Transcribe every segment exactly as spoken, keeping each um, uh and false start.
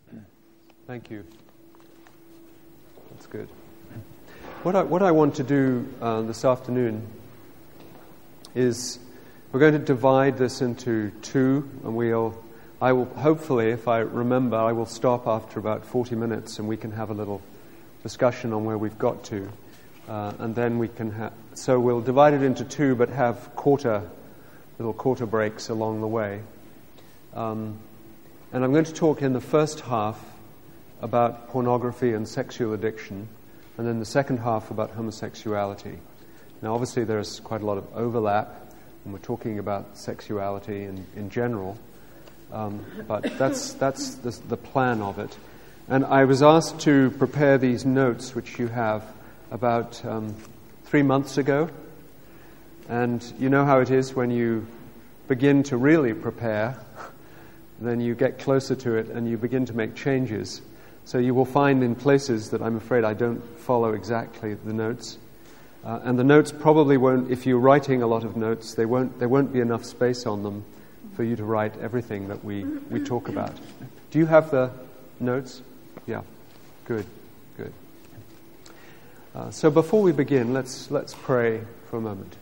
Thank you. That's good. What I, what I want to do uh, this afternoon is we're going to divide this into two, and we'll, I will, hopefully, if I remember, I will stop after about forty minutes and we can have a little discussion on where we've got to. Uh, and then we can have, so we'll divide it into two, but have quarter, little quarter breaks along the way. Um, and I'm going to talk in the first half about pornography and sexual addiction, and then the second half about homosexuality. Now, obviously, there's quite a lot of overlap, and we're talking about sexuality in, in general, um, but that's that's the, the plan of it. And I was asked to prepare these notes, which you have, about um, three months ago. And you know how it is when you begin to really prepare, then you get closer to it and you begin to make changes. So you will find in places that I'm afraid I don't follow exactly the notes. Uh, and the notes probably won't, if you're writing a lot of notes, they won't, there won't be enough space on them for you to write everything that we, we talk about. Do you have the notes? Yeah. Good. Good. Uh, so before we begin, let's let's pray for a moment.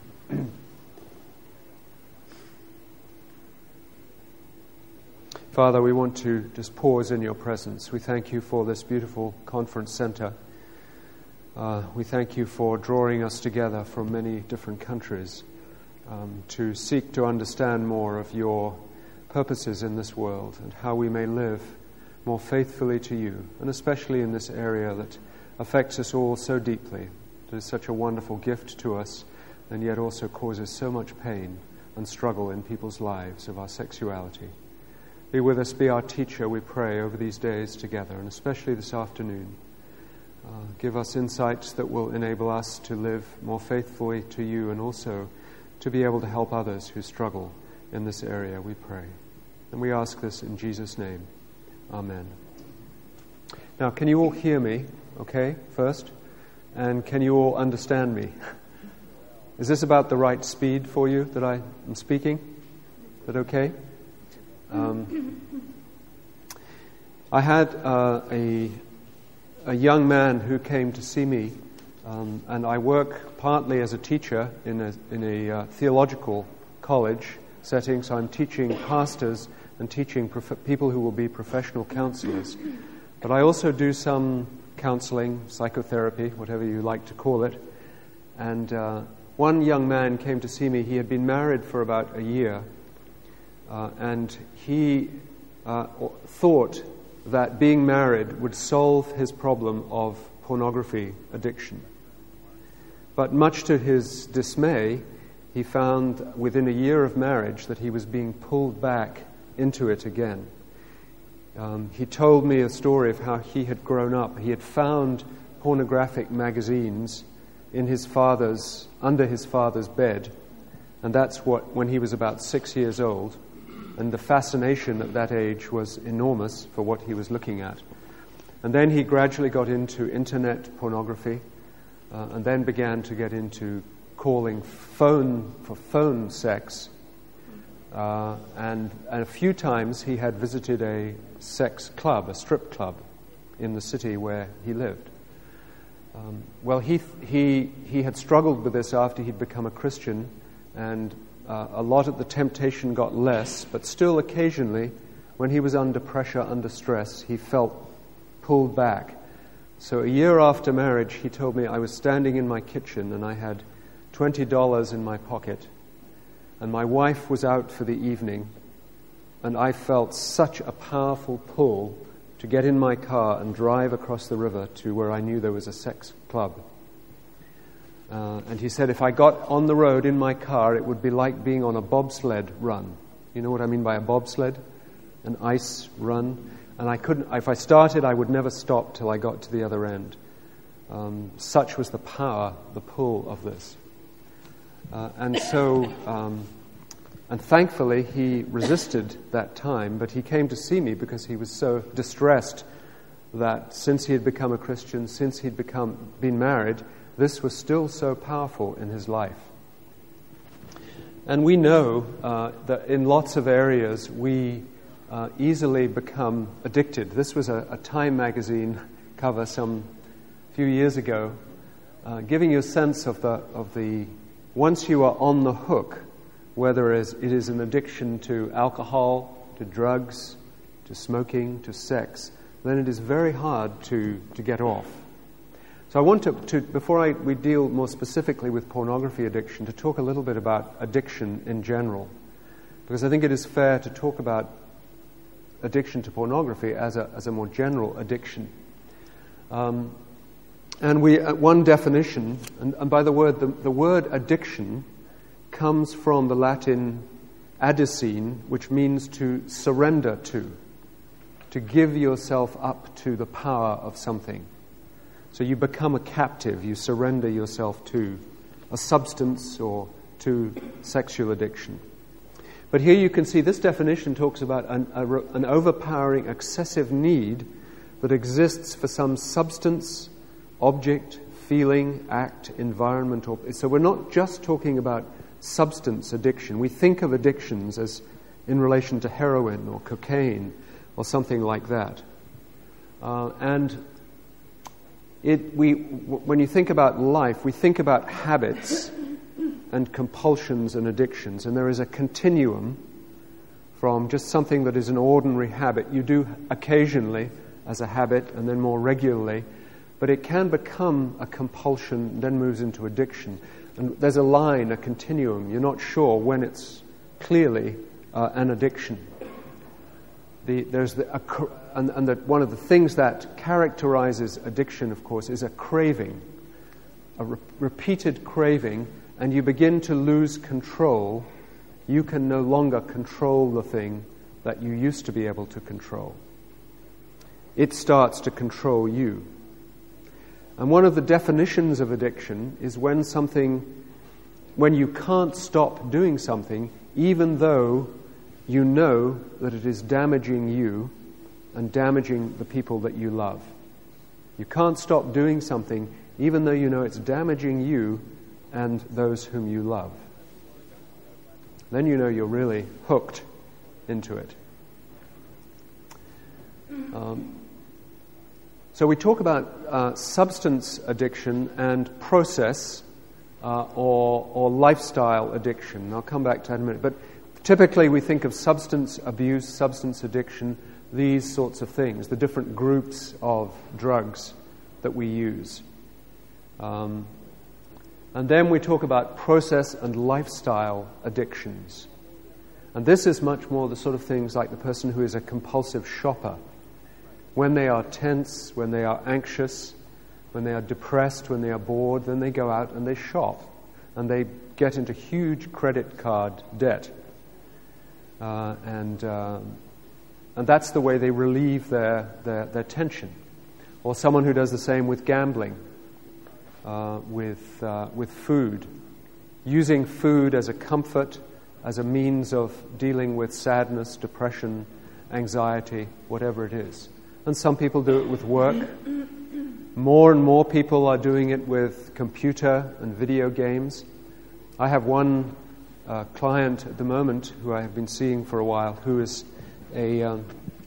Father, we want to just pause in your presence. We thank you for this beautiful conference center. Uh, we thank you for drawing us together from many different countries um, to seek to understand more of your purposes in this world and how we may live more faithfully to you, and especially in this area that affects us all so deeply. It is such a wonderful gift to us, and yet also causes so much pain and struggle in people's lives of our sexuality. Be with us, be our teacher, we pray, over these days together, and especially this afternoon. Uh, give us insights that will enable us to live more faithfully to you, and also to be able to help others who struggle in this area, we pray. And we ask this in Jesus' name. Amen. Now, can you all hear me? Okay, first. And can you all understand me? Is this about the right speed for you that I am speaking? Is that okay? Um, I had uh, a, a young man who came to see me, um, and I work partly as a teacher in a, in a uh, theological college setting, so I'm teaching pastors and teaching prof- people who will be professional counselors. But I also do some counseling, psychotherapy, whatever you like to call it. And uh, one young man came to see me. He had been married for about a year, uh, and he uh, thought that being married would solve his problem of pornography addiction. But much to his dismay, he found within a year of marriage that he was being pulled back into it again. Um, he told me a story of how he had grown up. He had found pornographic magazines in his father's, under his father's bed, and that's what, when he was about six years old, and the fascination at that age was enormous for what he was looking at. And then he gradually got into internet pornography, uh, and then began to get into calling phone for phone sex. Uh, and, and a few times he had visited a sex club, a strip club, in the city where he lived. Um, well, he he he had struggled with this after he'd become a Christian, and uh, a lot of the temptation got less, but still occasionally, when he was under pressure, under stress, he felt pulled back. So a year after marriage, he told me, I was standing in my kitchen and I had twenty dollars in my pocket, and my wife was out for the evening, and I felt such a powerful pull to get in my car and drive across the river to where I knew there was a sex club. Uh, and he said if I got on the road in my car, it would be like being on a bobsled run. You know what I mean by a bobsled? An ice run. And I couldn't, if I started, I would never stop till I got to the other end. Um, such was the power, the pull of this. Uh, and so, um, and thankfully he resisted that time, but he came to see me because he was so distressed that since he had become a Christian, since he'd become been married, this was still so powerful in his life. And we know uh, that in lots of areas we uh, easily become addicted. This was a, a Time magazine cover some few years ago, uh, giving you a sense of the of the once you are on the hook, whether it is, it is an addiction to alcohol, to drugs, to smoking, to sex, then it is very hard to, to get off. So I want to, to before I, we deal more specifically with pornography addiction, to talk a little bit about addiction in general, because I think it is fair to talk about addiction to pornography as a as a more general addiction. Um, and we uh, one definition, and, and by the word, the, the word addiction comes from the Latin adicene, which means to surrender to, to give yourself up to the power of something. So you become a captive, you surrender yourself to a substance or to sexual addiction. But here you can see this definition talks about an, a, an overpowering, excessive need that exists for some substance, object, feeling, act, environment. Or, so we're not just talking about substance addiction. We think of addictions as in relation to heroin or cocaine or something like that. Uh, and it, we, w- when you think about life, we think about habits and compulsions and addictions, and there is a continuum from just something that is an ordinary habit you do occasionally as a habit and then more regularly, but it can become a compulsion, then moves into addiction. And there's a line, a continuum. You're not sure when it's clearly uh, an addiction. The, there's the, a, and, and that one of the things that characterizes addiction, of course, is a craving, a re- repeated craving, and you begin to lose control. You can no longer control the thing that you used to be able to control. It starts to control you. And one of the definitions of addiction is when something, when you can't stop doing something, even though you know that it is damaging you and damaging the people that you love. You can't stop doing something, even though you know it's damaging you and those whom you love. Then you know you're really hooked into it. Um, So we talk about uh, substance addiction and process uh, or, or lifestyle addiction. I'll come back to that in a minute. But typically we think of substance abuse, substance addiction, these sorts of things, the different groups of drugs that we use. Um, and then we talk about process and lifestyle addictions. And this is much more the sort of things like the person who is a compulsive shopper. When they are tense, when they are anxious, when they are depressed, when they are bored, then they go out and they shop. And they get into huge credit card debt. Uh, and um, and that's the way they relieve their, their, their tension. Or someone who does the same with gambling, uh, with, uh, with food. Using food as a comfort, as a means of dealing with sadness, depression, anxiety, whatever it is. And some people do it with work. More and more people are doing it with computer and video games. I have one uh, client at the moment who I have been seeing for a while who is a... Um,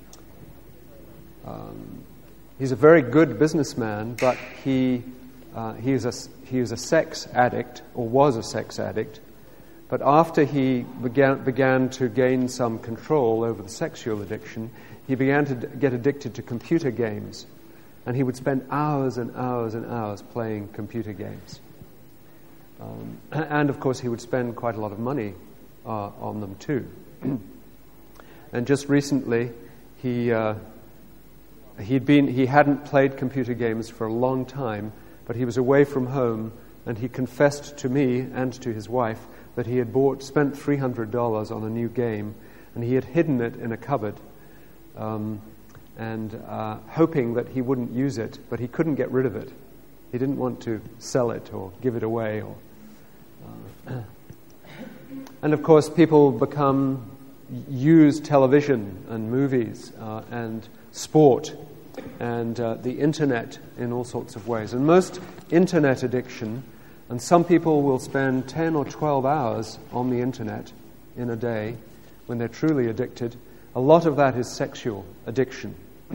um, he's a very good businessman, but he uh, he is a he is a sex addict, or was a sex addict. But after he began began to gain some control over the sexual addiction, he began to get addicted to computer games, and he would spend hours and hours and hours playing computer games. Um, and of course, he would spend quite a lot of money uh, on them too. And just recently, he uh, he'd been he hadn't played computer games for a long time, but he was away from home, and he confessed to me and to his wife that he had bought spent three hundred dollars on a new game, and he had hidden it in a cupboard. Um, and uh, hoping that he wouldn't use it, but he couldn't get rid of it. He didn't want to sell it or give it away. Or, uh, and of course, people become use television and movies uh, and sport and uh, the internet in all sorts of ways. And most internet addiction, and some people will spend ten or twelve hours on the internet in a day when they're truly addicted. A lot of that is sexual addiction.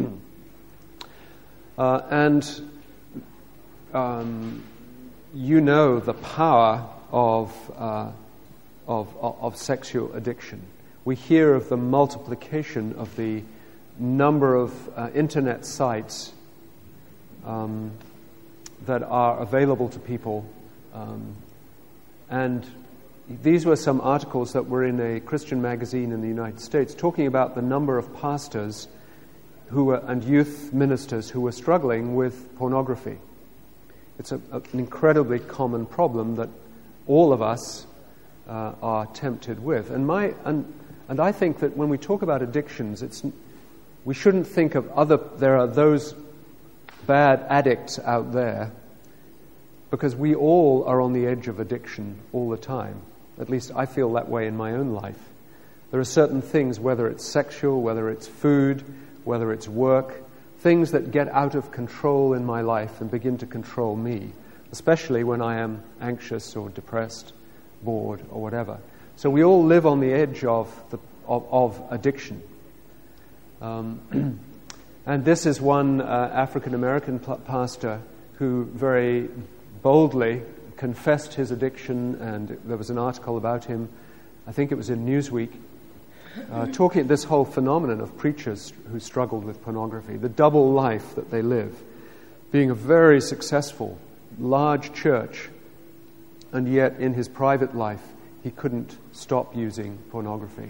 uh, and um, you know the power of, uh, of, of, of sexual addiction. We hear of the multiplication of the number of uh, internet sites um, that are available to people. Um, and these were some articles that were in a Christian magazine in the United States talking about the number of pastors who were, and youth ministers who were struggling with pornography. It's a, a, an incredibly common problem that all of us uh, are tempted with. And my and, and I think that when we talk about addictions, it's we shouldn't think of other, there are those bad addicts out there, because we all are on the edge of addiction all the time. At least I feel that way in my own life. There are certain things, whether it's sexual, whether it's food, whether it's work, things that get out of control in my life and begin to control me, especially when I am anxious or depressed, bored, or whatever. So we all live on the edge of, the, of, of addiction. Um, and this is one uh, African-American pl- pastor who very boldly confessed his addiction, and there was an article about him, I think it was in Newsweek, uh, talking this whole phenomenon of preachers who struggled with pornography, the double life that they live, being a very successful, large church, and yet in his private life he couldn't stop using pornography.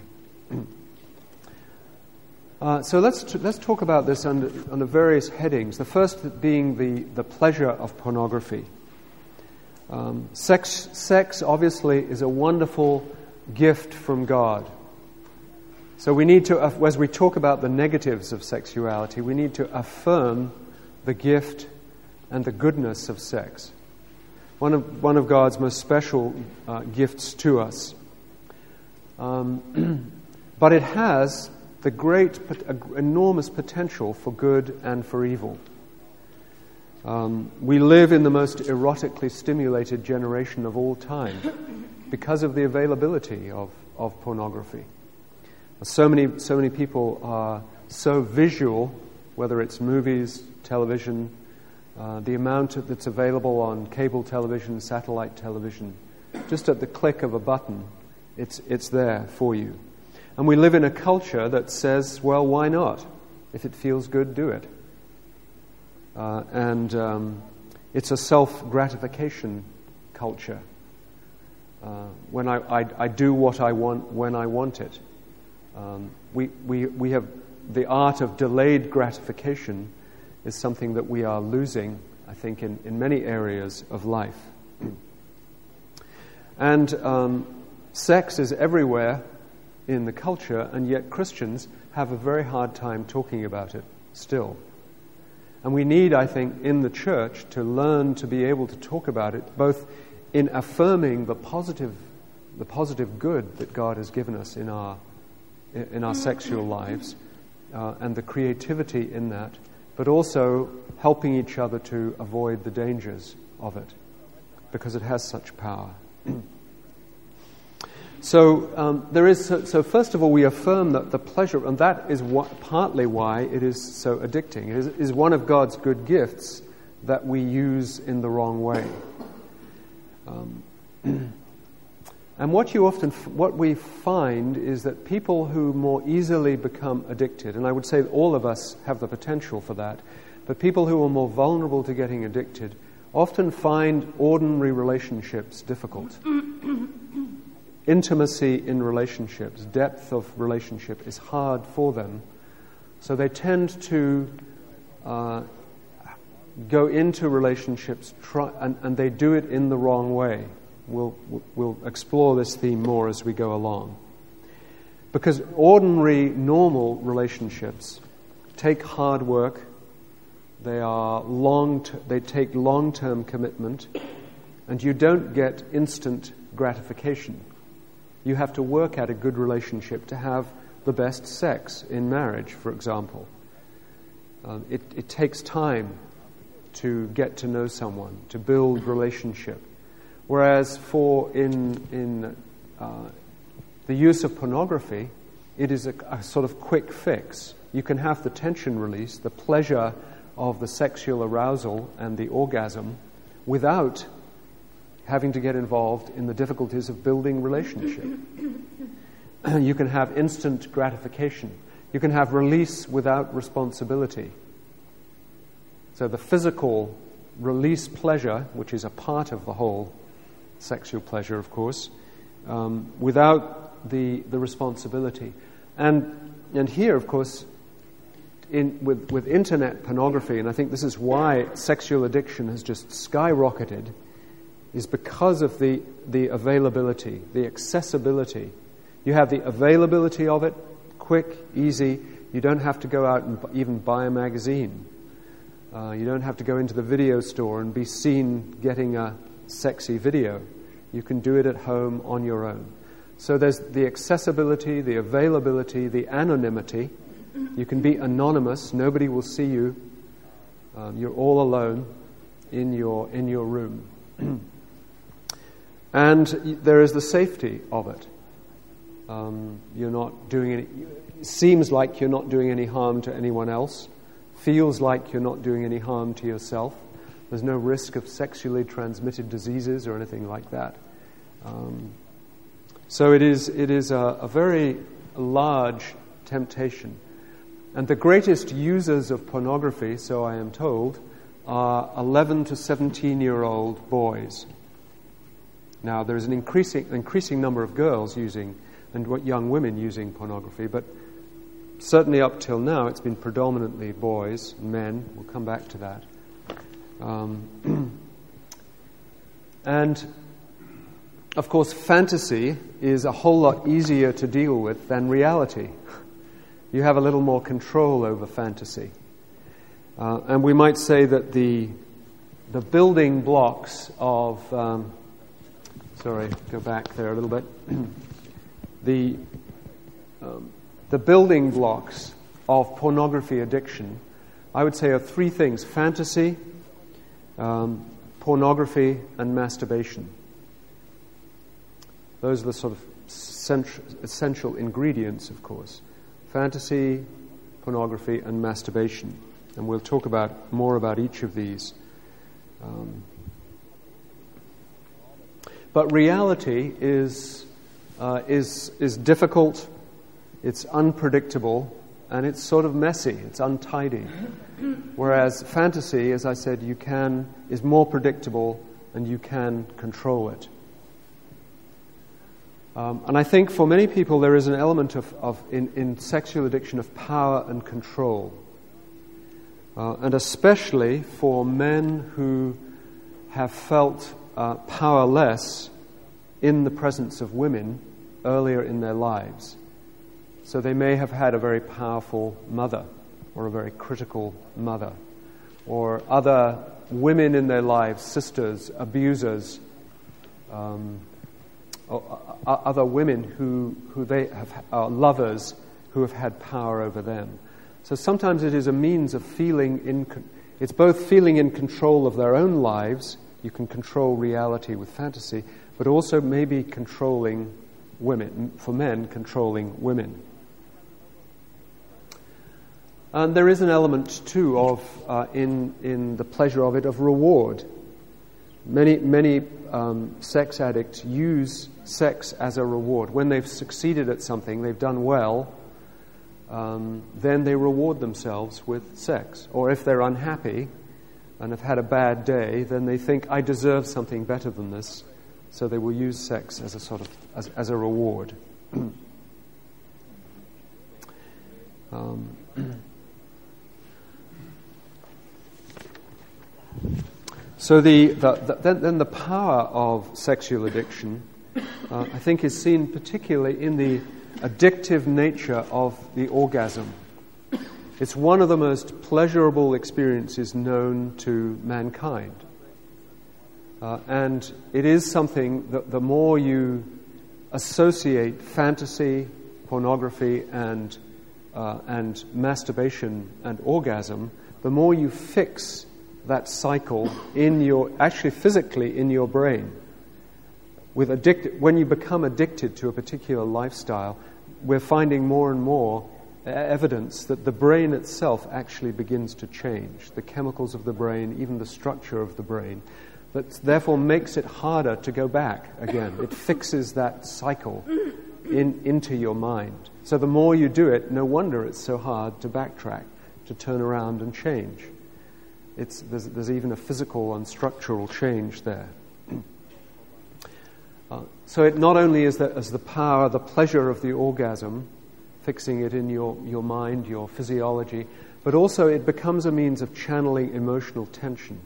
Uh, so let's t- let's talk about this under, under various headings. The first being the, the pleasure of pornography. Um, sex, sex obviously is a wonderful gift from God. So we need to, as we talk about the negatives of sexuality, we need to affirm the gift and the goodness of sex. One of one of God's most special uh, gifts to us. Um, but it has the great, enormous potential for good and for evil. Um, we live in the most erotically stimulated generation of all time because of the availability of, of pornography. So many, so many people are so visual, whether it's movies, television, uh, the amount of, that's available on cable television, satellite television. Just at the click of a button, it's it's there for you. And we live in a culture that says, well, why not? If it feels good, do it. Uh, and um, it's a self-gratification culture. Uh, when I, I, I do what I want when I want it. Um, we, we, we have the art of delayed gratification is something that we are losing, I think, in, in many areas of life. And um, sex is everywhere in the culture, and yet Christians have a very hard time talking about it still. And we need, I think, in the church to learn to be able to talk about it, both in affirming the positive, the positive good that God has given us in our in our sexual lives, uh, and the creativity in that, but also helping each other to avoid the dangers of it, because it has such power. So um, there is. So, so first of all, we affirm that the pleasure, and that is what, partly why it is so addicting. It is, is one of God's good gifts that we use in the wrong way. Um, and what you often, what we find is that people who more easily become addicted, and I would say that all of us have the potential for that, but people who are more vulnerable to getting addicted often find ordinary relationships difficult. Intimacy in relationships, depth of relationship is hard for them. So they tend to uh, go into relationships try, and, and they do it in the wrong way. We'll, we'll explore this theme more as we go along. Because ordinary, normal relationships take hard work, they are long. T- they take long-term commitment, and you don't get instant gratification. You have to work at a good relationship to have the best sex in marriage, for example. Um, it, it takes time to get to know someone, to build relationship. Whereas for in in uh, the use of pornography, it is a, a sort of quick fix. You can have the tension release, the pleasure of the sexual arousal and the orgasm without having to get involved in the difficulties of building relationship. You can have instant gratification. You can have release without responsibility. So the physical release pleasure, which is a part of the whole sexual pleasure, of course, um, without the the responsibility. And and here, of course, in with, with internet pornography, and I think this is why sexual addiction has just skyrocketed, is because of the, the availability, the accessibility. You have the availability of it, quick, easy. You don't have to go out and even buy a magazine. Uh, you don't have to go into the video store and be seen getting a sexy video. You can do it at home on your own. So there's the accessibility, the availability, the anonymity. You can be anonymous. Nobody will see you. Um, you're all alone in your in your room. And there is the safety of it. Um, you're not doing any. It seems like you're not doing any harm to anyone else. Feels like you're not doing any harm to yourself. There's no risk of sexually transmitted diseases or anything like that. Um, so it is it is a, a very large temptation. And the greatest users of pornography, so I am told, are eleven to seventeen-year-old boys. Now, there's an increasing increasing number of girls using, and what young women using pornography, but certainly up till now, it's been predominantly boys, men. We'll come back to that. Um, and, of course, fantasy is a whole lot easier to deal with than reality. You have a little more control over fantasy. Uh, and we might say that the the building blocks of... Um, sorry, go back there a little bit. the... Um, The building blocks of pornography addiction, I would say, are three things: fantasy, um, pornography, and masturbation. Those are the sort of central, essential ingredients, of course. Fantasy, pornography, and masturbation. And we'll talk about more about each of these. Um, but reality is uh, is is difficult. It's unpredictable, and it's sort of messy. It's untidy. Whereas fantasy, as I said, you can is more predictable, and you can control it. Um, and I think for many people there is an element of, of in, in sexual addiction of power and control, uh, and especially for men who have felt uh, powerless in the presence of women earlier in their lives. So they may have had a very powerful mother, or a very critical mother, or other women in their lives, sisters, abusers, um, or other women who, who they have are lovers who have had power over them. So sometimes it is a means of feeling in. It's both feeling in control of their own lives. You can control reality with fantasy, but also maybe controlling women. For men, controlling women. And there is an element, too, of uh, in in the pleasure of it, of reward. Many many um, sex addicts use sex as a reward. When they've succeeded at something, they've done well, um, then they reward themselves with sex. Or if they're unhappy and have had a bad day, then they think, I deserve something better than this. So they will use sex as a sort of as, as a reward. um, So the, the, the then, then the power of sexual addiction, uh, I think, is seen particularly in the addictive nature of the orgasm. It's one of the most pleasurable experiences known to mankind. Uh, and it is something that the more you associate fantasy, pornography, and, uh, and masturbation and orgasm, the more you fix that cycle in your, actually physically in your brain. With addict, when you become addicted to a particular lifestyle, we're finding more and more evidence that the brain itself actually begins to change, the chemicals of the brain, even the structure of the brain, that therefore makes it harder to go back again. It fixes that cycle in, into your mind. So the more you do it, no wonder it's so hard to backtrack, to turn around and change. It's, there's, there's even a physical and structural change there. Uh, so it not only is the, as the power, the pleasure of the orgasm, fixing it in your, your mind, your physiology, but also it becomes a means of channeling emotional tension.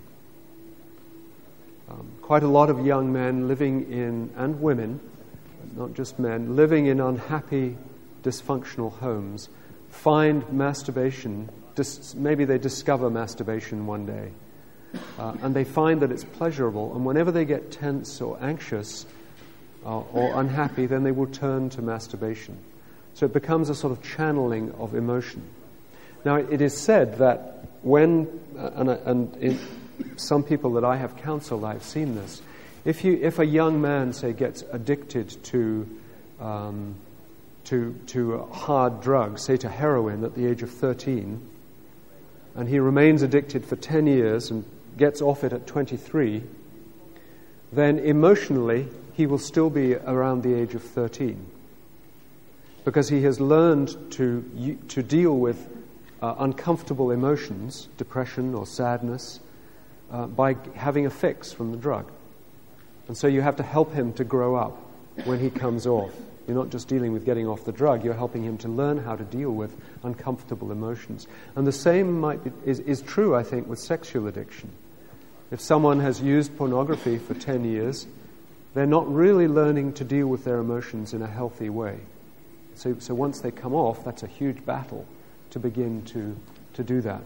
Um, quite a lot of young men living in, and women, not just men, living in unhappy, dysfunctional homes, find masturbation, dis- maybe they discover masturbation one day, uh, and they find that it's pleasurable, and whenever they get tense or anxious uh, or unhappy, then they will turn to masturbation. So it becomes a sort of channeling of emotion. Now, it is said that when, uh, and, and in some people that I have counseled, I've seen this, if you, if a young man, say, gets addicted to, um, to, to hard drugs, say to heroin at the age of thirteen, and he remains addicted for ten years and gets off it at twenty-three, then emotionally he will still be around the age of thirteen. Because he has learned to to deal with uh, uncomfortable emotions, depression or sadness, uh, by having a fix from the drug. And so you have to help him to grow up when he comes off. You're not just dealing with getting off the drug, you're helping him to learn how to deal with uncomfortable emotions. And the same might be, is, is true, I think, with sexual addiction. If someone has used pornography for ten years, they're not really learning to deal with their emotions in a healthy way. So, so once they come off, that's a huge battle to begin to, to do that.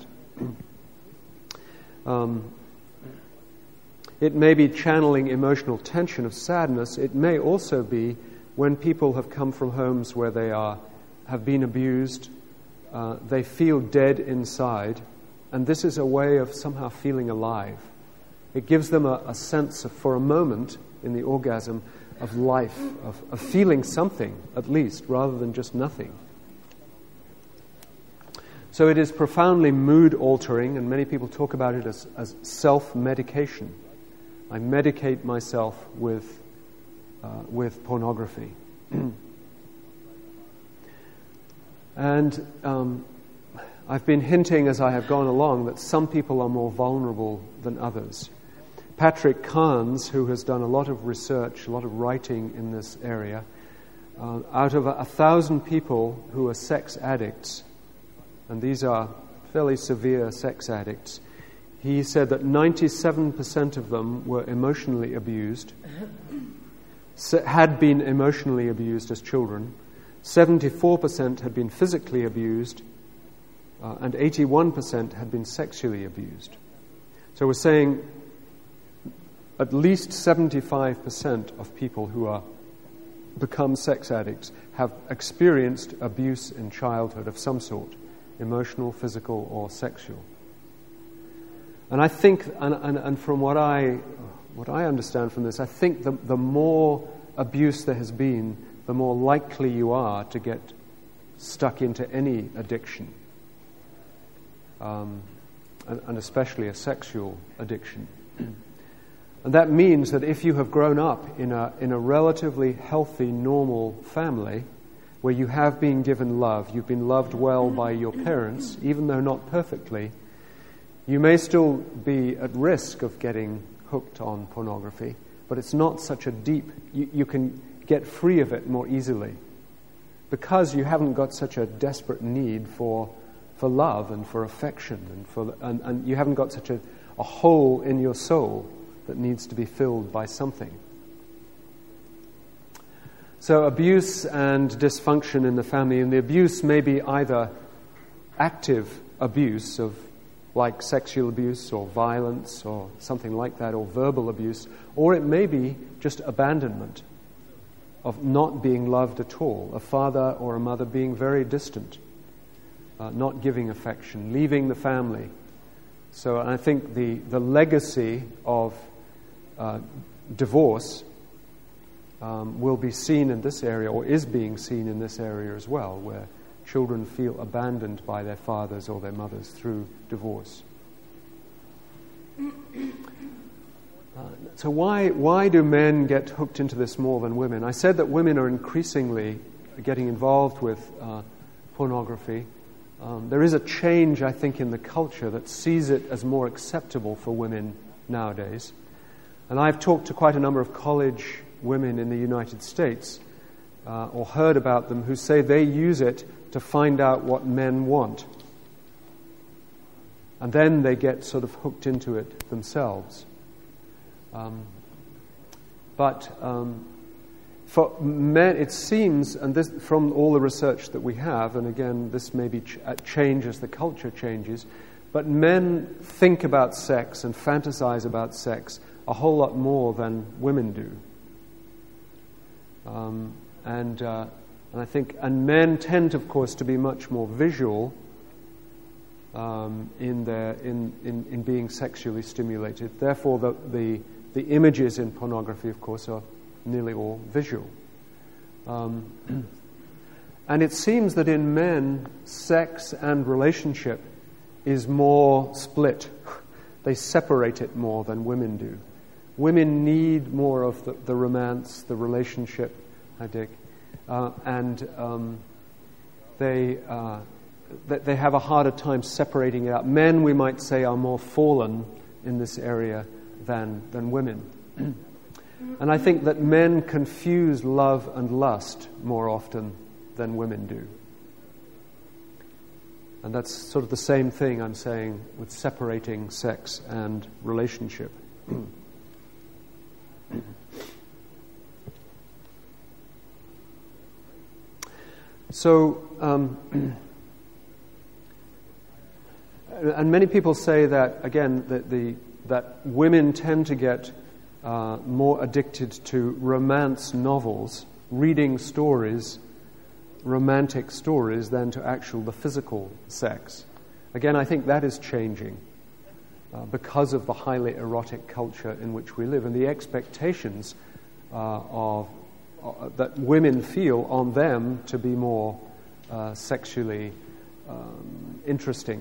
Um, it may be channeling emotional tension of sadness. It may also be when people have come from homes where they are have been abused, uh, they feel dead inside, and this is a way of somehow feeling alive. It gives them a, a sense of, for a moment in the orgasm, of life, of, of feeling something, at least, rather than just nothing. So it is profoundly mood-altering, and many people talk about it as, as self-medication. I medicate myself with, uh, with pornography. And um, I've been hinting as I have gone along that some people are more vulnerable than others. Patrick Carnes, who has done a lot of research, a lot of writing in this area, uh, out of a, a thousand people who are sex addicts, and these are fairly severe sex addicts, he said that ninety-seven percent of them were emotionally abused, had been emotionally abused as children, seventy-four percent had been physically abused, uh, and eighty-one percent had been sexually abused. So we're saying at least seventy-five percent of people who are become sex addicts have experienced abuse in childhood of some sort, emotional, physical, or sexual. And I think, and, and, and from what I what I understand from this, I think the, the more abuse there has been, the more likely you are to get stuck into any addiction, um, and, and especially a sexual addiction. And that means that if you have grown up in a in a relatively healthy, normal family, where you have been given love, you've been loved well by your parents, even though not perfectly, you may still be at risk of getting hooked on pornography, but it's not such a deep, you, you can get free of it more easily because you haven't got such a desperate need for for love and for affection, and for and, and you haven't got such a, a hole in your soul that needs to be filled by something. So abuse and dysfunction in the family, and the abuse may be either active abuse of like sexual abuse or violence or something like that, or verbal abuse, or it may be just abandonment, of not being loved at all, a father or a mother being very distant, uh, not giving affection, leaving the family. So I think the, the legacy of uh, divorce um, will be seen in this area, or is being seen in this area as well, where children feel abandoned by their fathers or their mothers through divorce. Uh, so why why do men get hooked into this more than women? I said that women are increasingly getting involved with uh, pornography. Um, there is a change, I think, in the culture that sees it as more acceptable for women nowadays. And I've talked to quite a number of college women in the United States, uh, or heard about them, who say they use it to find out what men want. And then they get sort of hooked into it themselves. Um, but um, for men, it seems, and this, from all the research that we have, and again, this maybe ch- changes, the culture changes, but men think about sex and fantasize about sex a whole lot more than women do. Um, and, uh, and I think, and men tend, of course, to be much more visual um, in their in, in, in being sexually stimulated. Therefore, the, the the images in pornography, of course, are nearly all visual. Um, and it seems that in men, sex and relationship is more split. They separate it more than women do. Women need more of the, the romance, the relationship, I dig, uh, and um, they uh, they have a harder time separating it out. Men, we might say, are more fallen in this area than than women. And I think that men confuse love and lust more often than women do. And that's sort of the same thing I'm saying with separating sex and relationship. So, um, and many people say that, again, that the that women tend to get uh, more addicted to romance novels, reading stories, romantic stories, than to actual the physical sex. Again, I think that is changing uh, because of the highly erotic culture in which we live and the expectations uh, of uh, that women feel on them to be more uh, sexually um, interesting.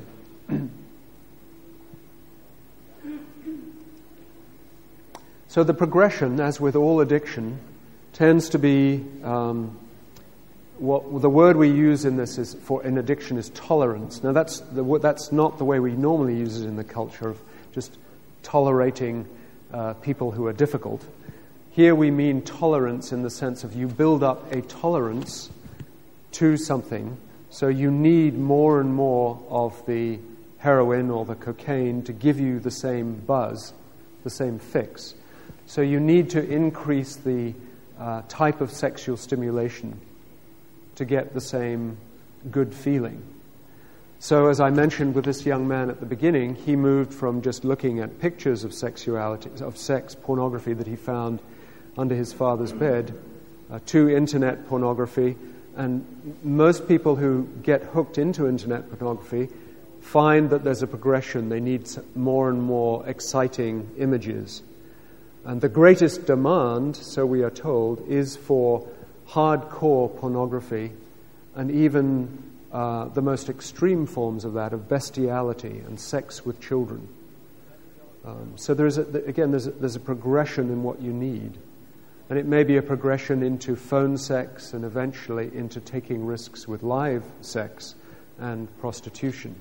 So the progression, as with all addiction, tends to be um, what the word we use in this is for in addiction is tolerance. Now that's the, that's not the way we normally use it in the culture of just tolerating uh, people who are difficult. Here we mean tolerance in the sense of you build up a tolerance to something, so you need more and more of the heroin or the cocaine to give you the same buzz, the same fix. So you need to increase the uh, type of sexual stimulation to get the same good feeling. So as I mentioned with this young man at the beginning, he moved from just looking at pictures of sexuality, of sex pornography that he found under his father's bed, uh, to internet pornography. And most people who get hooked into internet pornography find that there's a progression. They need more and more exciting images. And the greatest demand, so we are told, is for hardcore pornography and even uh, the most extreme forms of that, of bestiality and sex with children. Um, so there's a, again, there's a, there's a progression in what you need. And it may be a progression into phone sex and eventually into taking risks with live sex and prostitution.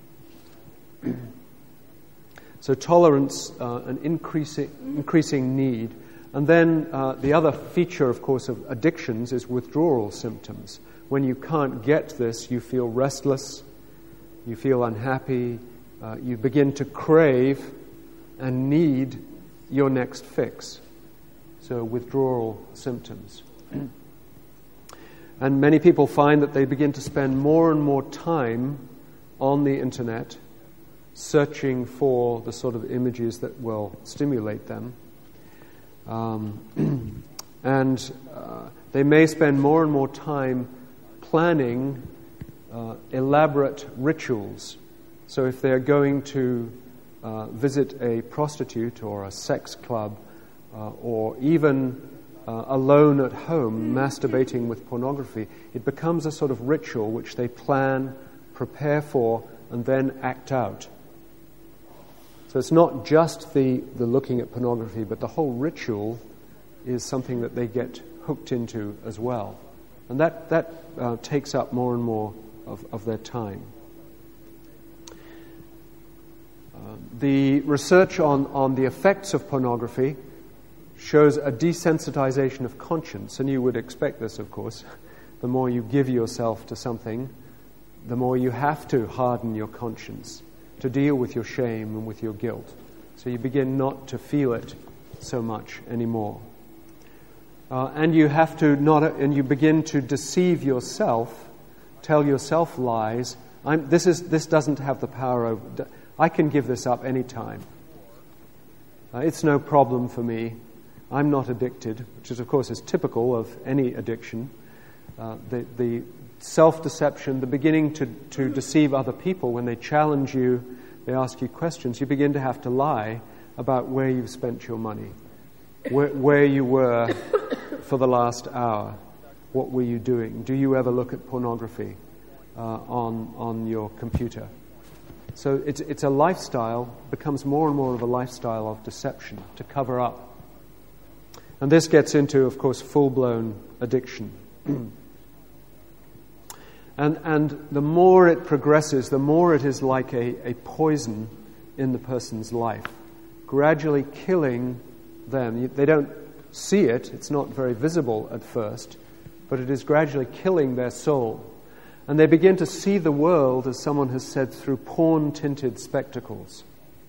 So tolerance, uh, an increasing, increasing need. And then uh, the other feature, of course, of addictions is withdrawal symptoms. When you can't get this, you feel restless, you feel unhappy, uh, you begin to crave and need your next fix. So withdrawal symptoms. And many people find that they begin to spend more and more time on the internet searching for the sort of images that will stimulate them. Um, and uh, they may spend more and more time planning uh, elaborate rituals. So if they're going to uh, visit a prostitute or a sex club, uh, or even uh, alone at home masturbating with pornography. It becomes a sort of ritual which they plan, prepare for, and then act out. So it's not just the, the looking at pornography, but the whole ritual is something that they get hooked into as well. And that, that uh, takes up more and more of, of their time. Uh, the research on, on the effects of pornography shows a desensitization of conscience, and you would expect this, of course. The more you give yourself to something, the more you have to harden your conscience to deal with your shame and with your guilt. So you begin not to feel it so much anymore. Uh, and you have to not, and you begin to deceive yourself, tell yourself lies. I'm, this is this doesn't have the power over. I can give this up any time. Uh, it's no problem for me. I'm not addicted, which is, of course, is typical of any addiction. Uh, the the self-deception, the beginning to, to deceive other people when they challenge you, they ask you questions. You begin to have to lie about where you've spent your money, where, where you were for the last hour. What were you doing? Do you ever look at pornography uh, on on your computer? So it's it's a lifestyle, becomes more and more of a lifestyle of deception to cover up. And this gets into, of course, full-blown addiction. and and the more it progresses, the more it is like a, a poison in the person's life, gradually killing them. They don't see it, it's not very visible at first, but it is gradually killing their soul. And they begin to see the world, as someone has said, through porn-tinted spectacles.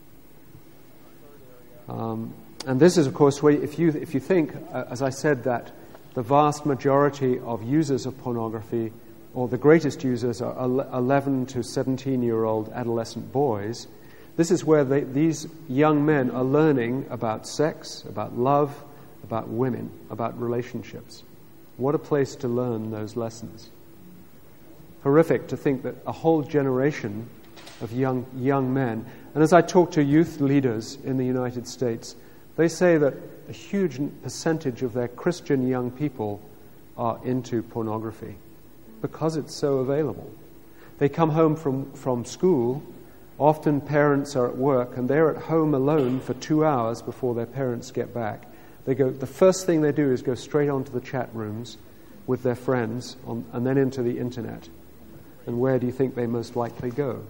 Um, and this is, of course, where if you if you think, uh, as I said, that the vast majority of users of pornography, or the greatest users, are eleven to seventeen-year-old adolescent boys, this is where they, these young men are learning about sex, about love, about women, about relationships. What a place to learn those lessons. Horrific to think that a whole generation of young young men, and as I talk to youth leaders in the United States, they say that a huge percentage of their Christian young people are into pornography because it's so available. They come home from, from school, often parents are at work, and they're at home alone for two hours before their parents get back. They go. The first thing they do is go straight onto the chat rooms with their friends, on, and then into the internet. And where do you think they most likely go?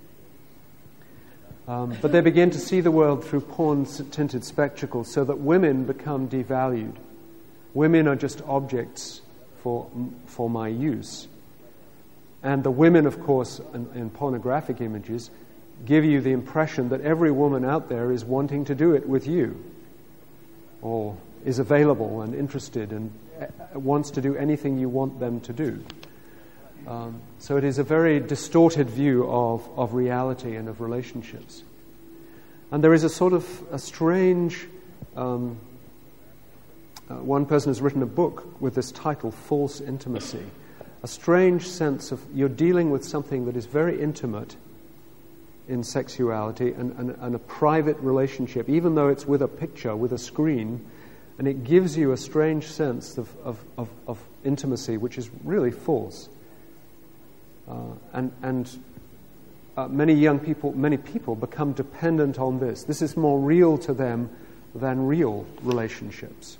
Um, but they begin to see the world through porn-tinted spectacles, so that women become devalued. Women are just objects for for my use. And the women, of course, in, in pornographic images, give you the impression that every woman out there is wanting to do it with you, or is available and interested and wants to do anything you want them to do. Um, so it is a very distorted view of, of reality and of relationships. And there is a sort of a strange... Um, uh, one person has written a book with this title, False Intimacy. A strange sense of you're dealing with something that is very intimate in sexuality and, and, and a private relationship, even though it's with a picture, with a screen, and it gives you a strange sense of, of, of, of intimacy, which is really false. Uh, and and uh, many young people, many people become dependent on this. This is more real to them than real relationships.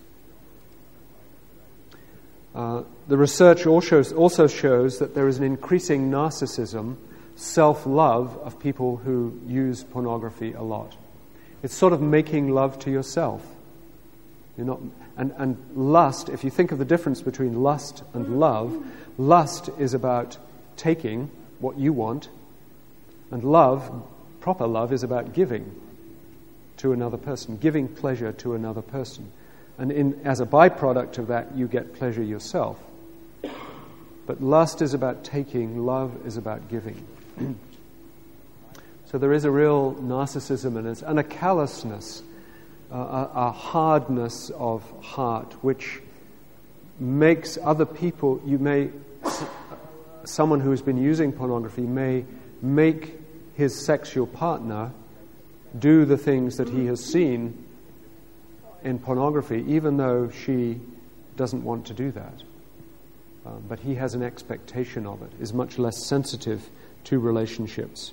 Uh, the research also, also shows that there is an increasing narcissism, self-love of people who use pornography a lot. It's sort of making love to yourself. You're not, and, and lust, if you think of the difference between lust and love, lust is about taking what you want, and love, proper love, is about giving to another person, giving pleasure to another person. And in, as a byproduct of that, you get pleasure yourself. But lust is about taking, love is about giving. So there is a real narcissism in it, and a callousness, uh, a, a hardness of heart, which makes other people, you may... someone who has been using pornography may make his sexual partner do the things that he has seen in pornography, even though she doesn't want to do that. Um, but he has an expectation of it, is much less sensitive to relationships.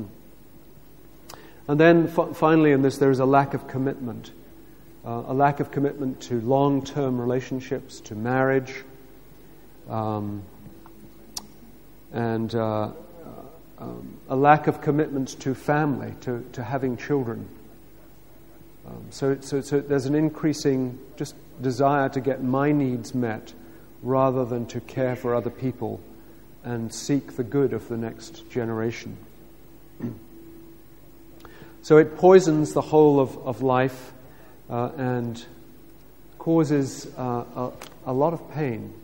And then f- finally in this, there is a lack of commitment. Uh, a lack of commitment to long-term relationships, to marriage, um, and uh, um, a lack of commitment to family, to, to having children. Um, so, so, so there's an increasing just desire to get my needs met rather than to care for other people and seek the good of the next generation. So it poisons the whole of, of life uh, and causes uh, a, a lot of pain.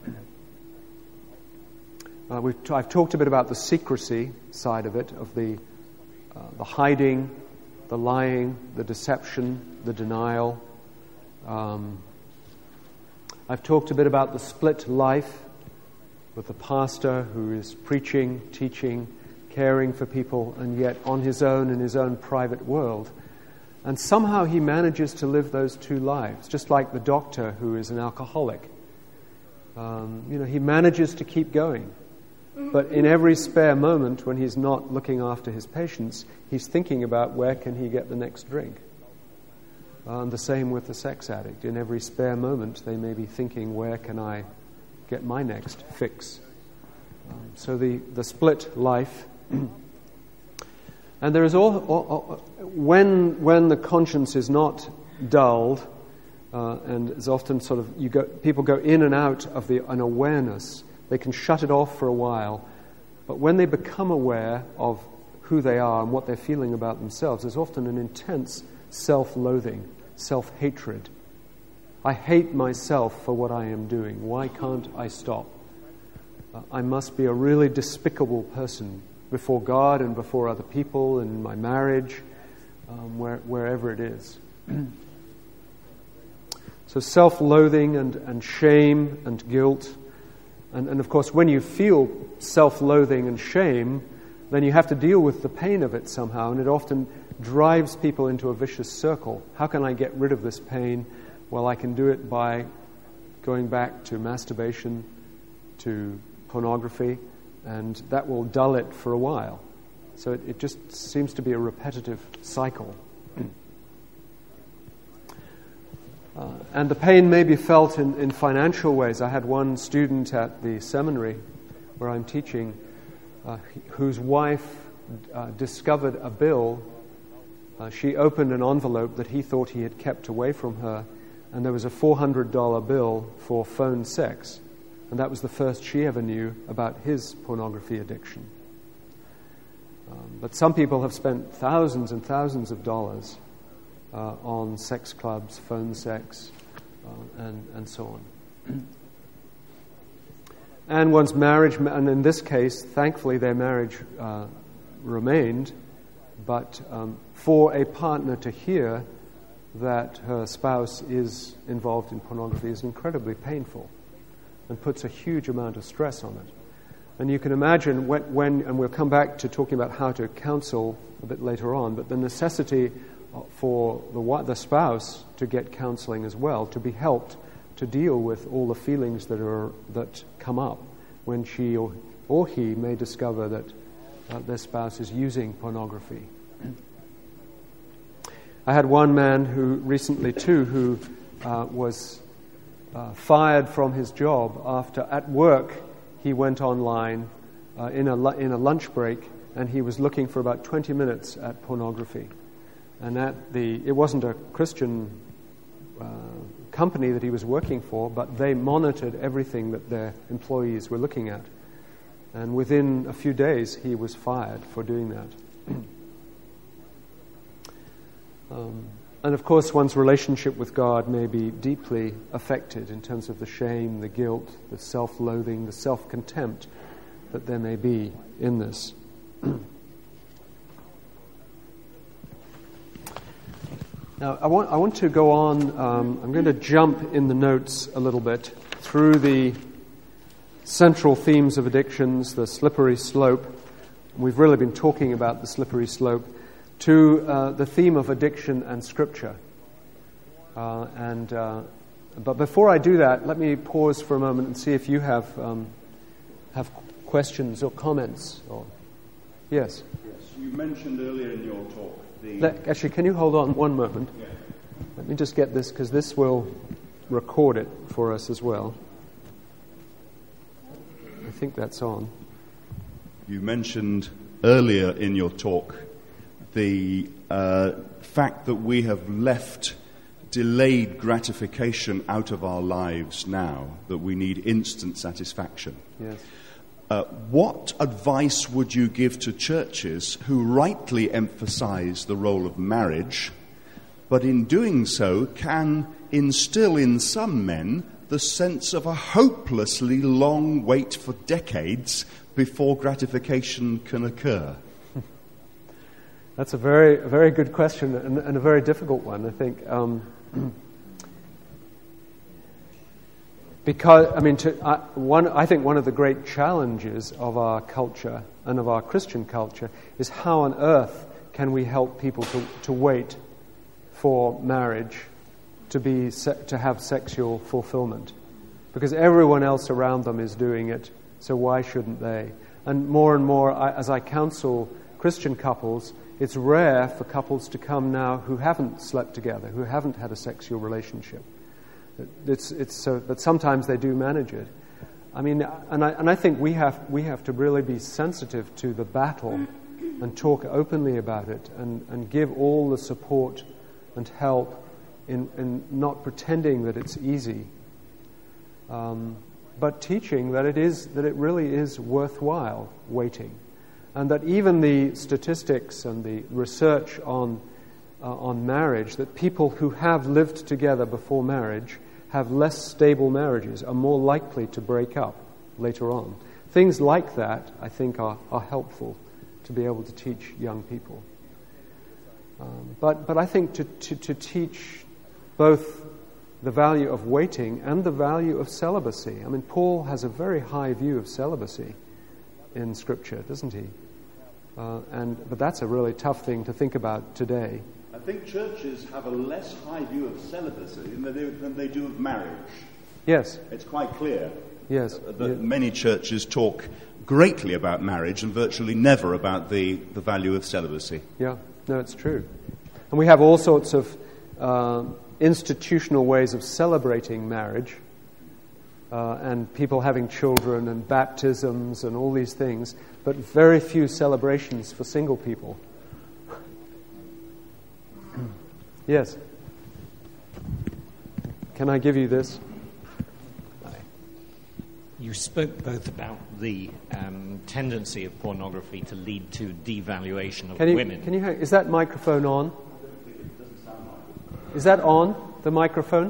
Uh, we've t- I've talked a bit about the secrecy side of it, of the uh, the hiding, the lying, the deception, the denial. Um, I've talked a bit about the split life with the pastor who is preaching, teaching, caring for people, and yet on his own in his own private world. And somehow he manages to live those two lives, just like the doctor who is an alcoholic. Um, you know, he manages to keep going. But in every spare moment when he's not looking after his patients, he's thinking about where can he get the next drink. Uh, and the same with the sex addict. In every spare moment, they may be thinking, where can I get my next fix? Um, so the, the split life. And there is all, all, all when when the conscience is not dulled, uh, and is often sort of you go people go in and out of the an awareness. They can shut it off for a while, but when they become aware of who they are and what they're feeling about themselves, there's often an intense self-loathing, self-hatred. I hate myself for what I am doing. Why can't I stop? Uh, I must be a really despicable person before God and before other people, in my marriage, um, where, wherever it is. So self-loathing and, and shame and guilt. And, and of course, when you feel self-loathing and shame, then you have to deal with the pain of it somehow, and it often drives people into a vicious circle. How can I get rid of this pain? Well, I can do it by going back to masturbation, to pornography, and that will dull it for a while. So it, it just seems to be a repetitive cycle. Uh, and the pain may be felt in, in financial ways. I had one student at the seminary where I'm teaching uh, whose wife uh, discovered a bill. Uh, she opened an envelope that he thought he had kept away from her, and there was a four hundred dollars bill for phone sex. And that was the first she ever knew about his pornography addiction. Um, but some people have spent thousands and thousands of dollars Uh, on sex clubs, phone sex, uh, and, and so on. And one's marriage, and in this case, thankfully their marriage uh, remained, but um, for a partner to hear that her spouse is involved in pornography is incredibly painful and puts a huge amount of stress on it. And you can imagine when, when and we'll come back to talking about how to counsel a bit later on, but the necessity for the, the spouse to get counseling as well, to be helped to deal with all the feelings that are that come up when she or, or he may discover that uh, their spouse is using pornography. I had one man who recently too who uh, was uh, fired from his job after at work he went online uh, in a in a lunch break, and he was looking for about twenty minutes at pornography. And at the, it wasn't a Christian uh, company that he was working for, but they monitored everything that their employees were looking at. And within a few days, he was fired for doing that. um, and of course, one's relationship with God may be deeply affected in terms of the shame, the guilt, the self-loathing, the self-contempt that there may be in this. Now, I want, I want to go on, um, I'm going to jump in the notes a little bit through the central themes of addictions, the slippery slope. We've really been talking about the slippery slope, to uh, the theme of addiction and Scripture. Uh, and uh, but before I do that, let me pause for a moment and see if you have um, have questions or comments. Or yes. Yes. You mentioned earlier in your talk the. Let, actually, can you hold on one moment? Yeah. Let me just get this, because this will record it for us as well. I think that's on. You mentioned earlier in your talk the uh, fact that we have left delayed gratification out of our lives now, that we need instant satisfaction. Yes. Uh, what advice would you give to churches who rightly emphasize the role of marriage, but in doing so can instill in some men the sense of a hopelessly long wait for decades before gratification can occur? That's a very, a very good question, and, and a very difficult one, I think. Um, because, I mean, to, uh, one, I think one of the great challenges of our culture and of our Christian culture is how on earth can we help people to, to wait for marriage, to be se- to have sexual fulfillment, because everyone else around them is doing it. So why shouldn't they? And more and more, I, as I counsel Christian couples, it's rare for couples to come now who haven't slept together, who haven't had a sexual relationship. It's it's so, but sometimes they do manage it. I mean, and I and I think we have we have to really be sensitive to the battle, and talk openly about it, and, and give all the support and help in in not pretending that it's easy. Um, but teaching that it is that it really is worthwhile waiting, and that even the statistics and the research on uh, on marriage, that people who have lived together before marriage have less stable marriages, are more likely to break up later on. Things like that, I think, are, are helpful to be able to teach young people. Um, but but I think to, to, to teach both the value of waiting and the value of celibacy. I mean, Paul has a very high view of celibacy in Scripture, doesn't he? Uh, and but that's a really tough thing to think about today. I think churches have a less high view of celibacy than they do, than they do of marriage. Yes. It's quite clear yes. that yeah. many churches talk greatly about marriage and virtually never about the, the value of celibacy. Yeah, no, it's true. And we have all sorts of uh, institutional ways of celebrating marriage, uh, and people having children and baptisms and all these things, but very few celebrations for single people. Yes. Can I give you this? You spoke both about the um, tendency of pornography to lead to devaluation of can you, women. Can you? Is that microphone on? Is that on, the microphone?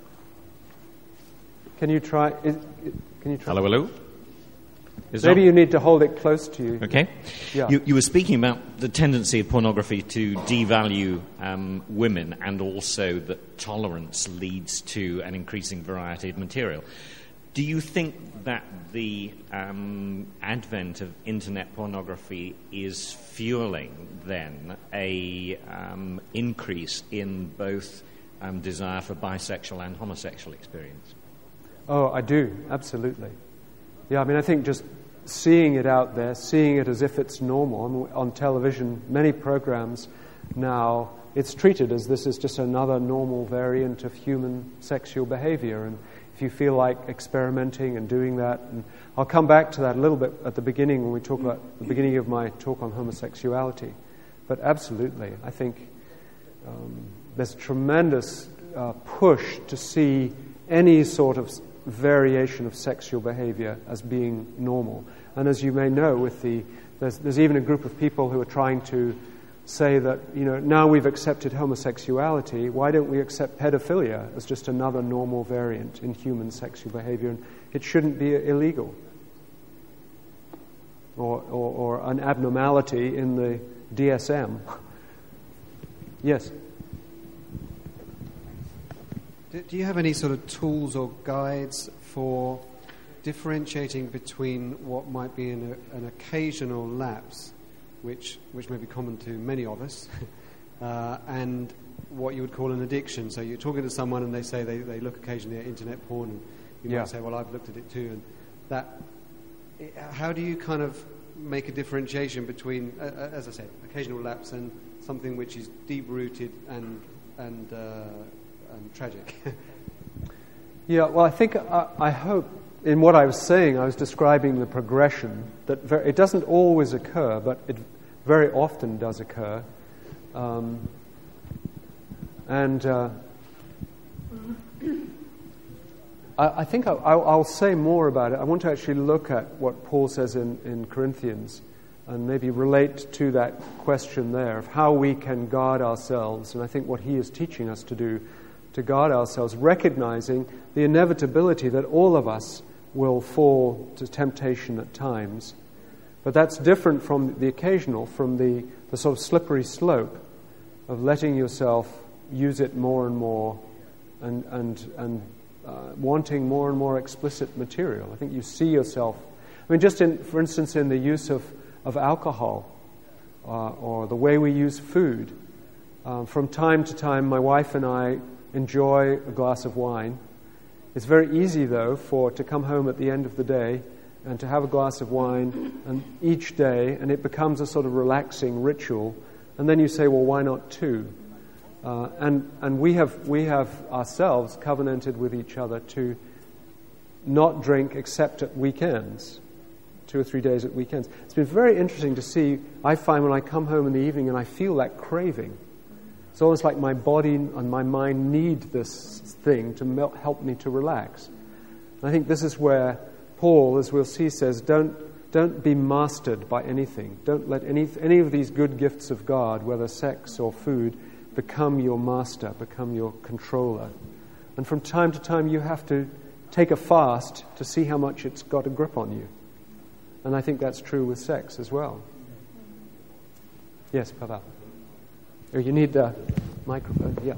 Can you try? Is, can you try? Hello, hello. Is Maybe on? you need to hold it close to you. Okay. Yeah. You, you were speaking about the tendency of pornography to devalue um, women, and also that tolerance leads to an increasing variety of material. Do you think that the um, advent of internet pornography is fueling, then, a um, increase in both um, desire for bisexual and homosexual experience? Oh, I do, absolutely. Yeah, I mean, I think just seeing it out there, seeing it as if it's normal. On, on television, many programs now, it's treated as this is just another normal variant of human sexual behavior. And if you feel like experimenting and doing that, and I'll come back to that a little bit at the beginning when we talk about the beginning of my talk on homosexuality. But absolutely, I think um, there's tremendous uh, push to see any sort of variation of sexual behavior as being normal. And as you may know, with the there's, there's even a group of people who are trying to say that, you know, now we've accepted homosexuality, why don't we accept pedophilia as just another normal variant in human sexual behavior, and it shouldn't be illegal or, or, or an abnormality in the D S M. Yes? Do you have any sort of tools or guides for differentiating between what might be an, an occasional lapse, which which may be common to many of us, uh, and what you would call an addiction. So you're talking to someone and they say they, they look occasionally at internet porn, and you Yeah. might say, well, I've looked at it too. And that, how do you kind of make a differentiation between, uh, as I said, occasional lapse and something which is deep-rooted and, and, uh, and tragic? Yeah, well, I think, I, I hope, in what I was saying, I was describing the progression, that ver- it doesn't always occur, but it very often does occur. Um, and uh, I, I think I'll, I'll, I'll say more about it. I want to actually look at what Paul says in, in Corinthians and maybe relate to that question there of how we can guard ourselves. And I think what he is teaching us to do, to guard ourselves, recognizing the inevitability that all of us will fall to temptation at times. But that's different from the occasional, from the, the sort of slippery slope of letting yourself use it more and more and, and, and uh, wanting more and more explicit material. I think you see yourself, I mean, just in, for instance, in the use of, of alcohol uh, or the way we use food. Uh, from time to time, my wife and I enjoy a glass of wine. It's very easy, though, for to come home at the end of the day and to have a glass of wine and each day, and it becomes a sort of relaxing ritual. And then you say, well, why not two? Uh, and and we have we have ourselves covenanted with each other to not drink except at weekends, two or three days at weekends. It's been very interesting to see. I find when I come home in the evening and I feel that craving, it's almost like my body and my mind need this thing to mel- help me to relax. And I think this is where Paul, as we'll see, says, don't don't be mastered by anything. Don't let any any of these good gifts of God, whether sex or food, become your master, become your controller. And from time to time you have to take a fast to see how much it's got a grip on you. And I think that's true with sex as well. Yes, Pavel. Oh, you need a microphone. Yeah.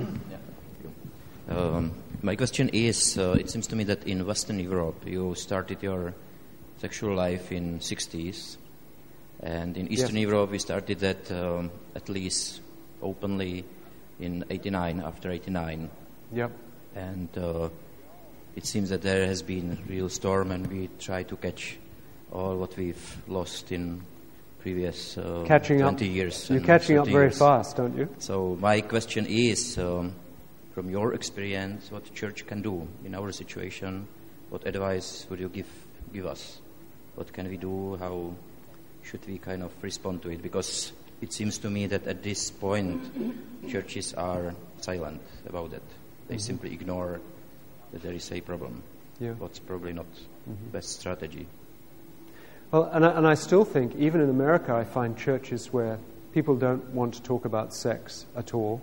yeah. Um, my question is, uh, it seems to me that in Western Europe you started your sexual life in sixties, and in Eastern yes. Europe we started that um, at least openly in eighty-nine, after eighty-nine. Yep. And uh, it seems that there has been a real storm, and we try to catch all what we've lost in previous uh, catching twenty up. years. You're catching up very years. fast, don't you? So my question is, um, from your experience, what the church can do in our situation? What advice would you give give us? What can we do? How should we kind of respond to it? Because it seems to me that at this point, churches are silent about it. They mm-hmm. simply ignore that there is a problem. Yeah. What's probably not mm-hmm. best strategy. Well, and I, and I still think, even in America, I find churches where people don't want to talk about sex at all.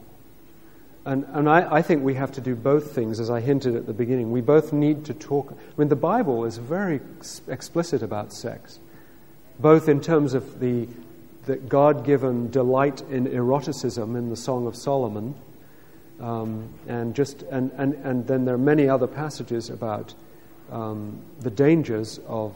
And and I, I think we have to do both things, as I hinted at the beginning. We both need to talk. I mean, the Bible is very ex- explicit about sex, both in terms of the, the God-given delight in eroticism in the Song of Solomon, um, and just and, and, and then there are many other passages about um, the dangers of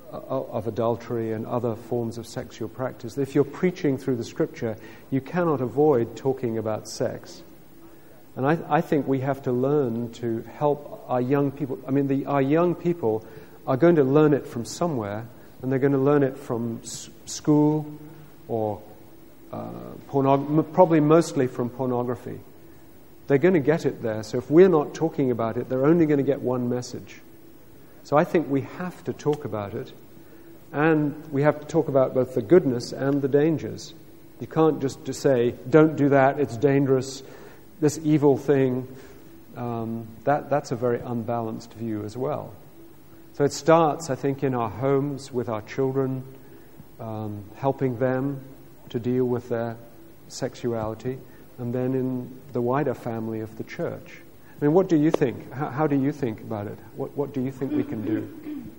of adultery and other forms of sexual practice. If you're preaching through the Scripture, you cannot avoid talking about sex. And I, I think we have to learn to help our young people. I mean, the, our young people are going to learn it from somewhere, and they're going to learn it from s- school or uh, pornog- probably mostly from pornography. They're going to get it there. So if we're not talking about it, they're only going to get one message. So I think we have to talk about it, and we have to talk about both the goodness and the dangers. You can't just, just say, don't do that, it's dangerous, this evil thing. Um, that that's a very unbalanced view as well. So it starts, I think, in our homes with our children, um, helping them to deal with their sexuality, and then in the wider family of the church. I mean, what do you think? How, how do you think about it? What What do you think we can do?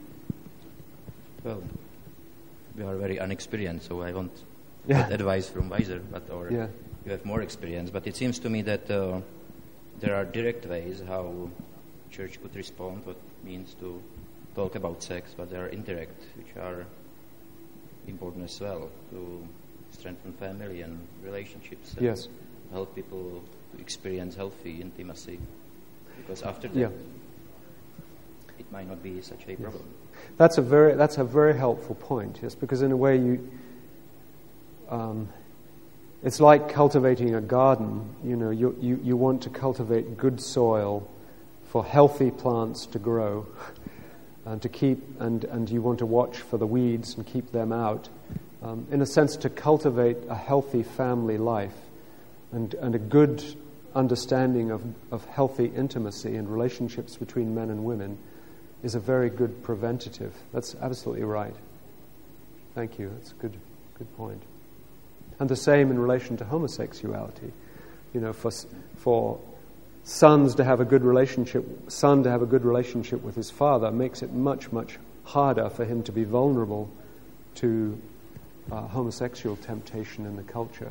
Well, we are very unexperienced, so I won't yeah. get advice from wiser, but or yeah. you have more experience. But it seems to me that uh, there are direct ways how church could respond, what it means to talk about sex, but there are indirect, which are important as well, to strengthen family and relationships. And Yes. help people to experience healthy intimacy. Because after that, Yeah. it might not be such a problem. That's a very that's a very helpful point. Yes, because in a way you, um, it's like cultivating a garden. You know, you, you you want to cultivate good soil for healthy plants to grow, and to keep and and you want to watch for the weeds and keep them out. Um, in a sense, to cultivate a healthy family life, and and a good understanding of of healthy intimacy and relationships between men and women is a very good preventative. That's absolutely right. Thank you. That's a good, good point. And the same in relation to homosexuality. You know, for for sons to have a good relationship, son to have a good relationship with his father makes it much, much harder for him to be vulnerable to uh, homosexual temptation in the culture.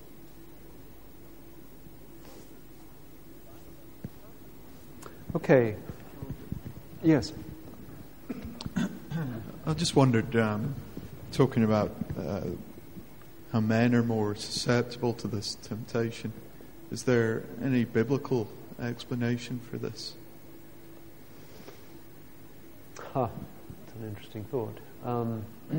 Okay. Yes. I just wondered, um, talking about uh, how men are more susceptible to this temptation, is there any biblical explanation for this? Huh. That's an interesting thought. Um,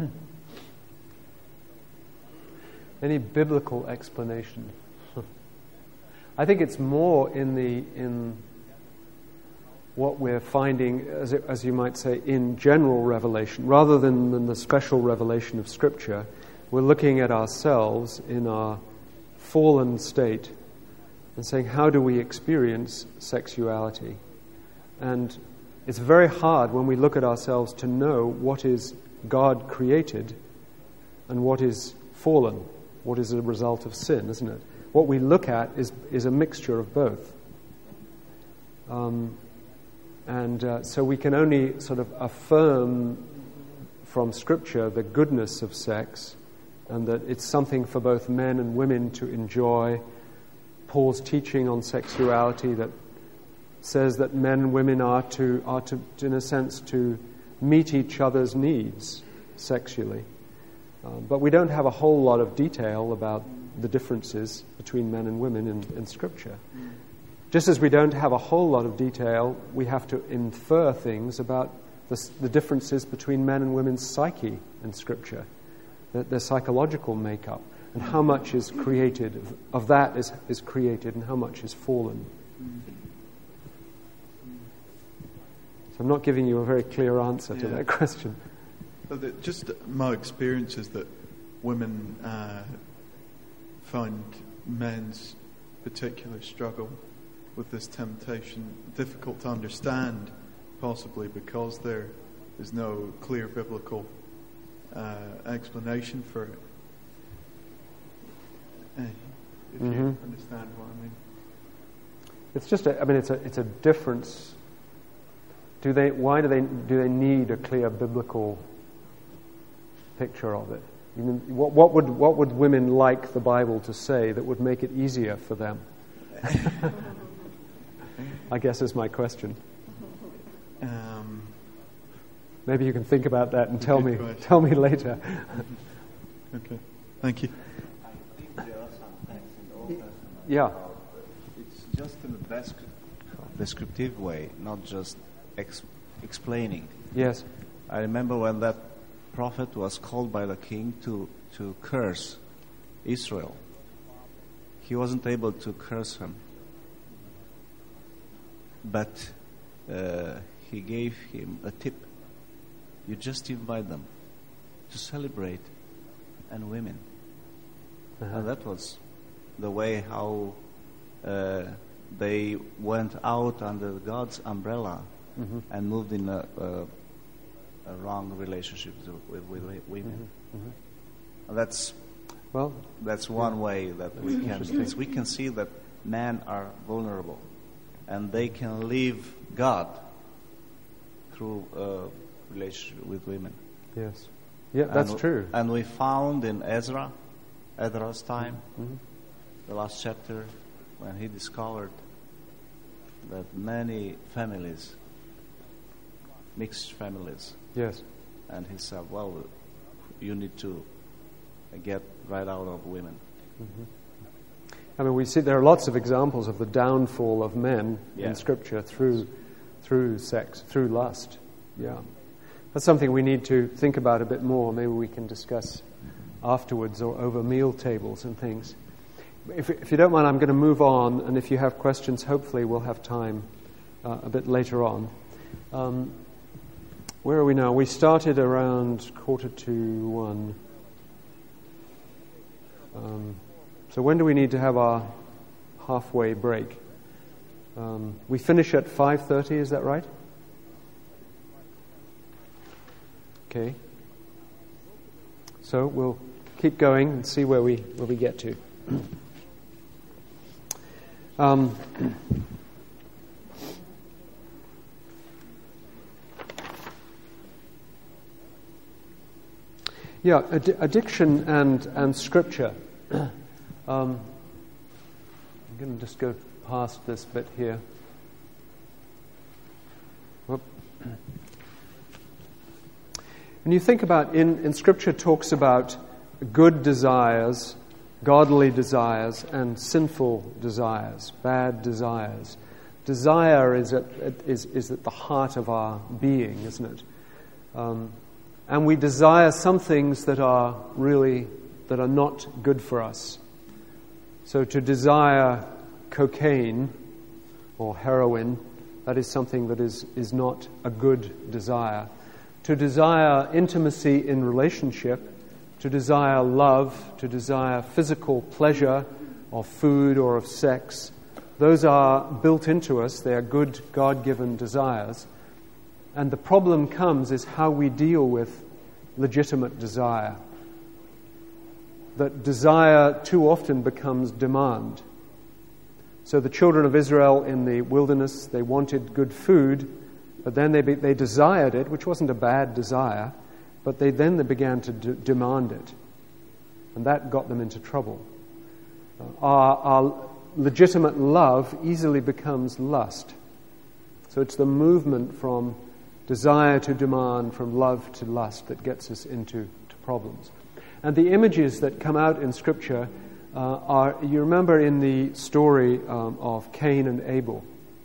any biblical explanation? I think it's more in the in what we're finding, as, it, as you might say, in general revelation, rather than, than the special revelation of Scripture. We're looking at ourselves in our fallen state and saying, how do we experience sexuality? And it's very hard when we look at ourselves to know what is God created and what is fallen, what is a result of sin, isn't it? What we look at is, is a mixture of both. Um, And uh, so we can only sort of affirm from Scripture the goodness of sex and that it's something for both men and women to enjoy. Paul's teaching on sexuality that says that men and women are to, are to, in a sense, to meet each other's needs sexually. Um, but we don't have a whole lot of detail about the differences between men and women in, in Scripture. Just as we don't have a whole lot of detail, we have to infer things about the, the differences between men and women's psyche in Scripture, the, their psychological makeup, and how much is created, of, of that is, is created and how much is fallen. So I'm not giving you a very clear answer to Yeah. that question. But the, just my experience is that women uh, find men's particular struggle with this temptation difficult to understand, possibly because there is no clear biblical uh, explanation for it. Uh, if Mm-hmm. you understand what I mean. It's just, a, I mean, it's a it's a difference. Do they? Why do they? Do they need a clear biblical picture of it? You mean, what, what would what would women like the Bible to say that would make it easier for them? I guess is my question. Um, Maybe you can think about that and tell Good me question. tell me later. okay, thank you. I think there are some texts in the Old Testament. Yeah. about, uh, It's just in a descri- descriptive way, not just ex- explaining. Yes. I remember when that prophet was called by the king to, to curse Israel. He wasn't able to curse him. But uh, he gave him a tip. You just invite them to celebrate and women. Uh-huh. And that was the way how uh, they went out under God's umbrella Mm-hmm. and moved in a, a, a wrong relationship with, with, with women. Mm-hmm. And that's Well, that's one way that we can we can see that men are vulnerable, and they can leave God through a relationship with women. yes. Yeah, that's and, true. And we found in Ezra, Ezra's time, Mm-hmm. the last chapter, when he discovered that many families, mixed families, Yes. and he said, well, you need to get right out of women. Mm-hmm. I mean, we see there are lots of examples of the downfall of men Yeah. in Scripture through through sex, through lust. Yeah, that's something we need to think about a bit more. Maybe we can discuss afterwards or over meal tables and things. If, if you don't mind, I'm going to move on, and if you have questions, hopefully we'll have time uh, a bit later on. Um, where are we now? We started around quarter to one. Um, so when do we need to have our halfway break? Um, we finish at five thirty, is that right? Okay. So we'll keep going and see where we where we get to. Um, yeah, ad- addiction and and scripture. um, I'm going to just go past this bit here. Whoop. When you think about in, in Scripture talks about good desires, godly desires, and sinful desires, bad desires. Desire is at, is, is at the heart of our being, isn't it? Um, and we desire some things that are really, that are not good for us. So to desire cocaine or heroin, that is something that is, is not a good desire. To desire intimacy in relationship, to desire love, to desire physical pleasure of food or of sex, those are built into us. They are good God-given desires. And the problem comes is how we deal with legitimate desire. That desire too often becomes demand. So the children of Israel in the wilderness, they wanted good food, but then they be, they desired it, which wasn't a bad desire, but they then they began to d- demand it. And that got them into trouble. Uh, our, our legitimate love easily becomes lust. So it's the movement from desire to demand, from love to lust, that gets us into to problems. And the images that come out in Scripture uh, are, you remember in the story um, of Cain and Abel,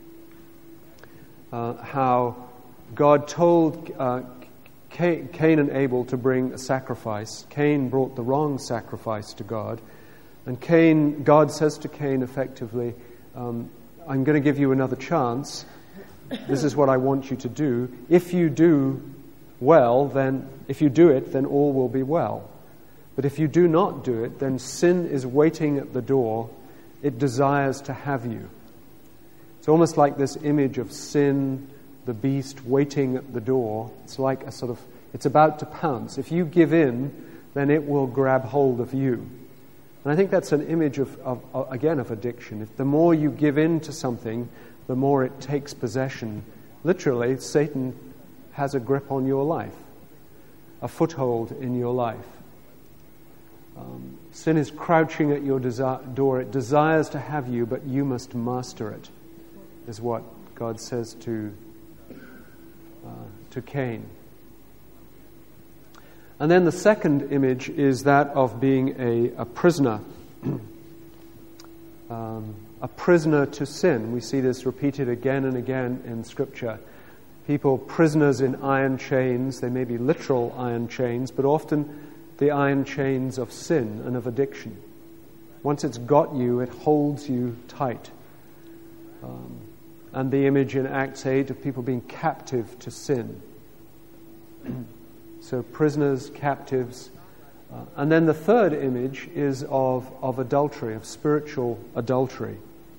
uh, how God told uh, Cain, Cain and Abel to bring a sacrifice. Cain brought the wrong sacrifice to God. And Cain, God says to Cain effectively, um, I'm going to give you another chance. This is what I want you to do. If you do well, then if you do it, then all will be well. But if you do not do it, then sin is waiting at the door. It desires to have you. It's almost like this image of sin, the beast waiting at the door. It's like a sort of, it's about to pounce. If you give in, then it will grab hold of you. And I think that's an image of, of, of again, of addiction. If the more you give in to something, the more it takes possession. Literally, Satan has a grip on your life, a foothold in your life. Um, sin is crouching at your desi- door. It desires to have you, but you must master it, is what God says to uh, to Cain. And then the second image is that of being a, a prisoner, um, a prisoner to sin. We see this repeated again and again in Scripture. People prisoners in iron chains. They may be literal iron chains, but often the iron chains of sin and of addiction. Once it's got you, it holds you tight. Um, and the image in Acts eight of people being captive to sin. So prisoners, captives. Uh, and then the third image is of, of adultery, of spiritual adultery.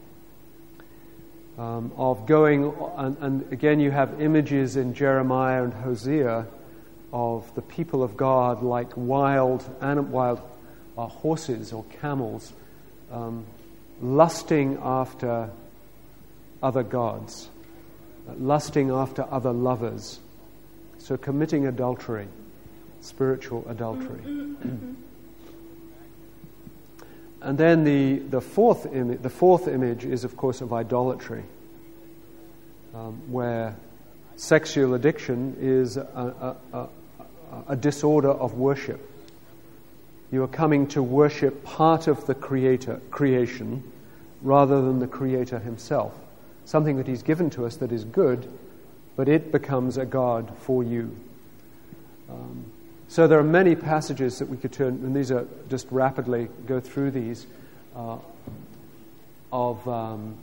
Um, of going, and, and again you have images in Jeremiah and Hosea of the people of God like wild, anim, wild uh, horses or camels, um, lusting after other gods, uh, lusting after other lovers. So committing adultery, spiritual adultery. And then the, the fourth image, the fourth image is, of course, of idolatry, um, where sexual addiction is a, a, a, a disorder of worship. You are coming to worship part of the creator, creation rather than the Creator himself. Something that he's given to us that is good, but it becomes a God for you. Um, so there are many passages that we could turn, and these are just rapidly go through these, uh, of um,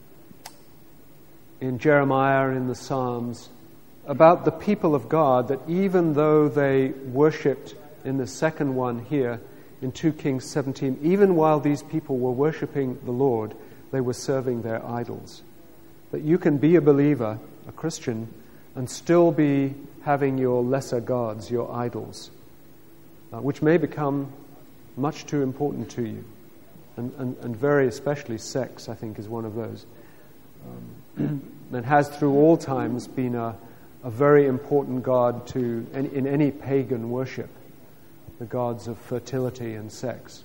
in Jeremiah and in the Psalms, about the people of God, that even though they worshipped in the second one here, in two Kings seventeen, even while these people were worshipping the Lord, they were serving their idols. That you can be a believer, a Christian, and still be having your lesser gods, your idols, uh, which may become much too important to you. And, and, and very especially sex, I think, is one of those. Um, that has through all times been a, a very important god to in, in any pagan worship, the gods of fertility and sex.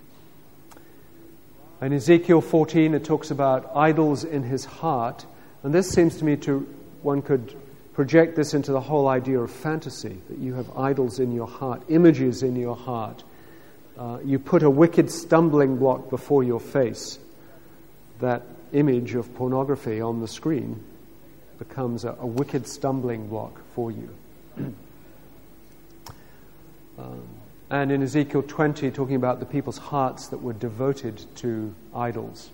In Ezekiel fourteen, it talks about idols in his heart, and this seems to me to, one could project this into the whole idea of fantasy, that you have idols in your heart, images in your heart. Uh, you put a wicked stumbling block before your face. That image of pornography on the screen becomes a, a wicked stumbling block for you. um, and in Ezekiel twenty, talking about the people's hearts that were devoted to idols.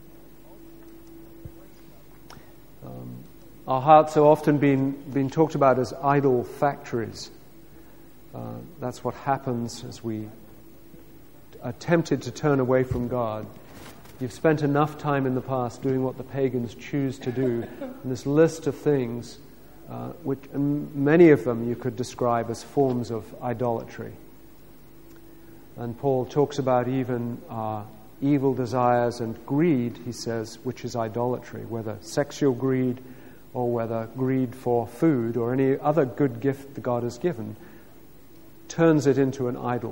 Um, our hearts have often been, been talked about as idol factories. Uh, that's what happens as we are tempted to turn away from God. You've spent enough time in the past doing what the pagans choose to do, and this list of things, uh, which and many of them you could describe as forms of idolatry. And Paul talks about even uh, evil desires and greed, he says, which is idolatry, whether sexual greed or whether greed for food or any other good gift that God has given, turns it into an idol.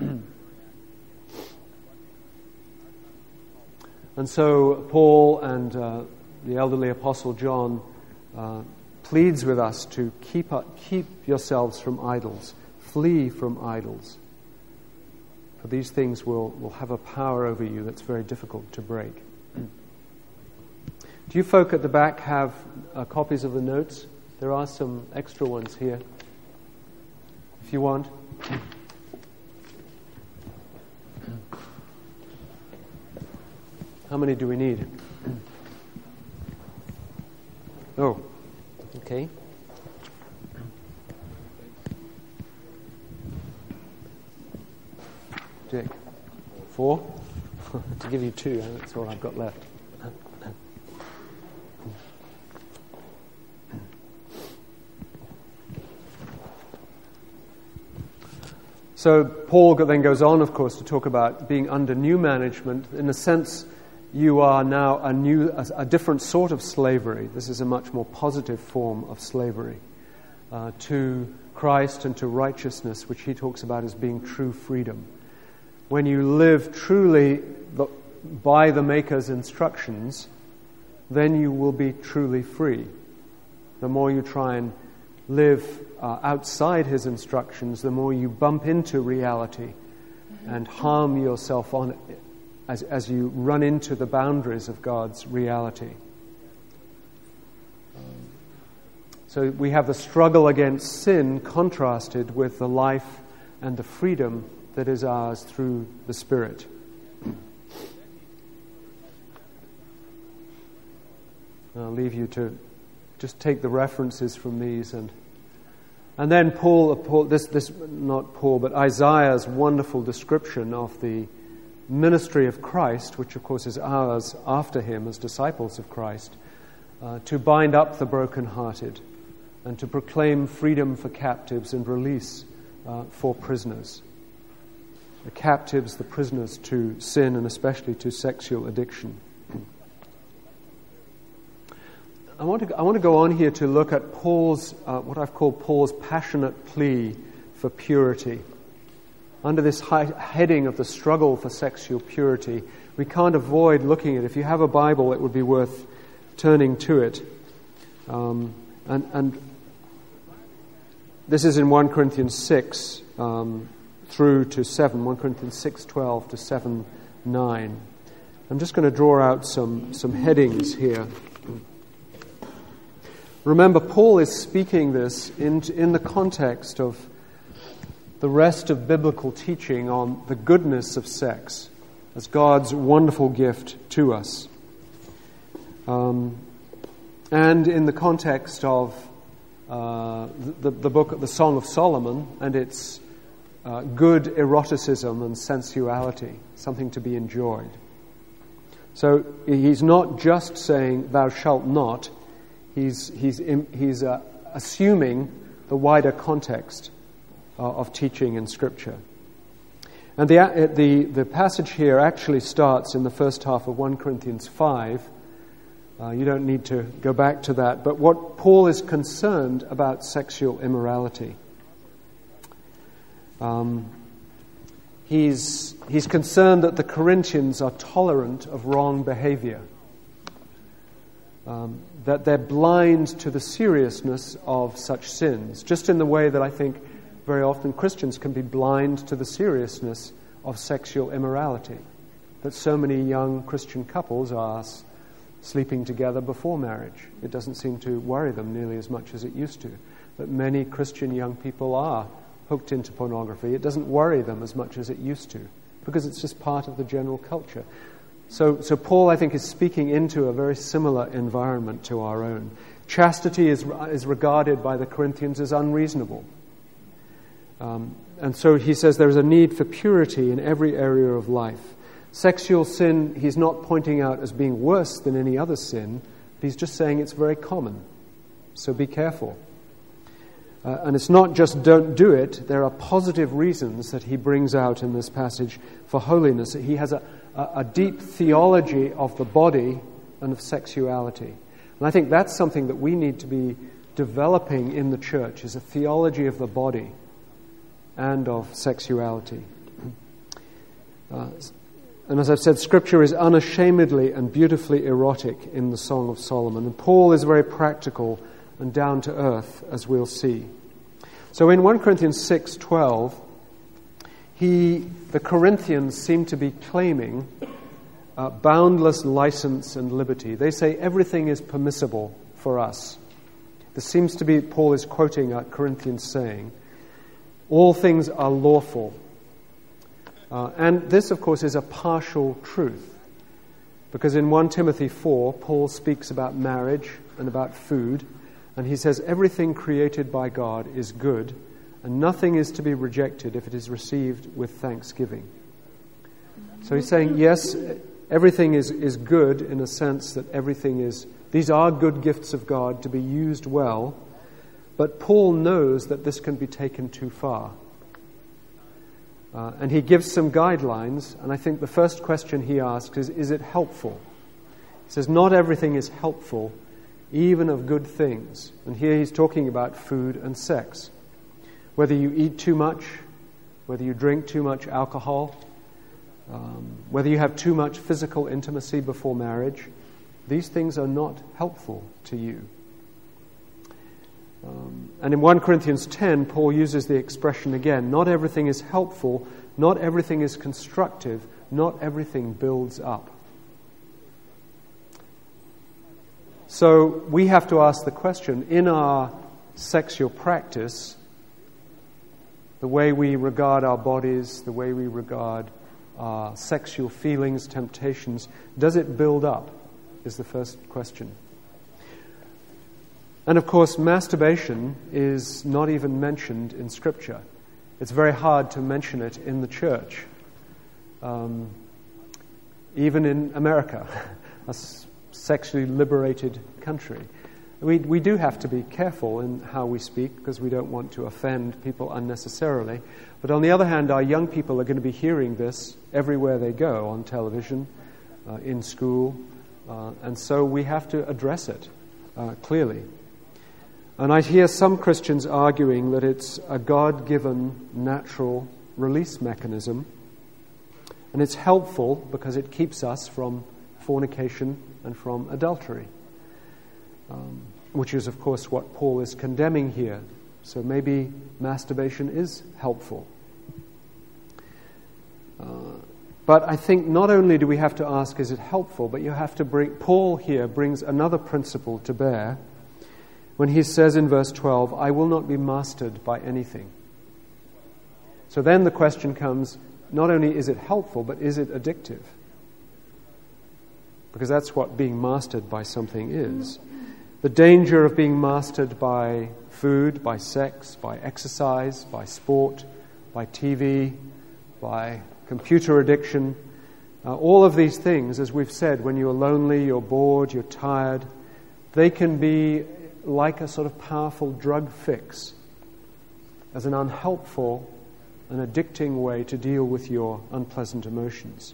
And so Paul and uh, the elderly apostle John uh, pleads with us to keep up, keep yourselves from idols, flee from idols. For these things will, will have a power over you that's very difficult to break. Do you folk at the back have uh, copies of the notes? There are some extra ones here, if you want. How many do we need? Oh, okay. Dick, four? To give you two, that's all I've got left. So Paul then goes on, of course, to talk about being under new management. In a sense, you are now a new, a, a different sort of slavery. This is a much more positive form of slavery uh, to Christ and to righteousness, which he talks about as being true freedom. When you live truly by the Maker's instructions, then you will be truly free. The more you try and live uh, outside his instructions, the more you bump into reality and harm yourself on it as, as you run into the boundaries of God's reality. Um, so we have the struggle against sin contrasted with the life and the freedom that is ours through the Spirit. I'll leave you to just take the references from these, and and then Paul, Paul this this not Paul, but Isaiah's wonderful description of the ministry of Christ, which of course is ours after him as disciples of Christ, uh, to bind up the brokenhearted and to proclaim freedom for captives and release uh, for prisoners. The captives, the prisoners to sin and especially to sexual addiction. I want to I want to go on here to look at Paul's uh, what I've called Paul's passionate plea for purity. Under this high heading of the struggle for sexual purity, we can't avoid looking at. If you have a Bible, it would be worth turning to it. Um, and and this is in First Corinthians six. Um, through to seven, First Corinthians six twelve to seven nine. I'm just going to draw out some, some headings here. Remember, Paul is speaking this in, in the context of the rest of biblical teaching on the goodness of sex as God's wonderful gift to us. Um, and in the context of uh, the, the book, the Song of Solomon, and its uh, good eroticism and sensuality, something to be enjoyed. So he's not just saying, thou shalt not. He's, he's, he's uh, assuming the wider context uh, of teaching in Scripture. And the, the, the passage here actually starts in the first half of First Corinthians five. Uh, you don't need to go back to that. But what Paul is concerned about sexual immorality. Um, he's, he's concerned that the Corinthians are tolerant of wrong behavior. Um, that they're blind to the seriousness of such sins, just in the way that I think very often Christians can be blind to the seriousness of sexual immorality, that so many young Christian couples are s- sleeping together before marriage. It doesn't seem to worry them nearly as much as it used to, but many Christian young people are hooked into pornography. It doesn't worry them as much as it used to, because it's just part of the general culture. So, so Paul, I think, is speaking into a very similar environment to our own. Chastity is, is regarded by the Corinthians as unreasonable. Um, and so he says there is a need for purity in every area of life. Sexual sin, he's not pointing out as being worse than any other sin, but he's just saying it's very common. So be careful. Uh, and it's not just don't do it. There are positive reasons that he brings out in this passage for holiness. He has a a deep theology of the body and of sexuality. And I think that's something that we need to be developing in the church, is a theology of the body and of sexuality. Uh, and as I've said, Scripture is unashamedly and beautifully erotic in the Song of Solomon. And Paul is very practical and down to earth, as we'll see. So in First Corinthians six twelve, He, the Corinthians seem to be claiming uh, boundless license and liberty. They say everything is permissible for us. This seems to be, Paul is quoting a Corinthians saying, all things are lawful. Uh, and this, of course, is a partial truth. Because in First Timothy four, Paul speaks about marriage and about food. And he says everything created by God is good, and nothing is to be rejected if it is received with thanksgiving. So he's saying, yes, everything is, is good in a sense that everything is, these are good gifts of God to be used well, but Paul knows that this can be taken too far. Uh, and he gives some guidelines, and I think the first question he asks is, is it helpful? He says, not everything is helpful, even of good things. And here he's talking about food and sex. Whether you eat too much, whether you drink too much alcohol, um, whether you have too much physical intimacy before marriage, these things are not helpful to you. Um, and in First Corinthians ten, Paul uses the expression again, not everything is helpful, not everything is constructive, not everything builds up. So we have to ask the question, in our sexual practice, the way we regard our bodies, the way we regard our sexual feelings, temptations, does it build up, is the first question. And of course, masturbation is not even mentioned in Scripture. It's very hard to mention it in the church, um, even in America, a sexually liberated country. We we do have to be careful in how we speak because we don't want to offend people unnecessarily. But on the other hand, our young people are going to be hearing this everywhere they go, on television, uh, in school, uh, and so we have to address it uh, clearly. And I hear some Christians arguing that it's a God-given natural release mechanism, and it's helpful because it keeps us from fornication and from adultery. Um, which is, of course, what Paul is condemning here. So maybe masturbation is helpful. But I think not only do we have to ask, is it helpful, but you have to bring, Paul here brings another principle to bear when he says in verse twelve, I will not be mastered by anything. So then the question comes, not only is it helpful, but is it addictive? Because that's what being mastered by something is. The danger of being mastered by food, by sex, by exercise, by sport, by T V, by computer addiction, uh, all of these things, as we've said, when you're lonely, you're bored, you're tired, they can be like a sort of powerful drug fix, as an unhelpful, an addicting way to deal with your unpleasant emotions.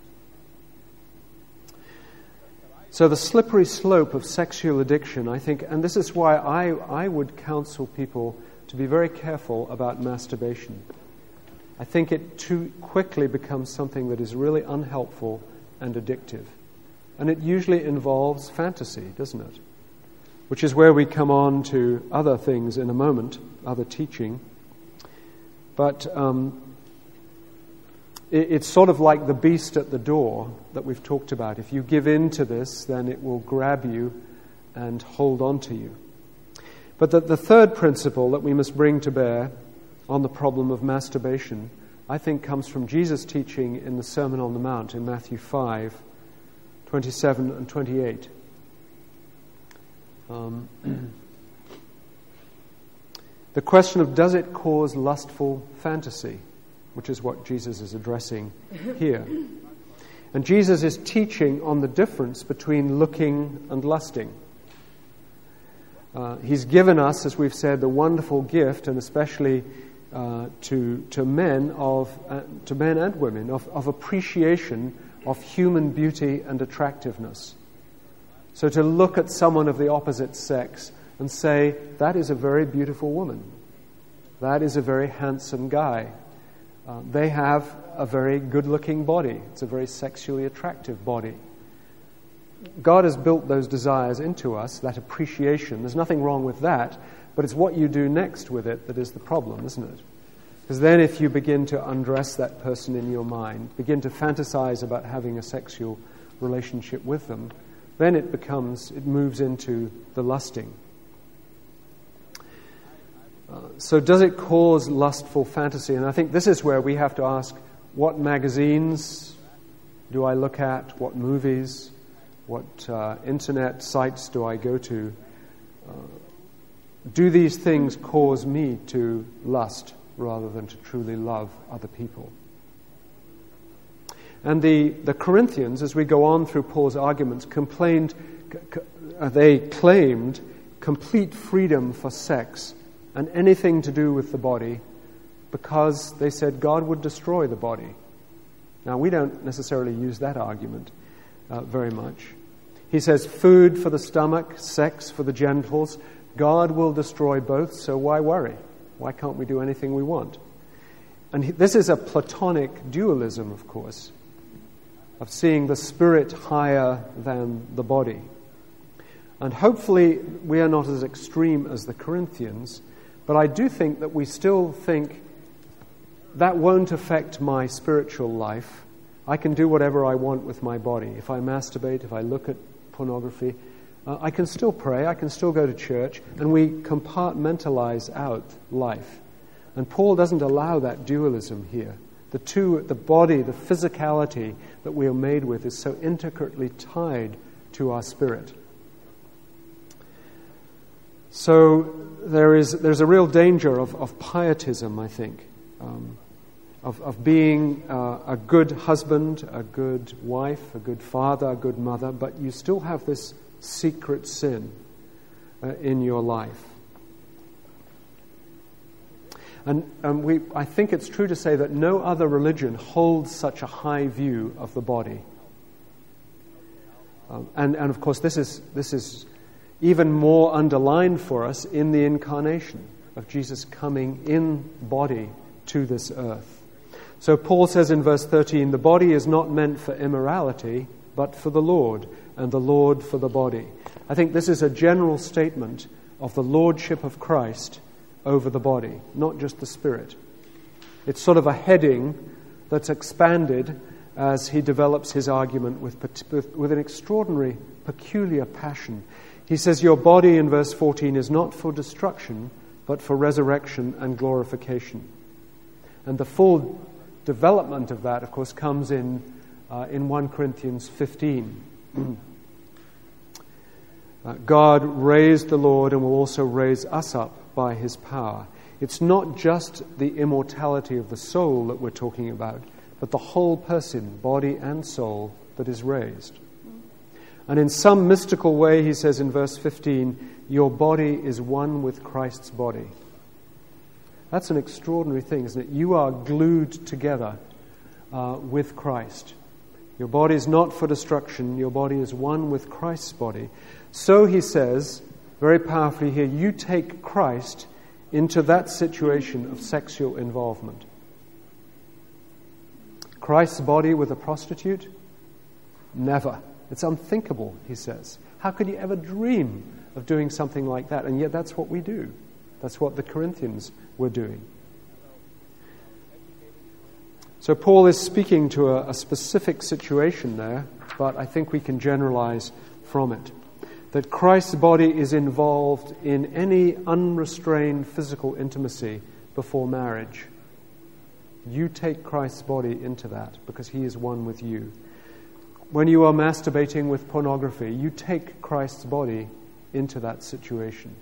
So the slippery slope of sexual addiction, I think, and this is why I, I would counsel people to be very careful about masturbation. I think it too quickly becomes something that is really unhelpful and addictive. And it usually involves fantasy, doesn't it? Which is where we come on to other things in a moment, other teaching. But um, it, it's sort of like the beast at the door that we've talked about. If you give in to this, then it will grab you and hold on to you. But the, the third principle that we must bring to bear on the problem of masturbation, I think, comes from Jesus' teaching in the Sermon on the Mount in Matthew five, twenty-seven and twenty-eight. Um, the question of does it cause lustful fantasy, which is what Jesus is addressing here. And Jesus is teaching on the difference between looking and lusting. Uh, he's given us, as we've said, the wonderful gift, and especially uh, to to men of uh, to men and women of, of appreciation of human beauty and attractiveness. So to look at someone of the opposite sex and say, that is a very beautiful woman. That is a very handsome guy. Uh, they have a very good-looking body. It's a very sexually attractive body. God has built those desires into us, that appreciation. There's nothing wrong with that, but it's what you do next with it that is the problem, isn't it? Because then if you begin to undress that person in your mind, begin to fantasize about having a sexual relationship with them, then it becomes, it moves into the lusting. Uh, so does it cause lustful fantasy? And I think this is where we have to ask, what magazines do I look at? What movies? What uh, internet sites do I go to? Uh, do these things cause me to lust rather than to truly love other people? And the, the Corinthians, as we go on through Paul's arguments, complained, uh, they claimed complete freedom for sex and anything to do with the body because they said God would destroy the body. Now, we don't necessarily use that argument uh, very much. He says food for the stomach, sex for the genitals. God will destroy both, so why worry? Why can't we do anything we want? And he, this is a Platonic dualism, of course, of seeing the spirit higher than the body. And hopefully we are not as extreme as the Corinthians, but I do think that we still think that won't affect my spiritual life. I can do whatever I want with my body. If I masturbate, if I look at pornography, uh, I can still pray, I can still go to church, and we compartmentalize out life. And Paul doesn't allow that dualism here. The two, the body, the physicality that we are made with is so intricately tied to our spirit. So there is there's a real danger of, of pietism, I think, um, of, of being uh, a good husband, a good wife, a good father, a good mother, but you still have this secret sin uh, in your life. And um, we, I think it's true to say that no other religion holds such a high view of the body. Um, and, and of course, this is this is even more underlined for us in the incarnation of Jesus coming in body to this earth. So Paul says in verse thirteen, the body is not meant for immorality, but for the Lord, and the Lord for the body. I think this is a general statement of the lordship of Christ over the body, not just the spirit. It's sort of a heading that's expanded as he develops his argument with, with, with an extraordinary, peculiar passion. He says, your body, in verse fourteen, is not for destruction, but for resurrection and glorification. And the full development of that, of course, comes in uh, in First Corinthians fifteen. uh, God raised the Lord and will also raise us up by his power. It's not just the immortality of the soul that we're talking about, but the whole person, body and soul, that is raised. And in some mystical way, he says in verse fifteen, your body is one with Christ's body. That's an extraordinary thing, isn't it? You are glued together uh, with Christ. Your body is not for destruction. Your body is one with Christ's body. So he says, very powerfully here, you take Christ into that situation of sexual involvement. Christ's body with a prostitute? Never. It's unthinkable, he says. How could you ever dream of doing something like that? And yet that's what we do. That's what the Corinthians were doing. So Paul is speaking to a, a specific situation there, but I think we can generalize from it. That Christ's body is involved in any unrestrained physical intimacy before marriage. You take Christ's body into that because he is one with you. When you are masturbating with pornography, you take Christ's body into that situation.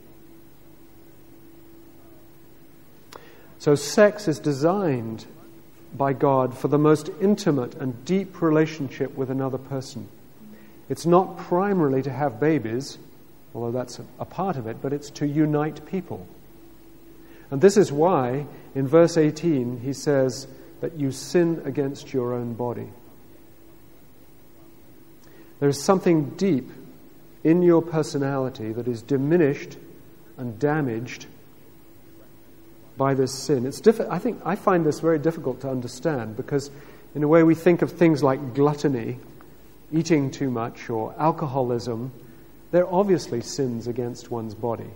So sex is designed by God for the most intimate and deep relationship with another person. It's not primarily to have babies, although that's a, a part of it, but it's to unite people. And this is why, in verse eighteen, he says that you sin against your own body. There is something deep in your personality that is diminished and damaged by this sin. It's diff- I think I find this very difficult to understand because, in a way, we think of things like gluttony, eating too much, or alcoholism. They're obviously sins against one's body.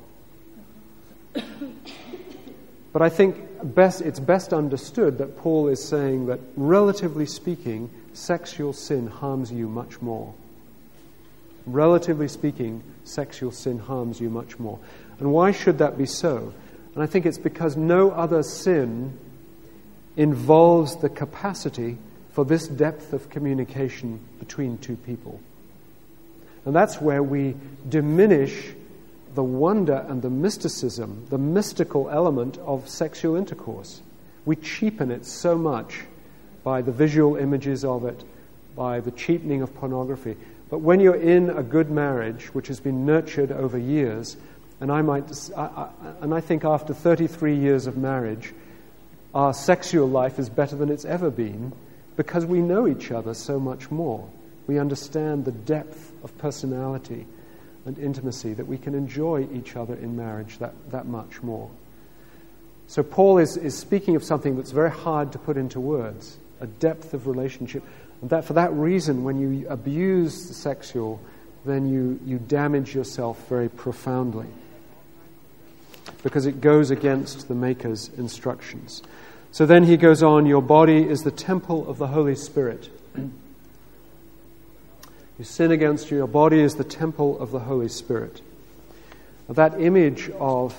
But I think best, it's best understood that Paul is saying that, relatively speaking, sexual sin harms you much more. Relatively speaking, sexual sin harms you much more. And why should that be so? And I think it's because no other sin involves the capacity for this depth of communication between two people. And that's where we diminish the wonder and the mysticism, the mystical element of sexual intercourse. We cheapen it so much by the visual images of it, by the cheapening of pornography. But when you're in a good marriage, which has been nurtured over years, and I might, I, I, and I think after thirty-three years of marriage, our sexual life is better than it's ever been because we know each other so much more. We understand the depth of personality and intimacy that we can enjoy each other in marriage that, that much more. So Paul is, is speaking of something that's very hard to put into words, a depth of relationship. And that for that reason, when you abuse the sexual, then you, you damage yourself very profoundly, because it goes against the Maker's instructions. So then he goes on, your body is the temple of the Holy Spirit. You sin against you, your body is the temple of the Holy Spirit. That image of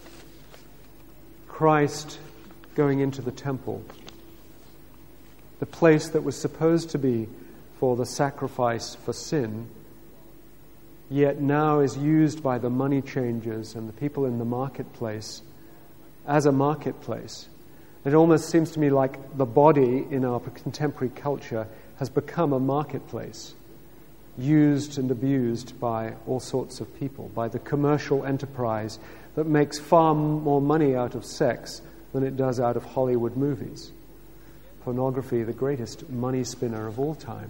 Christ going into the temple, the place that was supposed to be for the sacrifice for sin, yet now is used by the money changers and the people in the marketplace as a marketplace. It almost seems to me like the body in our contemporary culture has become a marketplace, used and abused by all sorts of people, by the commercial enterprise that makes far more money out of sex than it does out of Hollywood movies. Pornography, the greatest money spinner of all time.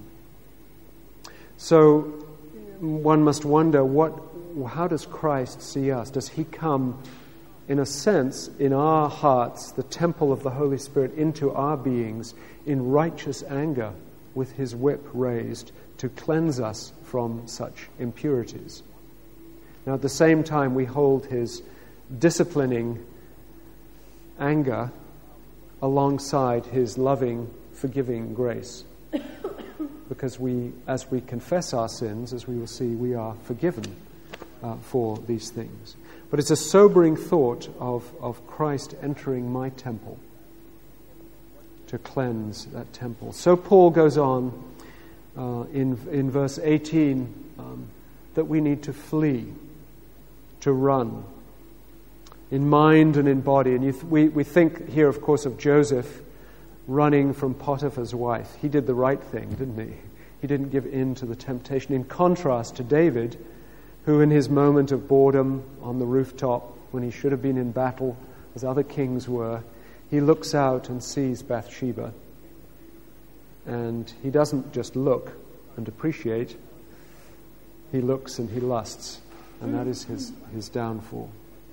So one must wonder, what, how does Christ see us? Does he come, in a sense, in our hearts, the temple of the Holy Spirit, into our beings in righteous anger with his whip raised to cleanse us from such impurities? Now, at the same time, we hold his disciplining anger alongside his loving, forgiving grace. because we, as we confess our sins, as we will see, we are forgiven uh, for these things. But it's a sobering thought of, of Christ entering my temple to cleanse that temple. So Paul goes on uh, in, in verse eighteen um, that we need to flee, to run, in mind and in body. And you th- we, we think here, of course, of Joseph running from Potiphar's wife. He did the right thing, didn't he? He didn't give in to the temptation. In contrast to David, who in his moment of boredom on the rooftop, when he should have been in battle, as other kings were, he looks out and sees Bathsheba. And he doesn't just look and appreciate, he looks and he lusts. And that is his, his downfall.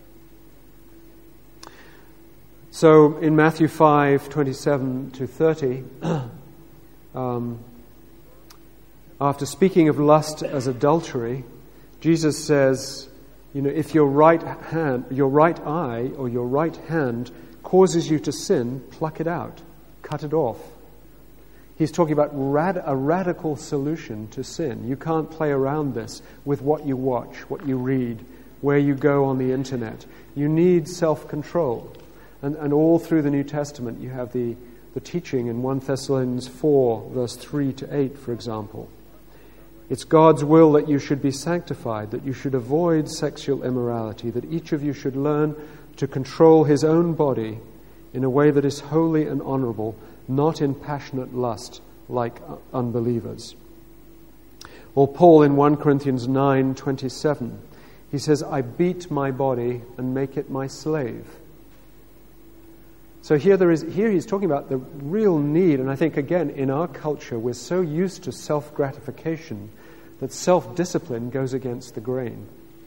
So in Matthew five, twenty-seven to thirty, um, after speaking of lust as adultery, Jesus says, you know, if your right hand, your right eye or your right hand causes you to sin, pluck it out, cut it off. He's talking about rad- a radical solution to sin. You can't play around this with what you watch, what you read, where you go on the internet. You need self-control. And, and all through the New Testament, you have the, the teaching in First Thessalonians four, verse three to eight, for example. It's God's will that you should be sanctified, that you should avoid sexual immorality, that each of you should learn to control his own body in a way that is holy and honorable, not in passionate lust like unbelievers. Or Paul in First Corinthians nine twenty-seven, he says, I beat my body and make it my slave. So here there is here he's talking about the real need, and I think again in our culture we're so used to self-gratification that self-discipline goes against the grain.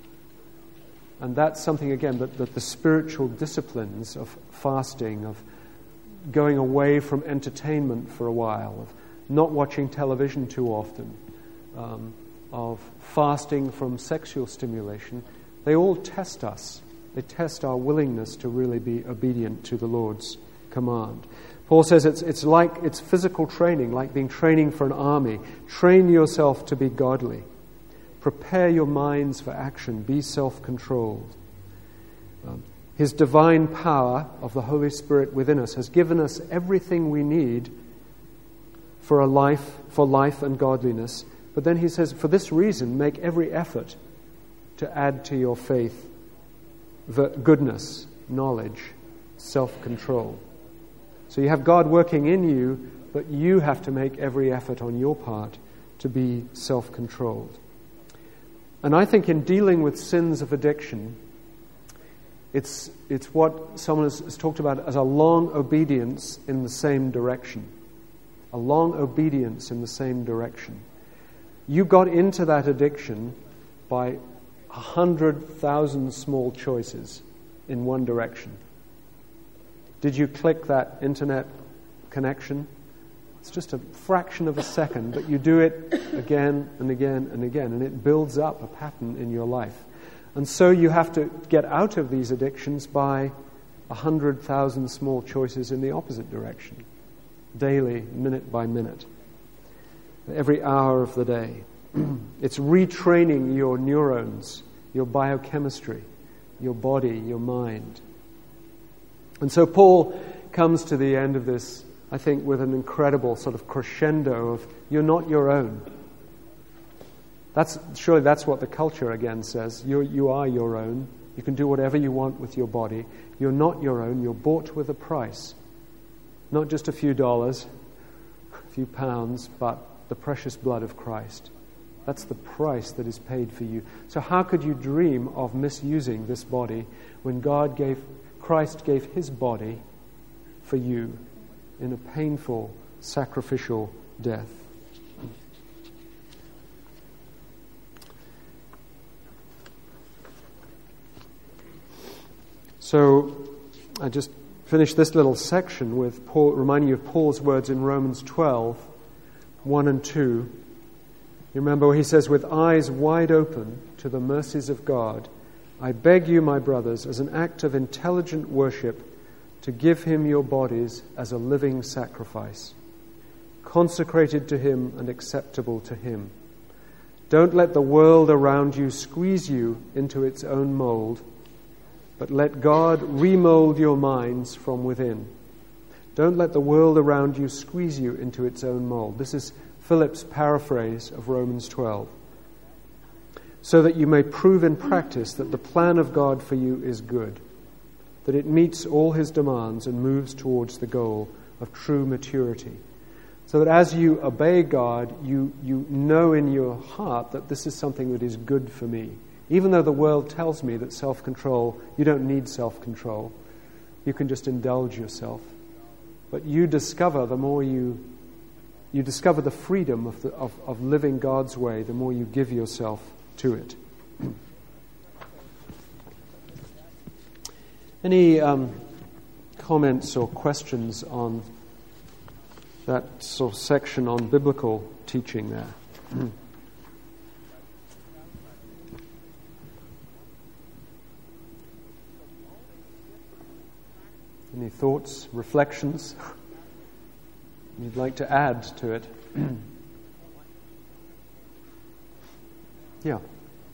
And that's something again that, that the spiritual disciplines of fasting, of going away from entertainment for a while, of not watching television too often, um, of fasting from sexual stimulation, they all test us. They test our willingness to really be obedient to the Lord's command. Paul says it's it's like it's physical training, like being training for an army. Train yourself to be godly. Prepare your minds for action. Be self-controlled. Um, His divine power of the Holy Spirit within us has given us everything we need for a life, for life and godliness. But then he says, for this reason, make every effort to add to your faith goodness, knowledge, self-control. So you have God working in you, but you have to make every effort on your part to be self-controlled. And I think in dealing with sins of addiction, it's it's what someone has, has talked about as a long obedience in the same direction. A long obedience in the same direction. You got into that addiction by a hundred thousand small choices in one direction. Did you click that internet connection? It's just a fraction of a second, but you do it again and again and again, and it builds up a pattern in your life. And so you have to get out of these addictions by a hundred thousand small choices in the opposite direction, daily, minute by minute, every hour of the day. It's retraining your neurons, your biochemistry, your body, your mind. And so Paul comes to the end of this, I think, with an incredible sort of crescendo of, you're not your own. That's surely that's what the culture again says. You you are your own. You can do whatever you want with your body. You're not your own. You're bought with a price. Not just a few dollars, a few pounds, but the precious blood of Christ. That's the price that is paid for you. So how could you dream of misusing this body when God gave, Christ gave his body for you in a painful, sacrificial death? So I just finished this little section with Paul, reminding you of Paul's words in Romans twelve, one and two. You remember where he says, with eyes wide open to the mercies of God, I beg you, my brothers, as an act of intelligent worship, to give him your bodies as a living sacrifice, consecrated to Him and acceptable to Him. Don't let the world around you squeeze you into its own mold, but let God remold your minds from within. Don't let the world around you squeeze you into its own mold. This is Philip's paraphrase of Romans twelve. So that you may prove in practice that the plan of God for you is good, that it meets all His demands and moves towards the goal of true maturity. So that as you obey God, you, you know in your heart that this is something that is good for me. Even though the world tells me that self-control, you don't need self-control. You can just indulge yourself. But you discover, the more you you discover the freedom of, the, of, of living God's way, the more you give yourself to it. Any um, comments or questions on that sort of section on biblical teaching there? Any thoughts, reflections you'd like to add to it? Yeah.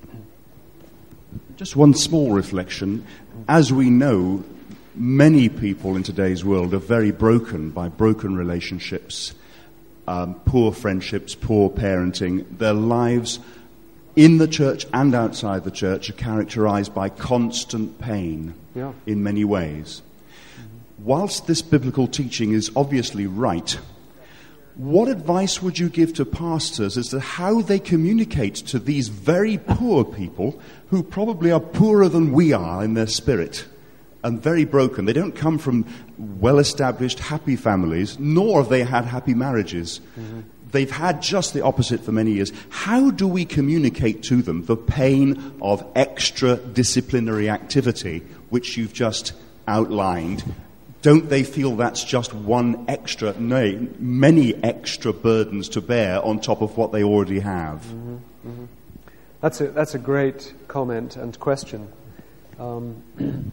Just one small reflection. As we know, many people in today's world are very broken by broken relationships, um, poor friendships, poor parenting. Their lives in the church and outside the church are characterized by constant pain Yeah. in many ways. Whilst this biblical teaching is obviously right, what advice would you give to pastors as to how they communicate to these very poor people who probably are poorer than we are in their spirit and very broken? They don't come from well-established, happy families, nor have they had happy marriages. Mm-hmm. They've had just the opposite for many years. How do we communicate to them the pain of extra disciplinary activity, which you've just outlined? Don't they feel that's just one extra, nay, many extra burdens to bear on top of what they already have? Mm-hmm, mm-hmm. That's a that's a great comment and question. Um,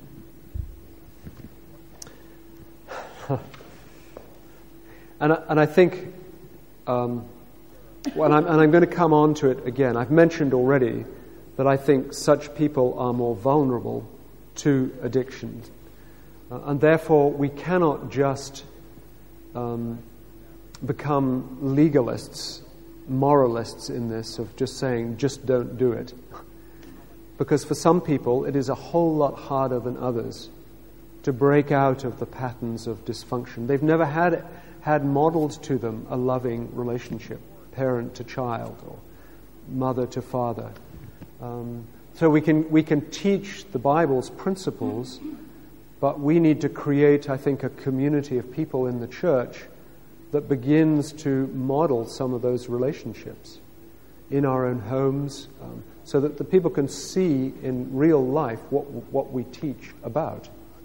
and I, and I think, um, well, I'm, and I'm going to come on to it again. I've mentioned already that I think such people are more vulnerable to addiction. Uh, and therefore, we cannot just um, become legalists, moralists in this, of just saying, just don't do it. Because for some people, it is a whole lot harder than others to break out of the patterns of dysfunction. They've never had had modeled to them a loving relationship, parent to child or mother to father. Um, so we can we can teach the Bible's principles, but we need to create, I think, a community of people in the church that begins to model some of those relationships in our own homes, um, so that the people can see in real life what what we teach about.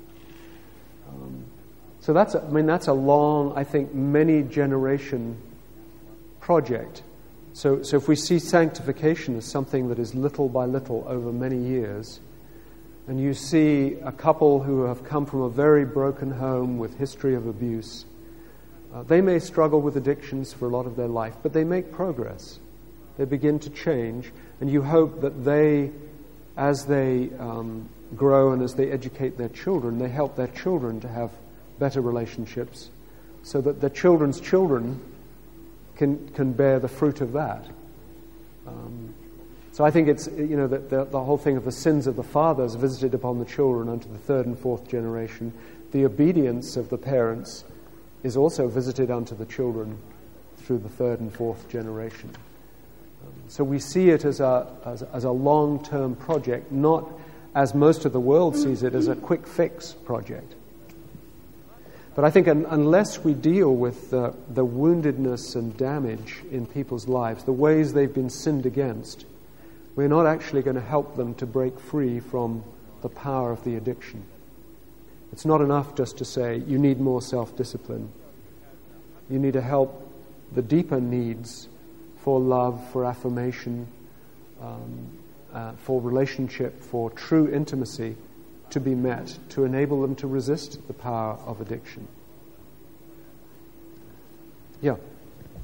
Um, so that's, a, I mean, that's a long, I think, many generation project. So, so if we see sanctification as something that is little by little over many years, and you see a couple who have come from a very broken home with history of abuse, uh, they may struggle with addictions for a lot of their life, but they make progress. They begin to change, and you hope that they, as they um, grow and as they educate their children, they help their children to have better relationships, so that their children's children can can bear the fruit of that. Um, so I think it's, you know, that the, the whole thing of the sins of the fathers visited upon the children unto the third and fourth generation. The obedience of the parents is also visited unto the children through the third and fourth generation. Um, so we see it as a as, as a long-term project, not as most of the world sees it, as a quick fix project. But I think un- unless we deal with the, the woundedness and damage in people's lives, the ways they've been sinned against, we're not actually going to help them to break free from the power of the addiction. It's not enough just to say, you need more self-discipline. You need to help the deeper needs for love, for affirmation, um, uh, for relationship, for true intimacy to be met, to enable them to resist the power of addiction. Yeah.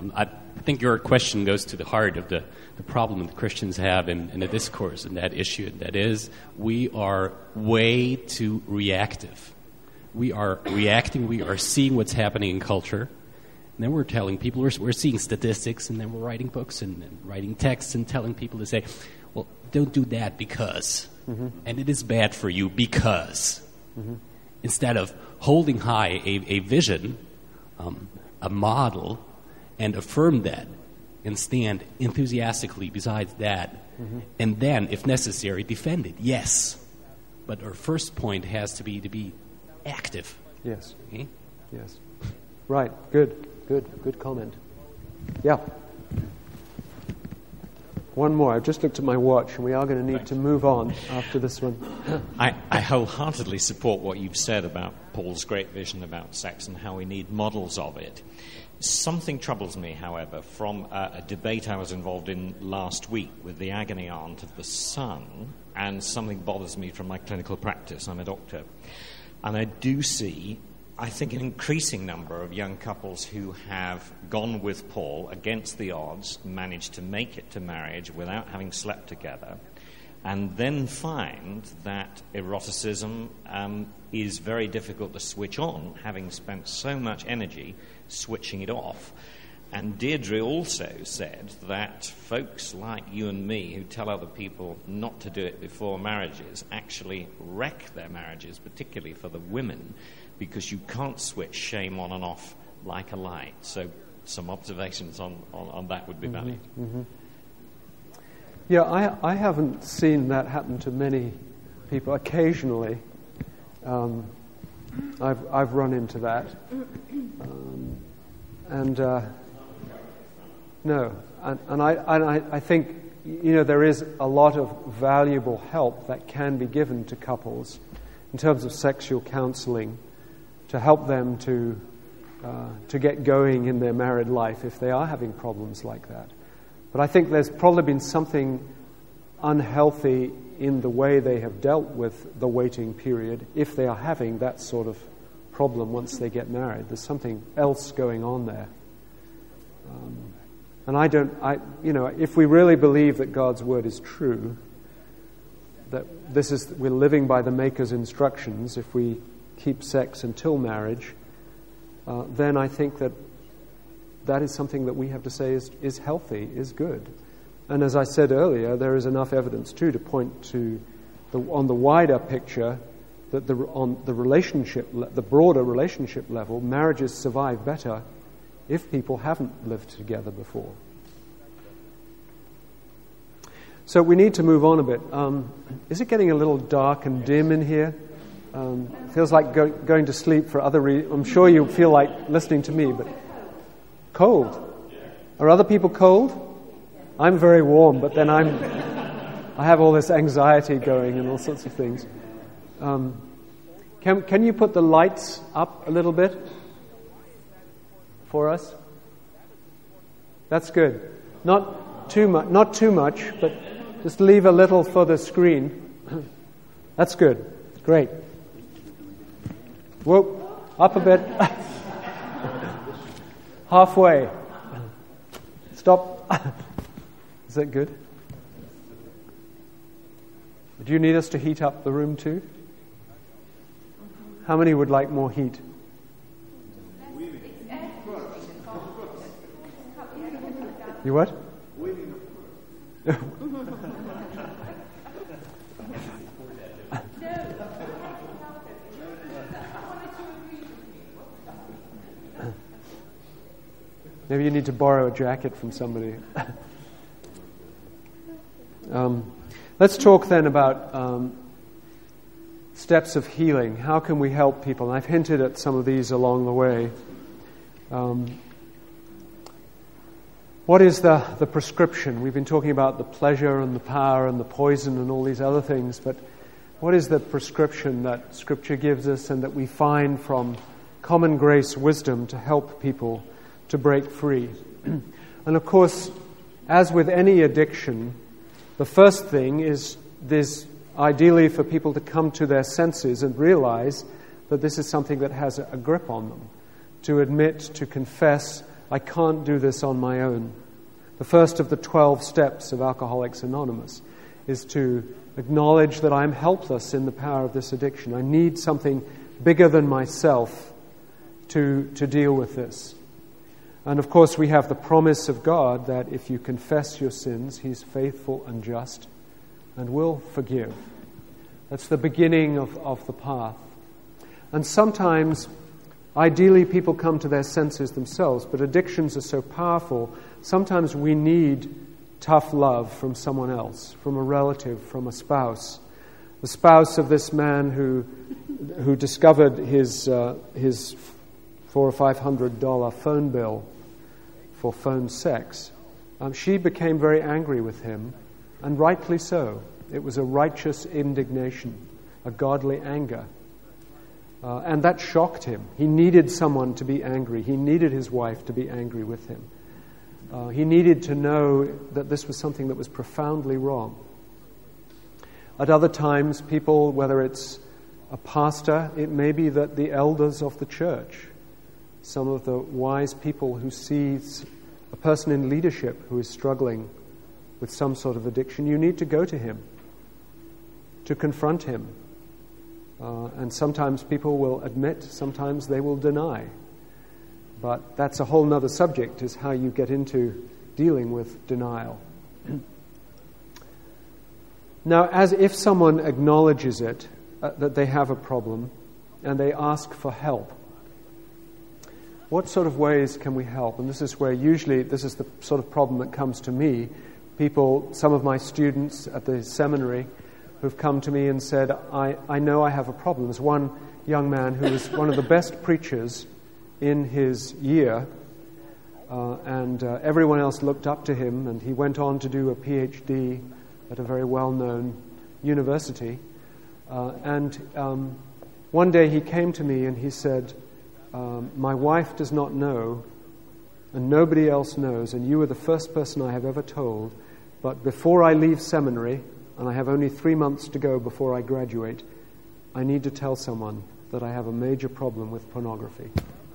Um, I think your question goes to the heart of the, the problem that Christians have in, in the discourse and that issue, and that is we are way too reactive. We are reacting, we are seeing what's happening in culture, and then we're telling people, we're, we're seeing statistics, and then we're writing books and, and writing texts and telling people to say, well, don't do that because, mm-hmm. and it is bad for you because, mm-hmm. instead of holding high a, a vision, um, a model, and affirm that, and stand enthusiastically besides that, mm-hmm. and then, if necessary, defend it. Yes, but our first point has to be to be active. Yes. Okay? Yes. Right. Good. Good. Good comment. Yeah. One more. I've just looked at my watch, and we are going to need Thanks. to move on after this one. I, I wholeheartedly support what you've said about Paul's great vision about sex and how we need models of it. Something troubles me, however, from a, a debate I was involved in last week with the agony aunt of the son, and something bothers me from my clinical practice. I'm a doctor. And I do see, I think, an increasing number of young couples who have gone with Paul against the odds, managed to make it to marriage without having slept together, and then find that eroticism um, is very difficult to switch on, having spent so much energy switching it off. And Deirdre also said that folks like you and me who tell other people not to do it before marriages actually wreck their marriages, particularly for the women, because you can't switch shame on and off like a light. So some observations on, on, on that would be mm-hmm, valid. Mm-hmm. Yeah, I, I haven't seen that happen to many people. Occasionally, um, I've, I've run into that. Um, and... Uh, No, and, and, I, and I, I think, you know, there is a lot of valuable help that can be given to couples in terms of sexual counseling to help them to uh, to get going in their married life if they are having problems like that. But I think there's probably been something unhealthy in the way they have dealt with the waiting period if they are having that sort of problem once they get married. There's something else going on there. Um, And I don't, I, you know, if we really believe that God's word is true, that this is, we're living by the Maker's instructions, if we keep sex until marriage, uh, then I think that that is something that we have to say is, is healthy, is good. And as I said earlier, there is enough evidence too to point to, the, on the wider picture, that the, on the relationship, the broader relationship level, marriages survive better if people haven't lived together before. So we need to move on a bit. Um, is it getting a little dark and dim in here? Um, feels like go, going to sleep for other reasons. I'm sure you feel like listening to me, but cold. Are other people cold? I'm very warm, but then I'm, I have all this anxiety going and all sorts of things. Um, can, can you put the lights up a little bit for us? That's good. Not too much, not too much, but just leave a little for the screen. That's good. Great. Whoop, up a bit. Halfway. Stop. Is that good? Do you need us to heat up the room too? How many would like more heat? You what? Maybe you need to borrow a jacket from somebody. um, let's talk then about um, steps of healing. How can we help people? And I've hinted at some of these along the way. Um, What is the, the prescription? We've been talking about the pleasure and the power and the poison and all these other things, but what is the prescription that Scripture gives us and that we find from common grace wisdom to help people to break free? And of course, as with any addiction, the first thing is this, ideally for people to come to their senses and realize that this is something that has a grip on them, to admit, to confess, I can't do this on my own. The first of the twelve steps of Alcoholics Anonymous is to acknowledge that I'm helpless in the power of this addiction. I need something bigger than myself to, to deal with this. And of course, we have the promise of God that if you confess your sins, He's faithful and just and will forgive. That's the beginning of, of the path. And sometimes, ideally, people come to their senses themselves, but addictions are so powerful, sometimes we need tough love from someone else, from a relative, from a spouse. The spouse of this man who who discovered his uh, his four or five hundred dollar phone bill for phone sex, um, she became very angry with him, and rightly so. It was a righteous indignation, a godly anger. Uh, and that shocked him. He needed someone to be angry. He needed his wife to be angry with him. Uh, he needed to know that this was something that was profoundly wrong. At other times, people, whether it's a pastor, it may be that the elders of the church, some of the wise people who see a person in leadership who is struggling with some sort of addiction, you need to go to him, to confront him. Uh, and sometimes people will admit, sometimes they will deny. But that's a whole other subject, is how you get into dealing with denial. Now, as if someone acknowledges it, uh, that they have a problem, and they ask for help, what sort of ways can we help? And this is where usually, this is the sort of problem that comes to me. People, some of my students at the seminary who've come to me and said, I, I know I have a problem. There's one young man who was one of the best preachers in his year, uh, and uh, everyone else looked up to him, and he went on to do a P H D at a very well-known university. Uh, and um, one day he came to me and he said, um, my wife does not know, and nobody else knows, and you are the first person I have ever told, but before I leave seminary, and I have only three months to go before I graduate, I need to tell someone that I have a major problem with pornography.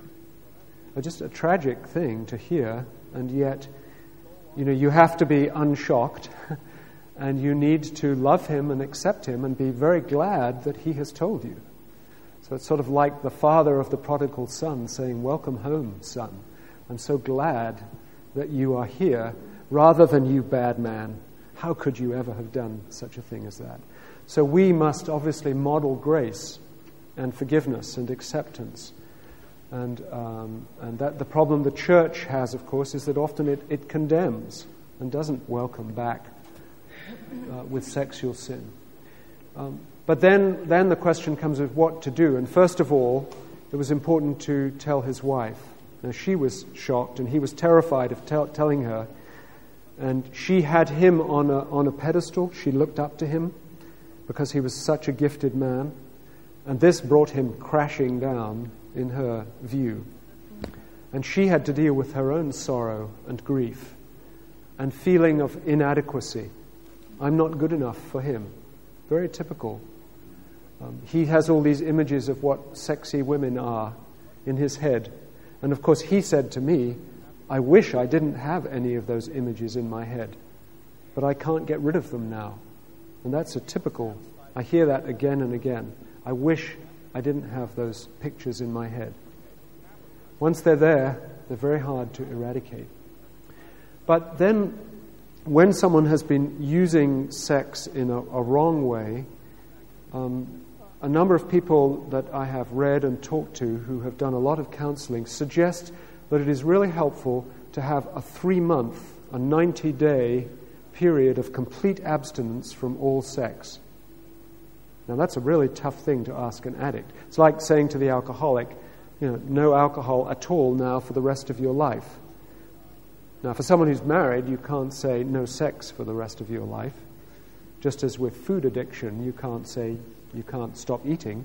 Just a tragic thing to hear, and yet, you know, you have to be unshocked, and you need to love him and accept him and be very glad that he has told you. So it's sort of like the father of the prodigal son saying, welcome home, son. I'm so glad that you are here, rather than you bad man. How could you ever have done such a thing as that? So we must obviously model grace and forgiveness and acceptance. And um, and that the problem the church has, of course, is that often it, it condemns and doesn't welcome back uh, with sexual sin. Um, but then, then the question comes of what to do. And first of all, it was important to tell his wife. Now, she was shocked, and he was terrified of tell, telling her. And she had him on a, on a pedestal. She looked up to him because he was such a gifted man. And this brought him crashing down in her view. And she had to deal with her own sorrow and grief and feeling of inadequacy. I'm not good enough for him. Very typical. Um, he has all these images of what sexy women are in his head. And of course he said to me, I wish I didn't have any of those images in my head, but I can't get rid of them now. And that's a typical, I hear that again and again. I wish I didn't have those pictures in my head. Once they're there, they're very hard to eradicate. But then, when someone has been using sex in a, a wrong way, um, a number of people that I have read and talked to who have done a lot of counseling suggest that it is really helpful to have a three-month, a ninety-day period of complete abstinence from all sex. Now, that's a really tough thing to ask an addict. It's like saying to the alcoholic, you know, no alcohol at all now for the rest of your life. Now, for someone who's married, you can't say no sex for the rest of your life. Just as with food addiction, you can't say you can't stop eating.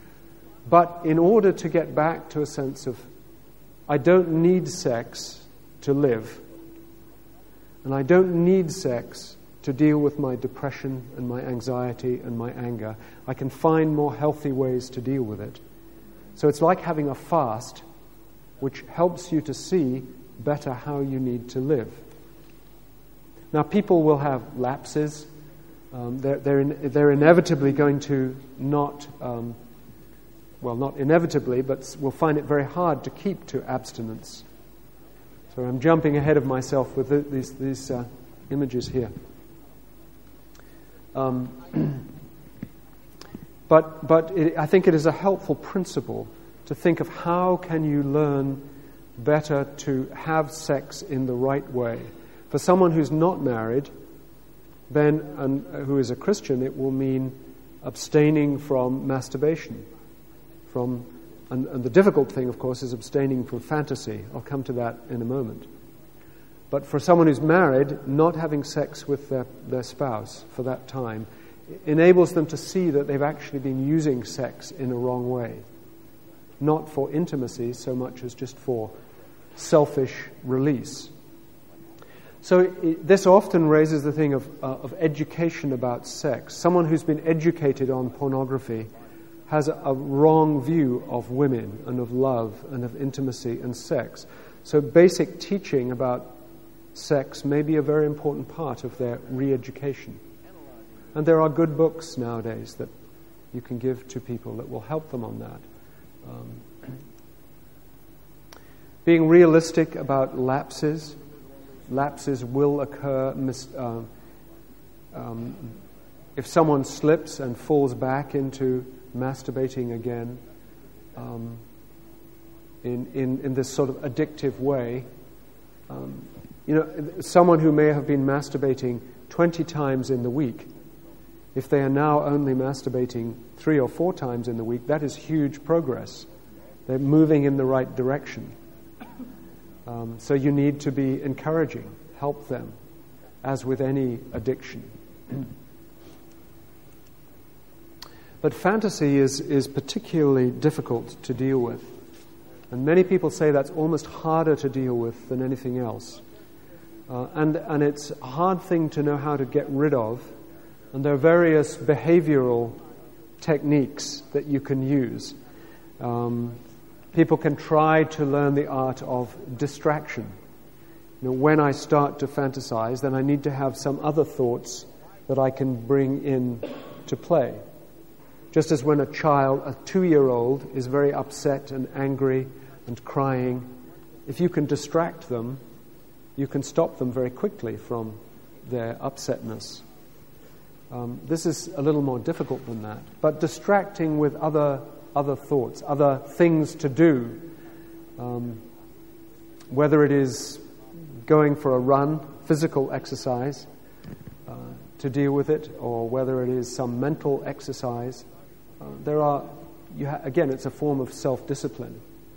But in order to get back to a sense of, I don't need sex to live, and I don't need sex to deal with my depression and my anxiety and my anger. I can find more healthy ways to deal with it. So it's like having a fast, which helps you to see better how you need to live. Now, people will have lapses. Um, they're, they're, in, they're inevitably going to not, um, well, not inevitably, but will find it very hard to keep to abstinence. So I'm jumping ahead of myself with the, these, these uh, images here. Um, but but it, I think it is a helpful principle to think of how can you learn better to have sex in the right way. For someone who's not married, then and who is a Christian, it will mean abstaining from masturbation. From and, and the difficult thing, of course, is abstaining from fantasy. I'll come to that in a moment. But for someone who's married, not having sex with their, their spouse for that time enables them to see that they've actually been using sex in a wrong way. Not for intimacy so much as just for selfish release. So it, this often raises the thing of, uh, of education about sex. Someone who's been educated on pornography has a, a wrong view of women and of love and of intimacy and sex. So basic teaching about sex may be a very important part of their re-education. And there are good books nowadays that you can give to people that will help them on that. Um, being realistic about lapses. Lapses will occur. Mis- uh, um, if someone slips and falls back into masturbating again um, in, in, in this sort of addictive way, um, you know, someone who may have been masturbating twenty times in the week, if they are now only masturbating three or four times in the week, that is huge progress. They're moving in the right direction. Um, so you need to be encouraging, help them, as with any addiction. But fantasy is, is particularly difficult to deal with. And many people say that's almost harder to deal with than anything else. Uh, and, and it's a hard thing to know how to get rid of. And there are various behavioral techniques that you can use. Um, people can try to learn the art of distraction. You know, when I start to fantasize, then I need to have some other thoughts that I can bring in to play. Just as when a child, a two-year-old, is very upset and angry and crying, if you can distract them, you can stop them very quickly from their upsetness. Um, this is a little more difficult than that. But distracting with other other thoughts, other things to do, um, whether it is going for a run, physical exercise, uh, to deal with it, or whether it is some mental exercise, uh, there are, you ha- again, it's a form of self-discipline.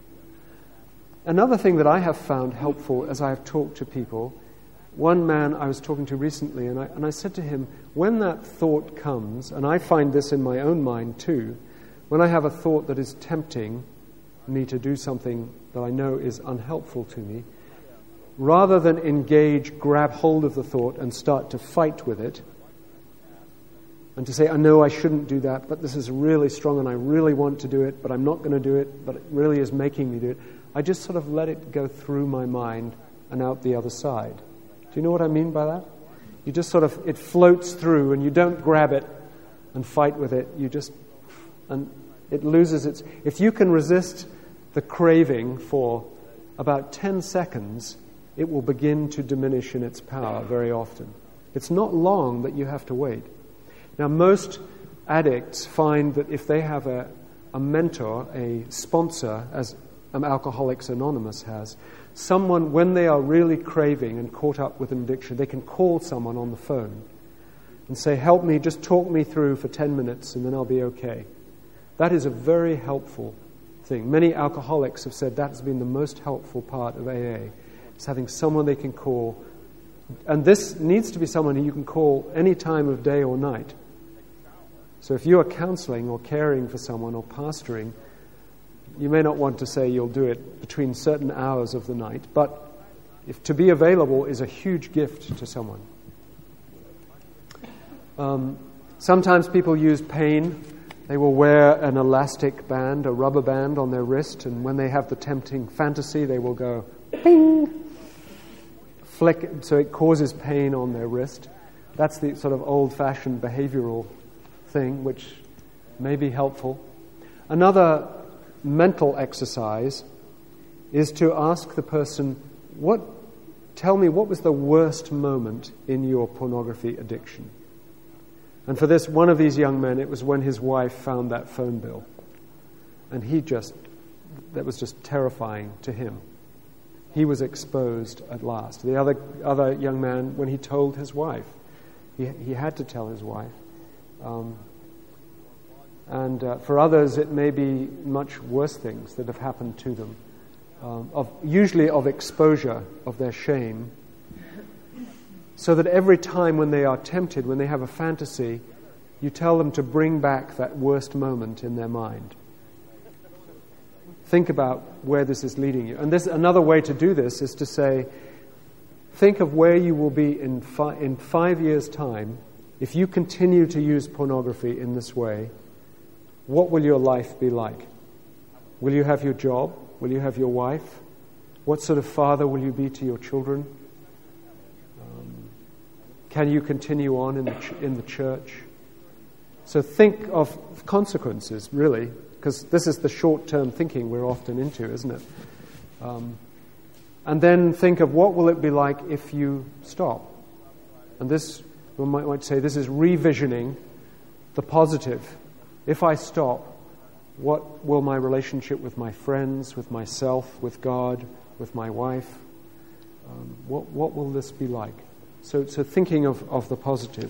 Another thing that I have found helpful as I have talked to people, one man I was talking to recently, and I, and I said to him, when that thought comes, and I find this in my own mind too, when I have a thought that is tempting me to do something that I know is unhelpful to me, rather than engage, grab hold of the thought and start to fight with it, and to say, I know I shouldn't do that, but this is really strong and I really want to do it, but I'm not going to do it, but it really is making me do it, I just sort of let it go through my mind and out the other side. Do you know what I mean by that? You just sort of, it floats through and you don't grab it and fight with it, you just... And it loses its... If you can resist the craving for about ten seconds, it will begin to diminish in its power very often. It's not long that you have to wait. Now, most addicts find that if they have a, a mentor, a sponsor, as um, Alcoholics Anonymous has, someone, when they are really craving and caught up with an addiction, they can call someone on the phone and say, help me, just talk me through for ten minutes and then I'll be okay. That is a very helpful thing. Many alcoholics have said that has been the most helpful part of A A. It's having someone they can call. And this needs to be someone who you can call any time of day or night. So if you are counseling or caring for someone or pastoring, you may not want to say you'll do it between certain hours of the night, but if to be available is a huge gift to someone. Um, sometimes people use pain. They will wear an elastic band, a rubber band on their wrist, and when they have the tempting fantasy, they will go, ping, flick, so it causes pain on their wrist. That's the sort of old-fashioned behavioral thing, which may be helpful. Another mental exercise is to ask the person, "What? Tell me, what was the worst moment in your pornography addiction?" And for this, one of these young men, it was when his wife found that phone bill. And he just, that was just terrifying to him. He was exposed at last. The other other young man, when he told his wife, he he had to tell his wife. Um, and uh, for others, it may be much worse things that have happened to them, um, of usually of exposure of their shame, so that every time when they are tempted, when they have a fantasy, you tell them to bring back that worst moment in their mind. Think about where this is leading you. And this another way to do this is to say, think of where you will be in, fi- in five years' time if you continue to use pornography in this way. What will your life be like? Will you have your job? Will you have your wife? What sort of father will you be to your children? Um, can you continue on in the ch- in the church? So think of consequences, really, because this is the short-term thinking we're often into, isn't it? Um, and then think of what will it be like if you stop. And this, we might, might say, this is revisioning the positive. If I stop, what will my relationship with my friends, with myself, with God, with my wife, um, what what will this be like? So, so thinking of, of the positive.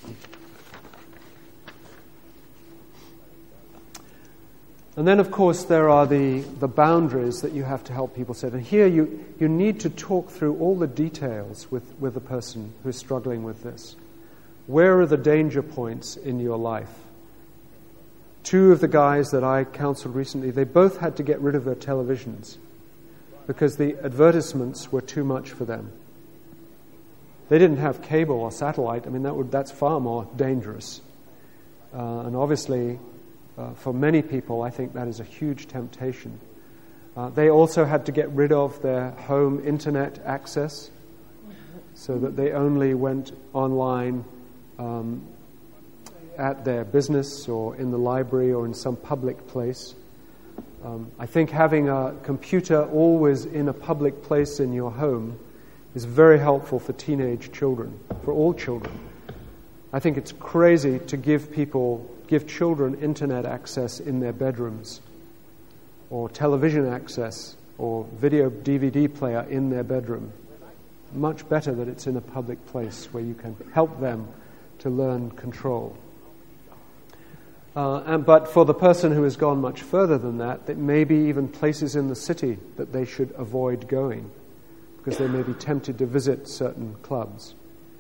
And then, of course, there are the, the boundaries that you have to help people set. And here you, you need to talk through all the details with, with the person who's struggling with this. Where are the danger points in your life? Two of the guys that I counseled recently, they both had to get rid of their televisions because the advertisements were too much for them. They didn't have cable or satellite. I mean, that would that's far more dangerous. Uh, and obviously, uh, for many people, I think that is a huge temptation. Uh, they also had to get rid of their home internet access so that they only went online um, at their business or in the library or in some public place. Um, I think having a computer always in a public place in your home is very helpful for teenage children, for all children. I think it's crazy to give people, give children internet access in their bedrooms or television access or video D V D player in their bedroom. Much better that it's in a public place where you can help them to learn control. Uh, and, but for the person who has gone much further than that, there may be even places in the city that they should avoid going because they may be tempted to visit certain clubs.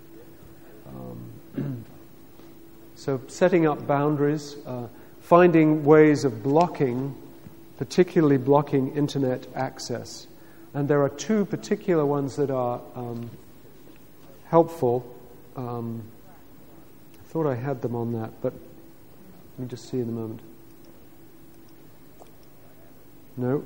Um, so setting up boundaries, uh, finding ways of blocking, particularly blocking internet access. And there are two particular ones that are um, helpful. Um, I thought I had them on that, but let me just see in a moment. No.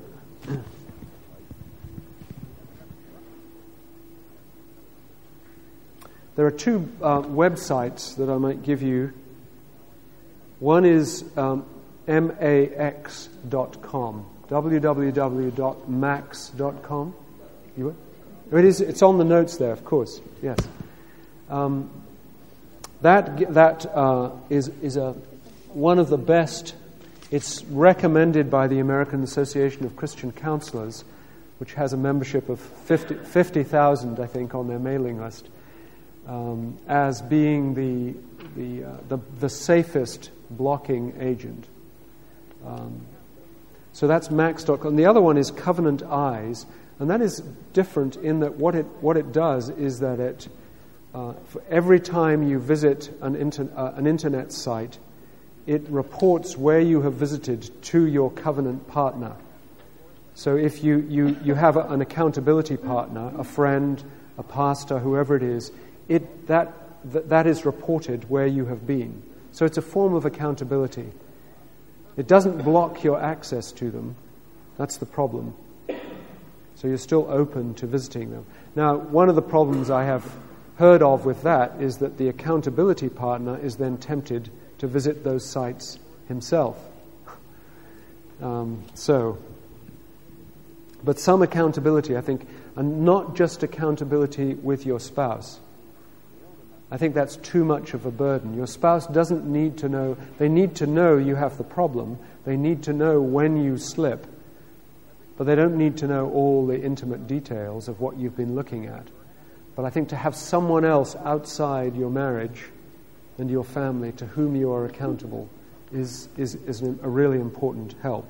There are two uh, websites that I might give you. One is um, max dot com, w w w dot max dot com. You it is, it's on the notes there, of course, yes. Um, that that uh, is, is a, one of the best. It's recommended by the American Association of Christian Counselors, which has a membership of fifty thousand, I think, on their mailing list. Um, as being the the, uh, the the safest blocking agent. Um, so that's max dot com. The other one is Covenant Eyes, and that is different in that what it what it does is that it uh, for every time you visit an inter, uh, an internet site, it reports where you have visited to your covenant partner. So if you you you have a, an accountability partner, a friend, a pastor, whoever it is. It that, that that is reported where you have been. So it's a form of accountability. It doesn't block your access to them. That's the problem. So you're still open to visiting them. Now, one of the problems I have heard of with that is that the accountability partner is then tempted to visit those sites himself. Um, so, but some accountability, I think, and not just accountability with your spouse. I think that's too much of a burden. Your spouse doesn't need to know, they need to know you have the problem, they need to know when you slip, but they don't need to know all the intimate details of what you've been looking at. But I think to have someone else outside your marriage and your family to whom you are accountable is, is, is a really important help.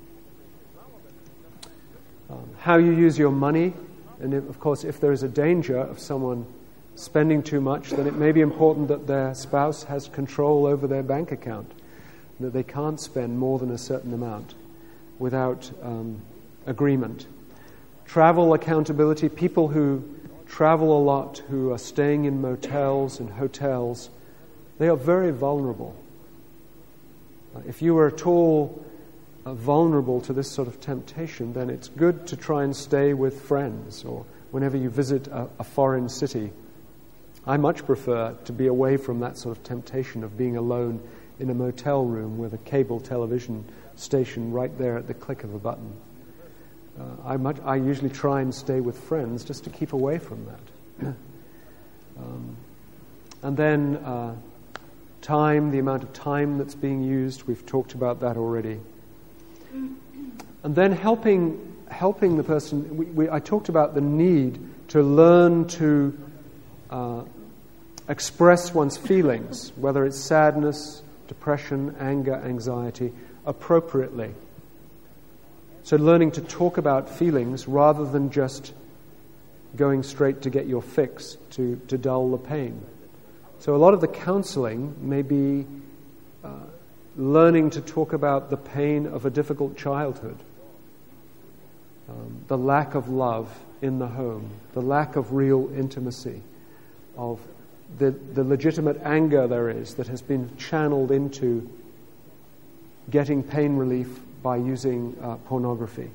Um, how you use your money, and if, of course if there is a danger of someone spending too much, then it may be important that their spouse has control over their bank account, that they can't spend more than a certain amount without um, agreement. Travel accountability, people who travel a lot, who are staying in motels and hotels, they are very vulnerable. Uh, if you are at all uh, vulnerable to this sort of temptation, then it's good to try and stay with friends or whenever you visit a, a foreign city. I much prefer to be away from that sort of temptation of being alone in a motel room with a cable television station right there at the click of a button. Uh, I, much, I usually try and stay with friends just to keep away from that. um, and then uh, time, the amount of time that's being used, we've talked about that already. And then helping helping the person, we, we, I talked about the need to learn to uh, express one's feelings, whether it's sadness, depression, anger, anxiety, appropriately. So learning to talk about feelings rather than just going straight to get your fix, to, to dull the pain. So a lot of the counseling may be uh, learning to talk about the pain of a difficult childhood, um, the lack of love in the home, the lack of real intimacy, of the, the legitimate anger there is that has been channeled into getting pain relief by using uh, pornography.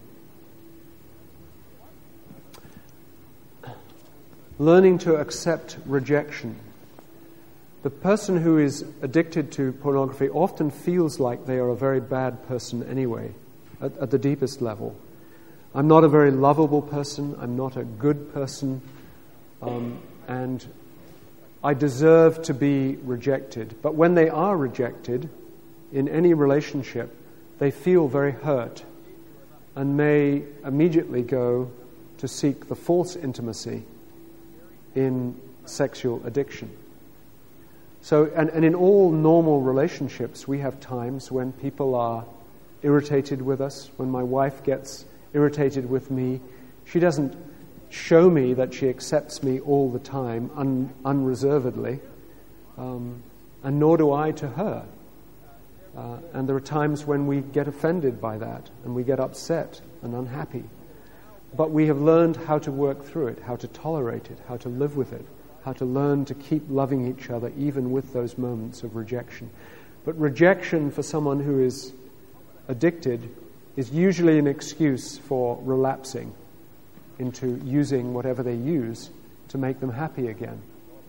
Learning to accept rejection. The person who is addicted to pornography often feels like they are a very bad person anyway, at, at the deepest level. I'm not a very lovable person, I'm not a good person, um, and I deserve to be rejected. But when they are rejected in any relationship, they feel very hurt and may immediately go to seek the false intimacy in sexual addiction. So, and, and in all normal relationships, we have times when people are irritated with us. When my wife gets irritated with me, she doesn't show me that she accepts me all the time un, unreservedly, um, and nor do I to her. Uh, and there are times when we get offended by that, and we get upset and unhappy. But we have learned how to work through it, how to tolerate it, how to live with it, how to learn to keep loving each other even with those moments of rejection. But rejection for someone who is addicted is usually an excuse for relapsing into using whatever they use to make them happy again.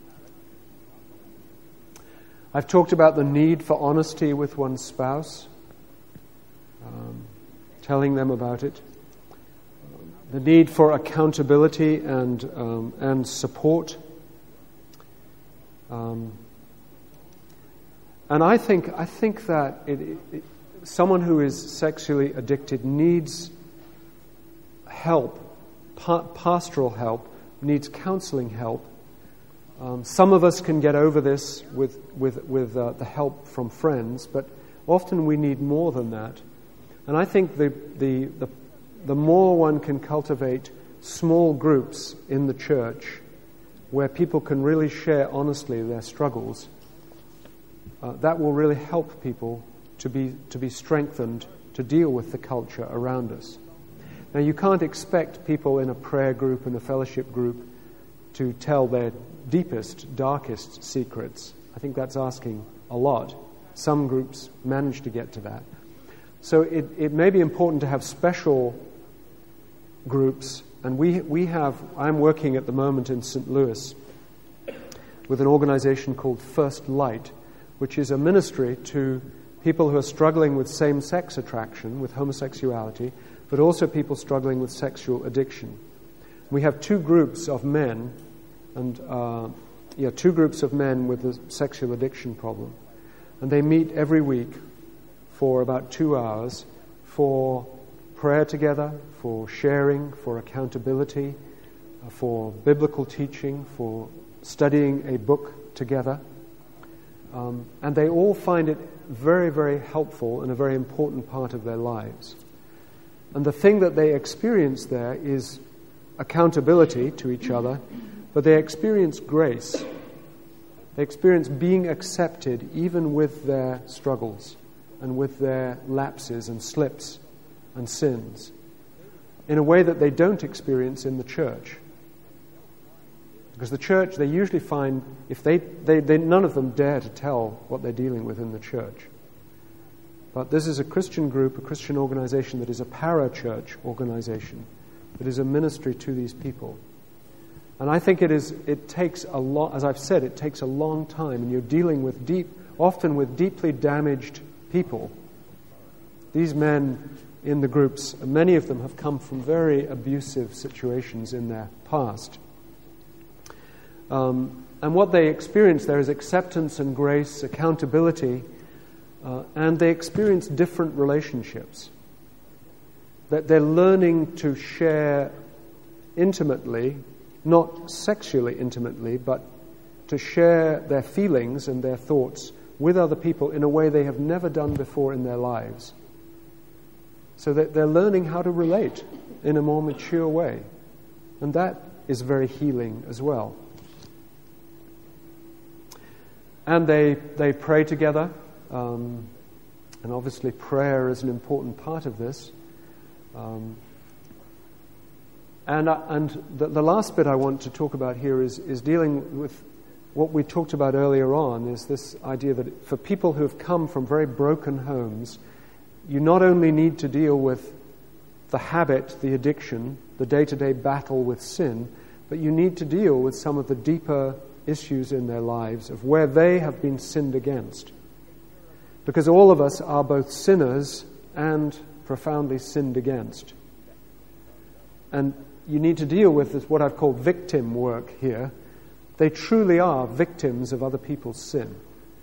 I've talked about the need for honesty with one's spouse, um, telling them about it. The need for accountability and um, and support. Um, and I think I think that it, it, it, someone who is sexually addicted needs help, pa- pastoral help, needs counseling help. Um, some of us can get over this with with with uh, the help from friends, but often we need more than that. And I think the the the the more one can cultivate small groups in the church where people can really share honestly their struggles, uh, that will really help people to be to be strengthened to deal with the culture around us. Now, you can't expect people in a prayer group and a fellowship group to tell their deepest, darkest secrets. I think that's asking a lot. Some groups manage to get to that. So it, it may be important to have special groups And we we have, I'm working at the moment in Saint Louis with an organization called First Light, which is a ministry to people who are struggling with same-sex attraction, with homosexuality, but also people struggling with sexual addiction. We have two groups of men, and uh, yeah, two groups of men with a sexual addiction problem. And they meet every week for about two hours for prayer together, for sharing, for accountability, uh, for biblical teaching, for studying a book together. Um, and they all find it very, very helpful and a very important part of their lives. And the thing that they experience there is accountability to each other, but they experience grace. They experience being accepted even with their struggles and with their lapses and slips and sins in a way that they don't experience in the church. Because the church, they usually find, if they, they, they none of them dare to tell what they're dealing with in the church. But this is a Christian group, a Christian organization that is a para-church organization, that is a ministry to these people. And I think it is. It takes a lot, as I've said, it takes a long time, and you're dealing with deep, often with deeply damaged people. These men in the groups, many of them have come from very abusive situations in their past. Um, and what they experience there is acceptance and grace, accountability, uh, and they experience different relationships. That they're learning to share intimately, not sexually intimately, but to share their feelings and their thoughts with other people in a way they have never done before in their lives. So that they're learning how to relate in a more mature way. And that is very healing as well. And they, they pray together, um, and obviously prayer is an important part of this. Um, and uh, and the, the last bit I want to talk about here is, is dealing with what we talked about earlier on, is this idea that for people who have come from very broken homes, you not only need to deal with the habit, the addiction, the day-to-day battle with sin, but you need to deal with some of the deeper issues in their lives of where they have been sinned against. Because all of us are both sinners and profoundly sinned against. And you need to deal with this, what I've called victim work here. They truly are victims of other people's sin.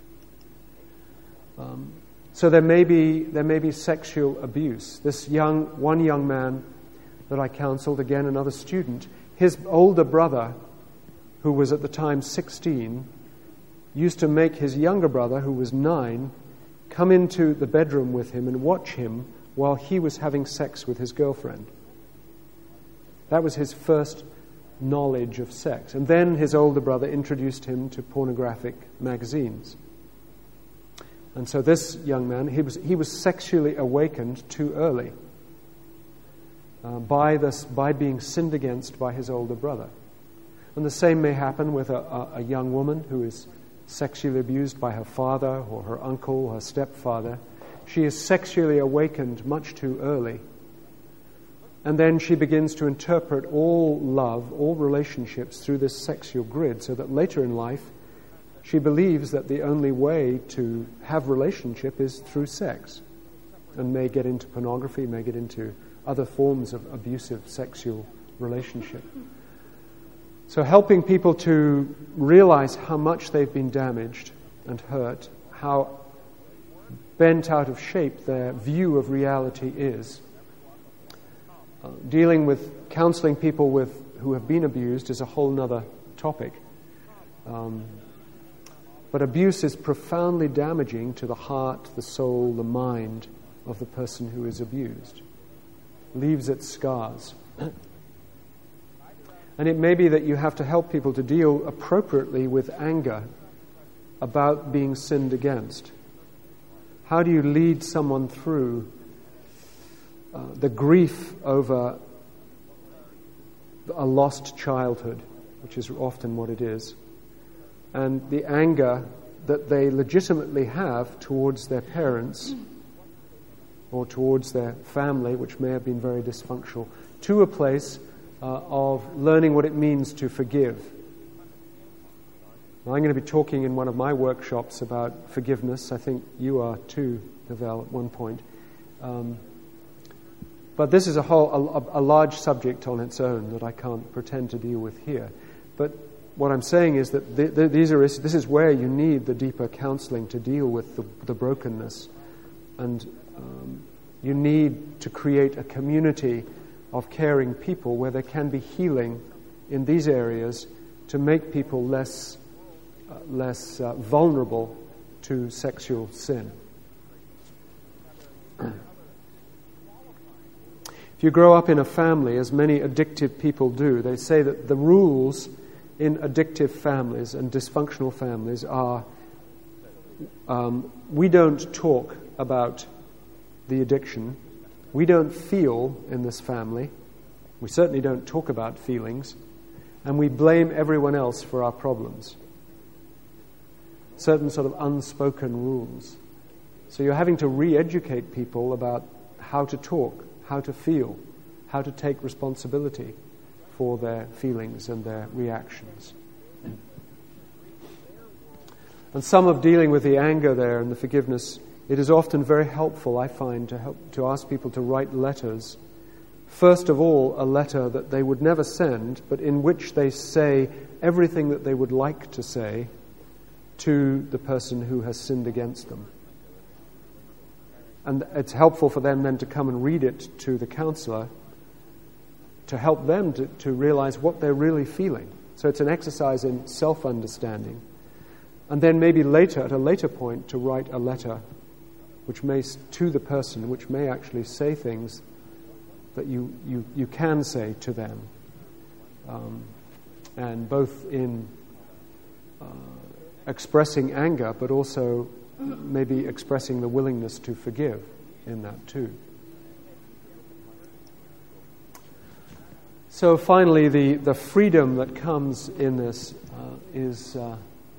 Um, so there may be there may be sexual abuse. This young one young man that I counseled, again another student, his older brother, who was at the time sixteen, used to make his younger brother, who was nine, come into the bedroom with him and watch him while he was having sex with his girlfriend. That was his first knowledge of sex. And then his older brother introduced him to pornographic magazines. And so this young man, he was he was sexually awakened too early uh, by this by being sinned against by his older brother. And the same may happen with a, a, a young woman who is sexually abused by her father or her uncle or her stepfather. She is sexually awakened much too early. And then she begins to interpret all love, all relationships through this sexual grid, so that later in life she believes that the only way to have relationship is through sex, and may get into pornography, may get into other forms of abusive sexual relationship. So helping people to realize how much they've been damaged and hurt, how bent out of shape their view of reality is. Uh, dealing with, counseling people with who have been abused is a whole other topic. Um, but abuse is profoundly damaging to the heart, the soul, the mind of the person who is abused. Leaves its scars. And it may be that you have to help people to deal appropriately with anger about being sinned against. How do you lead someone through uh, the grief over a lost childhood, which is often what it is, and the anger that they legitimately have towards their parents or towards their family, which may have been very dysfunctional, to a place uh, of learning what it means to forgive. Now, I'm going to be talking in one of my workshops about forgiveness. I think you are too, Neville, at one point. Um, but this is a whole, a, a large subject on its own that I can't pretend to deal with here. But what I'm saying is that the, the, these are this is where you need the deeper counseling to deal with the, the brokenness, and um, you need to create a community of caring people where there can be healing in these areas to make people less uh, less uh, vulnerable to sexual sin. If you grow up in a family, as many addictive people do, they say that the rules in addictive families and dysfunctional families are um, we don't talk about the addiction. We don't feel in this family. We certainly don't talk about feelings. And we blame everyone else for our problems. Certain sort of unspoken rules. So you're having to re-educate people about how to talk, how to feel, how to take responsibility for their feelings and their reactions. And some of dealing with the anger there and the forgiveness, it is often very helpful, I find, to help to ask people to write letters. First of all, a letter that they would never send, but in which they say everything that they would like to say to the person who has sinned against them. And it's helpful for them then to come and read it to the counselor to help them to, to realize what they're really feeling. So it's an exercise in self-understanding. And then maybe later, at a later point, to write a letter which may, to the person, which may actually say things that you, you, you can say to them. Um, and both in uh, expressing anger, but also maybe expressing the willingness to forgive in that too. So finally, the, the freedom that comes in this uh, is uh,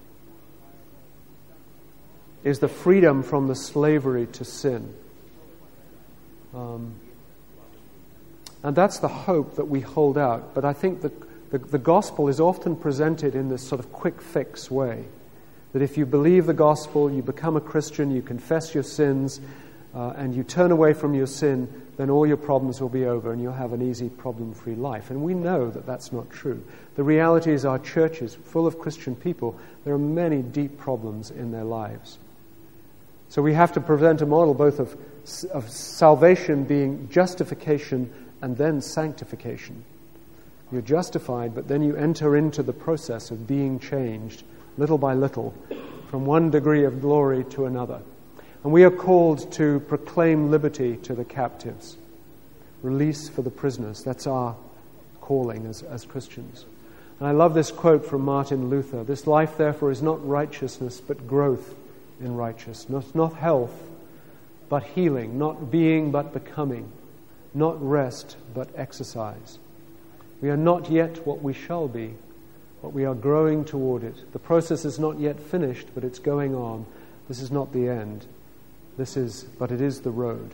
is the freedom from the slavery to sin. Um, and that's the hope that we hold out. But I think that the, the gospel is often presented in this sort of quick fix way. That if you believe the gospel, you become a Christian, you confess your sins, uh, and you turn away from your sin, then all your problems will be over and you'll have an easy, problem-free life. And we know that that's not true. The reality is our churches, full of Christian people, there are many deep problems in their lives. So we have to present a model both of, of salvation being justification and then sanctification. You're justified, but then you enter into the process of being changed little by little from one degree of glory to another. And we are called to proclaim liberty to the captives, release for the prisoners. That's our calling as, as Christians. And I love this quote from Martin Luther. This life, therefore, is not righteousness, but growth in righteousness. Not health, but healing. Not being, but becoming. Not rest, but exercise. We are not yet what we shall be, but we are growing toward it. The process is not yet finished, but it's going on. This is not the end. This is, but it is the road.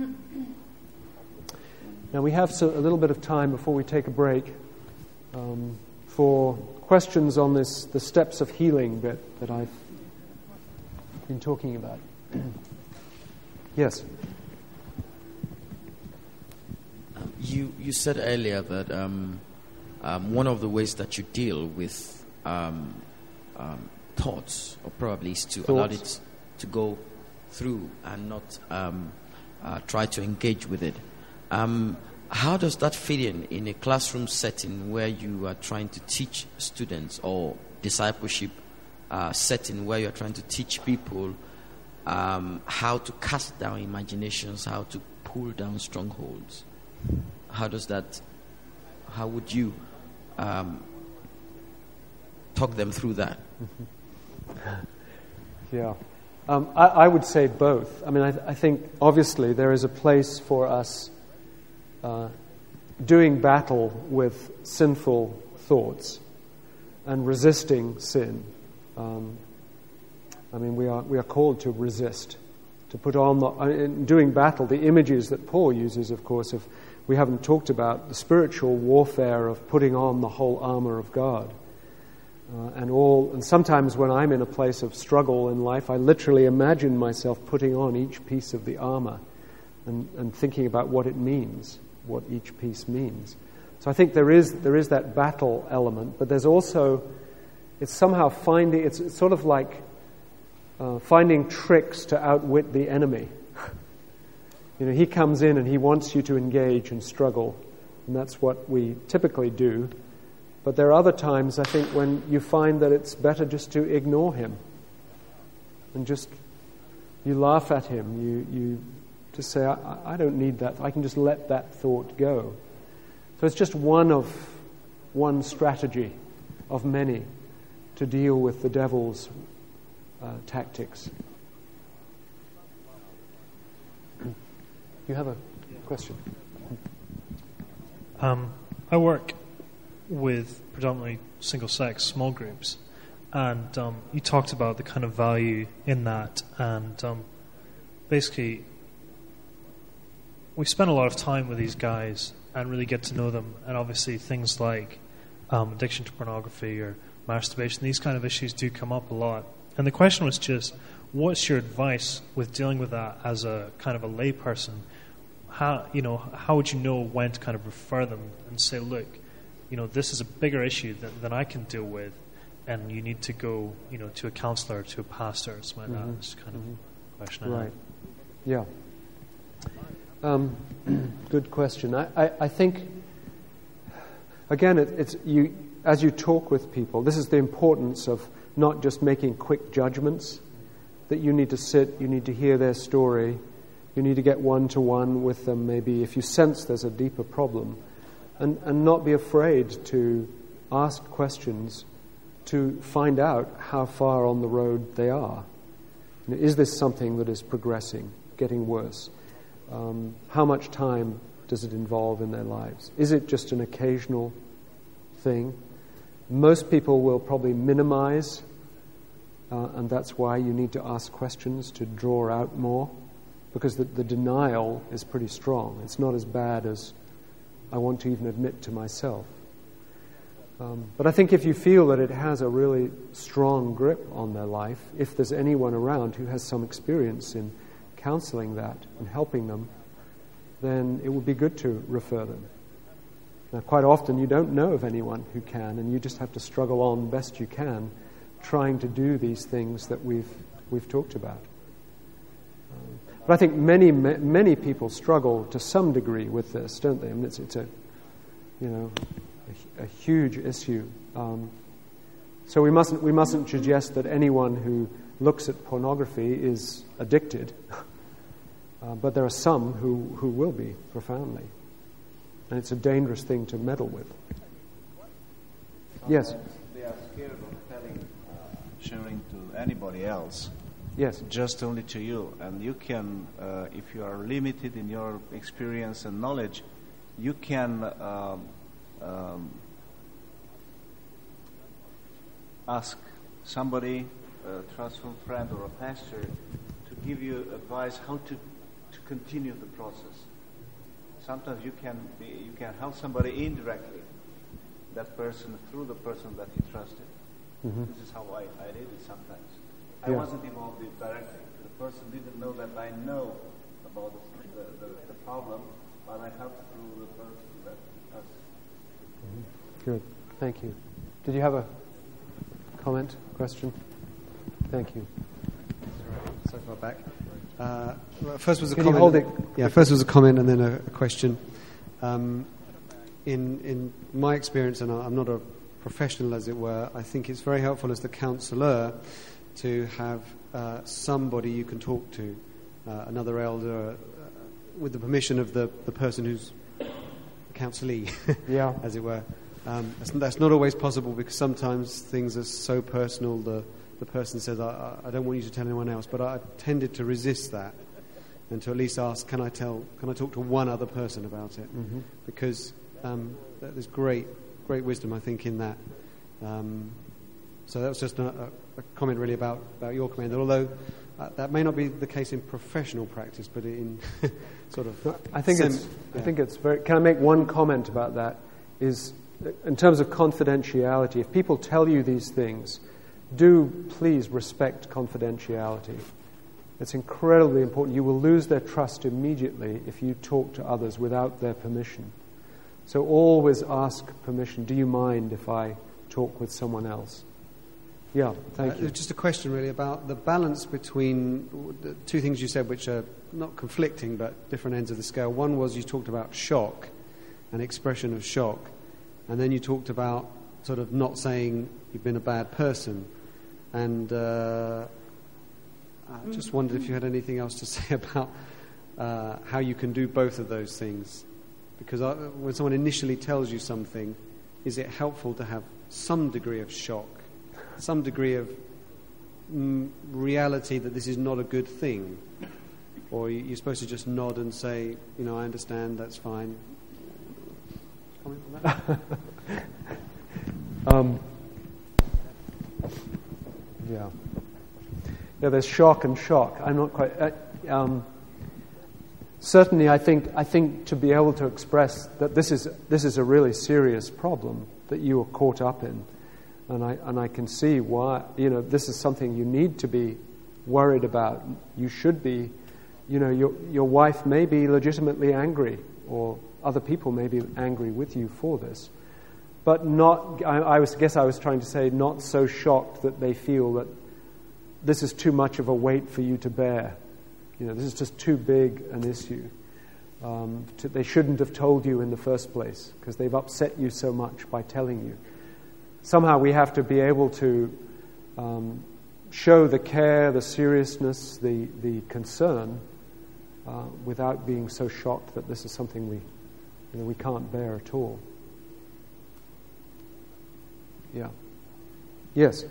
Now we have so, a little bit of time before we take a break um, for questions on this, the steps of healing bit that I've been talking about. Yes. Um, you you said earlier that um, um, one of the ways that you deal with um, um, thoughts, or probably, is to thoughts. allow it to go through and not um, uh, try to engage with it. Um, how does that fit in in a classroom setting where you are trying to teach students, or discipleship uh, setting where you are trying to teach people um, how to cast down imaginations, how to pull down strongholds? How does that? How would you um, talk them through that? Yeah. Um, I, I would say both. I mean, I, I think obviously there is a place for us uh, doing battle with sinful thoughts and resisting sin. Um, I mean, we are we are called to resist, to put on the uh, in doing battle. The images that Paul uses, of course, of we haven't talked about the spiritual warfare of putting on the whole armor of God. Uh, and all, and sometimes when I'm in a place of struggle in life, I literally imagine myself putting on each piece of the armor and, and thinking about what it means, what each piece means. So I think there is there is that battle element, but there's also, it's somehow finding, it's, it's sort of like uh, finding tricks to outwit the enemy. You know, he comes in and he wants you to engage and struggle, and that's what we typically do. But there are other times, I think, when you find that it's better just to ignore him and just, you laugh at him, you, you just say, I, I don't need that, I can just let that thought go. So it's just one of, one strategy of many to deal with the devil's uh, tactics. You have a question? Um, I work with predominantly single-sex small groups, and um, you talked about the kind of value in that, and um, basically we spend a lot of time with these guys and really get to know them, and obviously things like um, addiction to pornography or masturbation, these kind of issues do come up a lot. And the question was just, what's your advice with dealing with that as a kind of a lay person? How, you know, how would you know when to kind of refer them and say, look, you know, this is a bigger issue than, than I can deal with, and you need to go, you know, to a counselor, to a pastor, or something like mm-hmm. that. It's kind of mm-hmm. a question I Right. have. Yeah. Um, good question. I, I, I think, again, it, it's you as you talk with people, this is the importance of not just making quick judgments, that you need to sit, you need to hear their story, you need to get one-to-one with them maybe if you sense there's a deeper problem, and, and not be afraid to ask questions to find out how far on the road they are. You know, is this something that is progressing, getting worse? Um, how much time does it involve in their lives? Is it just an occasional thing? Most people will probably minimize, uh, and that's why you need to ask questions to draw out more, because the, the denial is pretty strong. It's not as bad as I want to even admit to myself. Um, but I think if you feel that it has a really strong grip on their life, if there's anyone around who has some experience in counseling that and helping them, then it would be good to refer them. Now, quite often you don't know of anyone who can, and you just have to struggle on best you can, trying to do these things that we've we've talked about. Um, but I think many many people struggle to some degree with this, don't they? I mean, it's it's a you know a, a huge issue. Um, so we mustn't we mustn't suggest that anyone who looks at pornography is addicted. Uh, but there are some who, who will be profoundly. And it's a dangerous thing to meddle with. Sometimes yes? They are scared of telling, uh, sharing to anybody else. Yes. Just only to you. And you can, uh, if you are limited in your experience and knowledge, you can um, um, ask somebody, a trustful friend or a pastor, to give you advice how to to continue the process. Sometimes you can be, you can help somebody indirectly, that person through the person that you trusted. Mm-hmm. This is how I, I did it sometimes. Yeah. I wasn't involved in it directly. The person didn't know that I know about the, the, the, the problem, but I helped through the person that has. Mm-hmm. Good. Thank you. Did you have a comment, question? Thank you. So far back. Uh, well, first was a Can comment. you hold it? Yeah, first was a comment and then a, a question. Um, in in my experience, and I'm not a professional, as it were, I think it's very helpful as the counsellor to have uh, somebody you can talk to, uh, another elder, uh, with the permission of the, the person who's counsellee, yeah. as it were. Um, that's, that's not always possible because sometimes things are so personal. The the person says, I, I don't want you to tell anyone else, but I tended to resist that and to at least ask, can I tell, can I talk to one other person about it? Mm-hmm. Because um, there's great, great wisdom, I think, in that. Um, so that was just a, a comment really about, about your command. Although uh, that may not be the case in professional practice, but in sort of. I think sem- it's. yeah. I think it's very. Can I make one comment about that? Is in terms of confidentiality. If people tell you these things, do please respect confidentiality. It's incredibly important. You will lose their trust immediately if you talk to others without their permission. So always ask permission. Do you mind if I talk with someone else? Yeah, thank uh, you. Just a question really about the balance between the two things you said, which are not conflicting but different ends of the scale. One was you talked about shock, an expression of shock, and then you talked about sort of not saying you've been a bad person. And uh, I just wondered if you had anything else to say about uh, how you can do both of those things. Because I, when someone initially tells you something, is it helpful to have some degree of shock, some degree of mm, reality that this is not a good thing? Or you're supposed to just nod and say, you know, I understand, that's fine. Comment on that? um, yeah. Yeah, there's shock and shock. I'm not quite... Uh, um, certainly, I think I think to be able to express that this is this is a really serious problem that you are caught up in, and I and I can see why. You know, this is something you need to be worried about. You should be. You know, your your wife may be legitimately angry, or other people may be angry with you for this, but not. I, I was guess I was trying to say not so shocked that they feel that this is too much of a weight for you to bear. You know, this is just too big an issue. Um, to, they shouldn't have told you in the first place because they've upset you so much by telling you. Somehow we have to be able to um, show the care, the seriousness, the, the concern uh, without being so shocked that this is something we, you know, we can't bear at all. Yeah. Yes.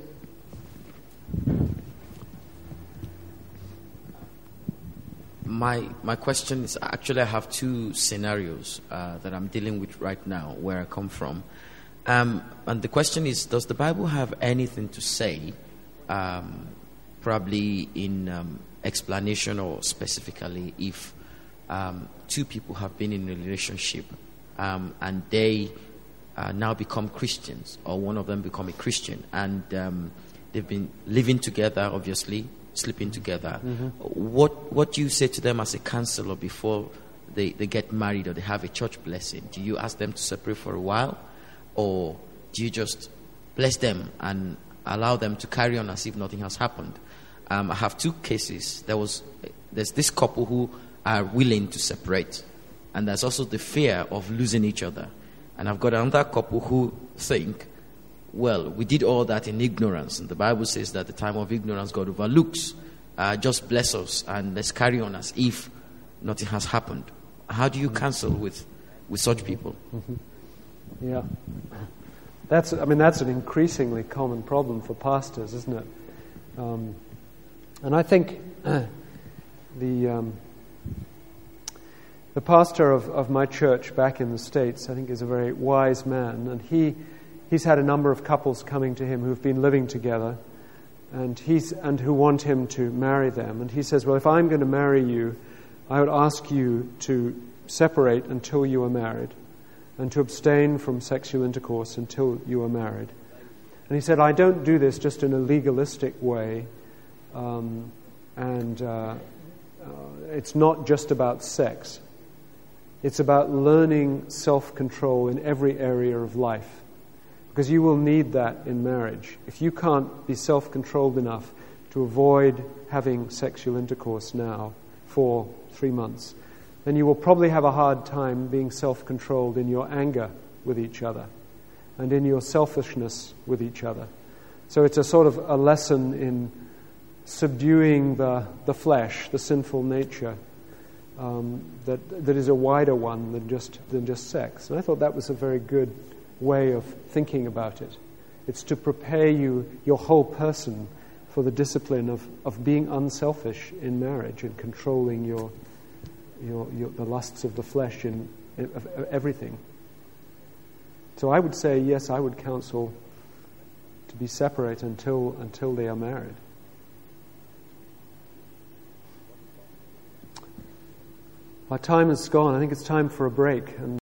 My my question is, actually I have two scenarios uh, that I'm dealing with right now where I come from. Um, and the question is, does the Bible have anything to say, um, probably in um, explanation or specifically, if um, two people have been in a relationship um, and they uh, now become Christians, or one of them become a Christian, and um, they've been living together, obviously, sleeping together. Mm-hmm. What what do you say to them as a counselor before they, they get married or they have a church blessing? Do you ask them to separate for a while, or do you just bless them and allow them to carry on as if nothing has happened? Um, I have two cases. There was there's this couple who are willing to separate, and there's also the fear of losing each other. And I've got another couple who think, well, we did all that in ignorance, and the Bible says that the time of ignorance God overlooks. Uh, just bless us and let's carry on as if nothing has happened. How do you counsel with, with such people? Mm-hmm. Yeah, that's. I mean, that's an increasingly common problem for pastors, isn't it? Um, and I think uh, the um, the pastor of, of my church back in the States, I think, is a very wise man, and he. He's had a number of couples coming to him who've been living together, and he's and who want him to marry them. And he says, well, if I'm going to marry you, I would ask you to separate until you are married, and to abstain from sexual intercourse until you are married. And he said, I don't do this just in a legalistic way, um, and uh, uh, it's not just about sex. It's about learning self-control in every area of life. Because you will need that in marriage. If you can't be self-controlled enough to avoid having sexual intercourse now for three months, then you will probably have a hard time being self-controlled in your anger with each other and in your selfishness with each other. So it's a sort of a lesson in subduing the, the flesh, the sinful nature, um, that that is a wider one than just than just sex. And I thought that was a very good way of thinking about it. It's to prepare you, your whole person, for the discipline of, of being unselfish in marriage and controlling your, your, your the lusts of the flesh in, in of, of everything. So I would say, yes, I would counsel to be separate until until they are married. Our time is gone. I think it's time for a break. And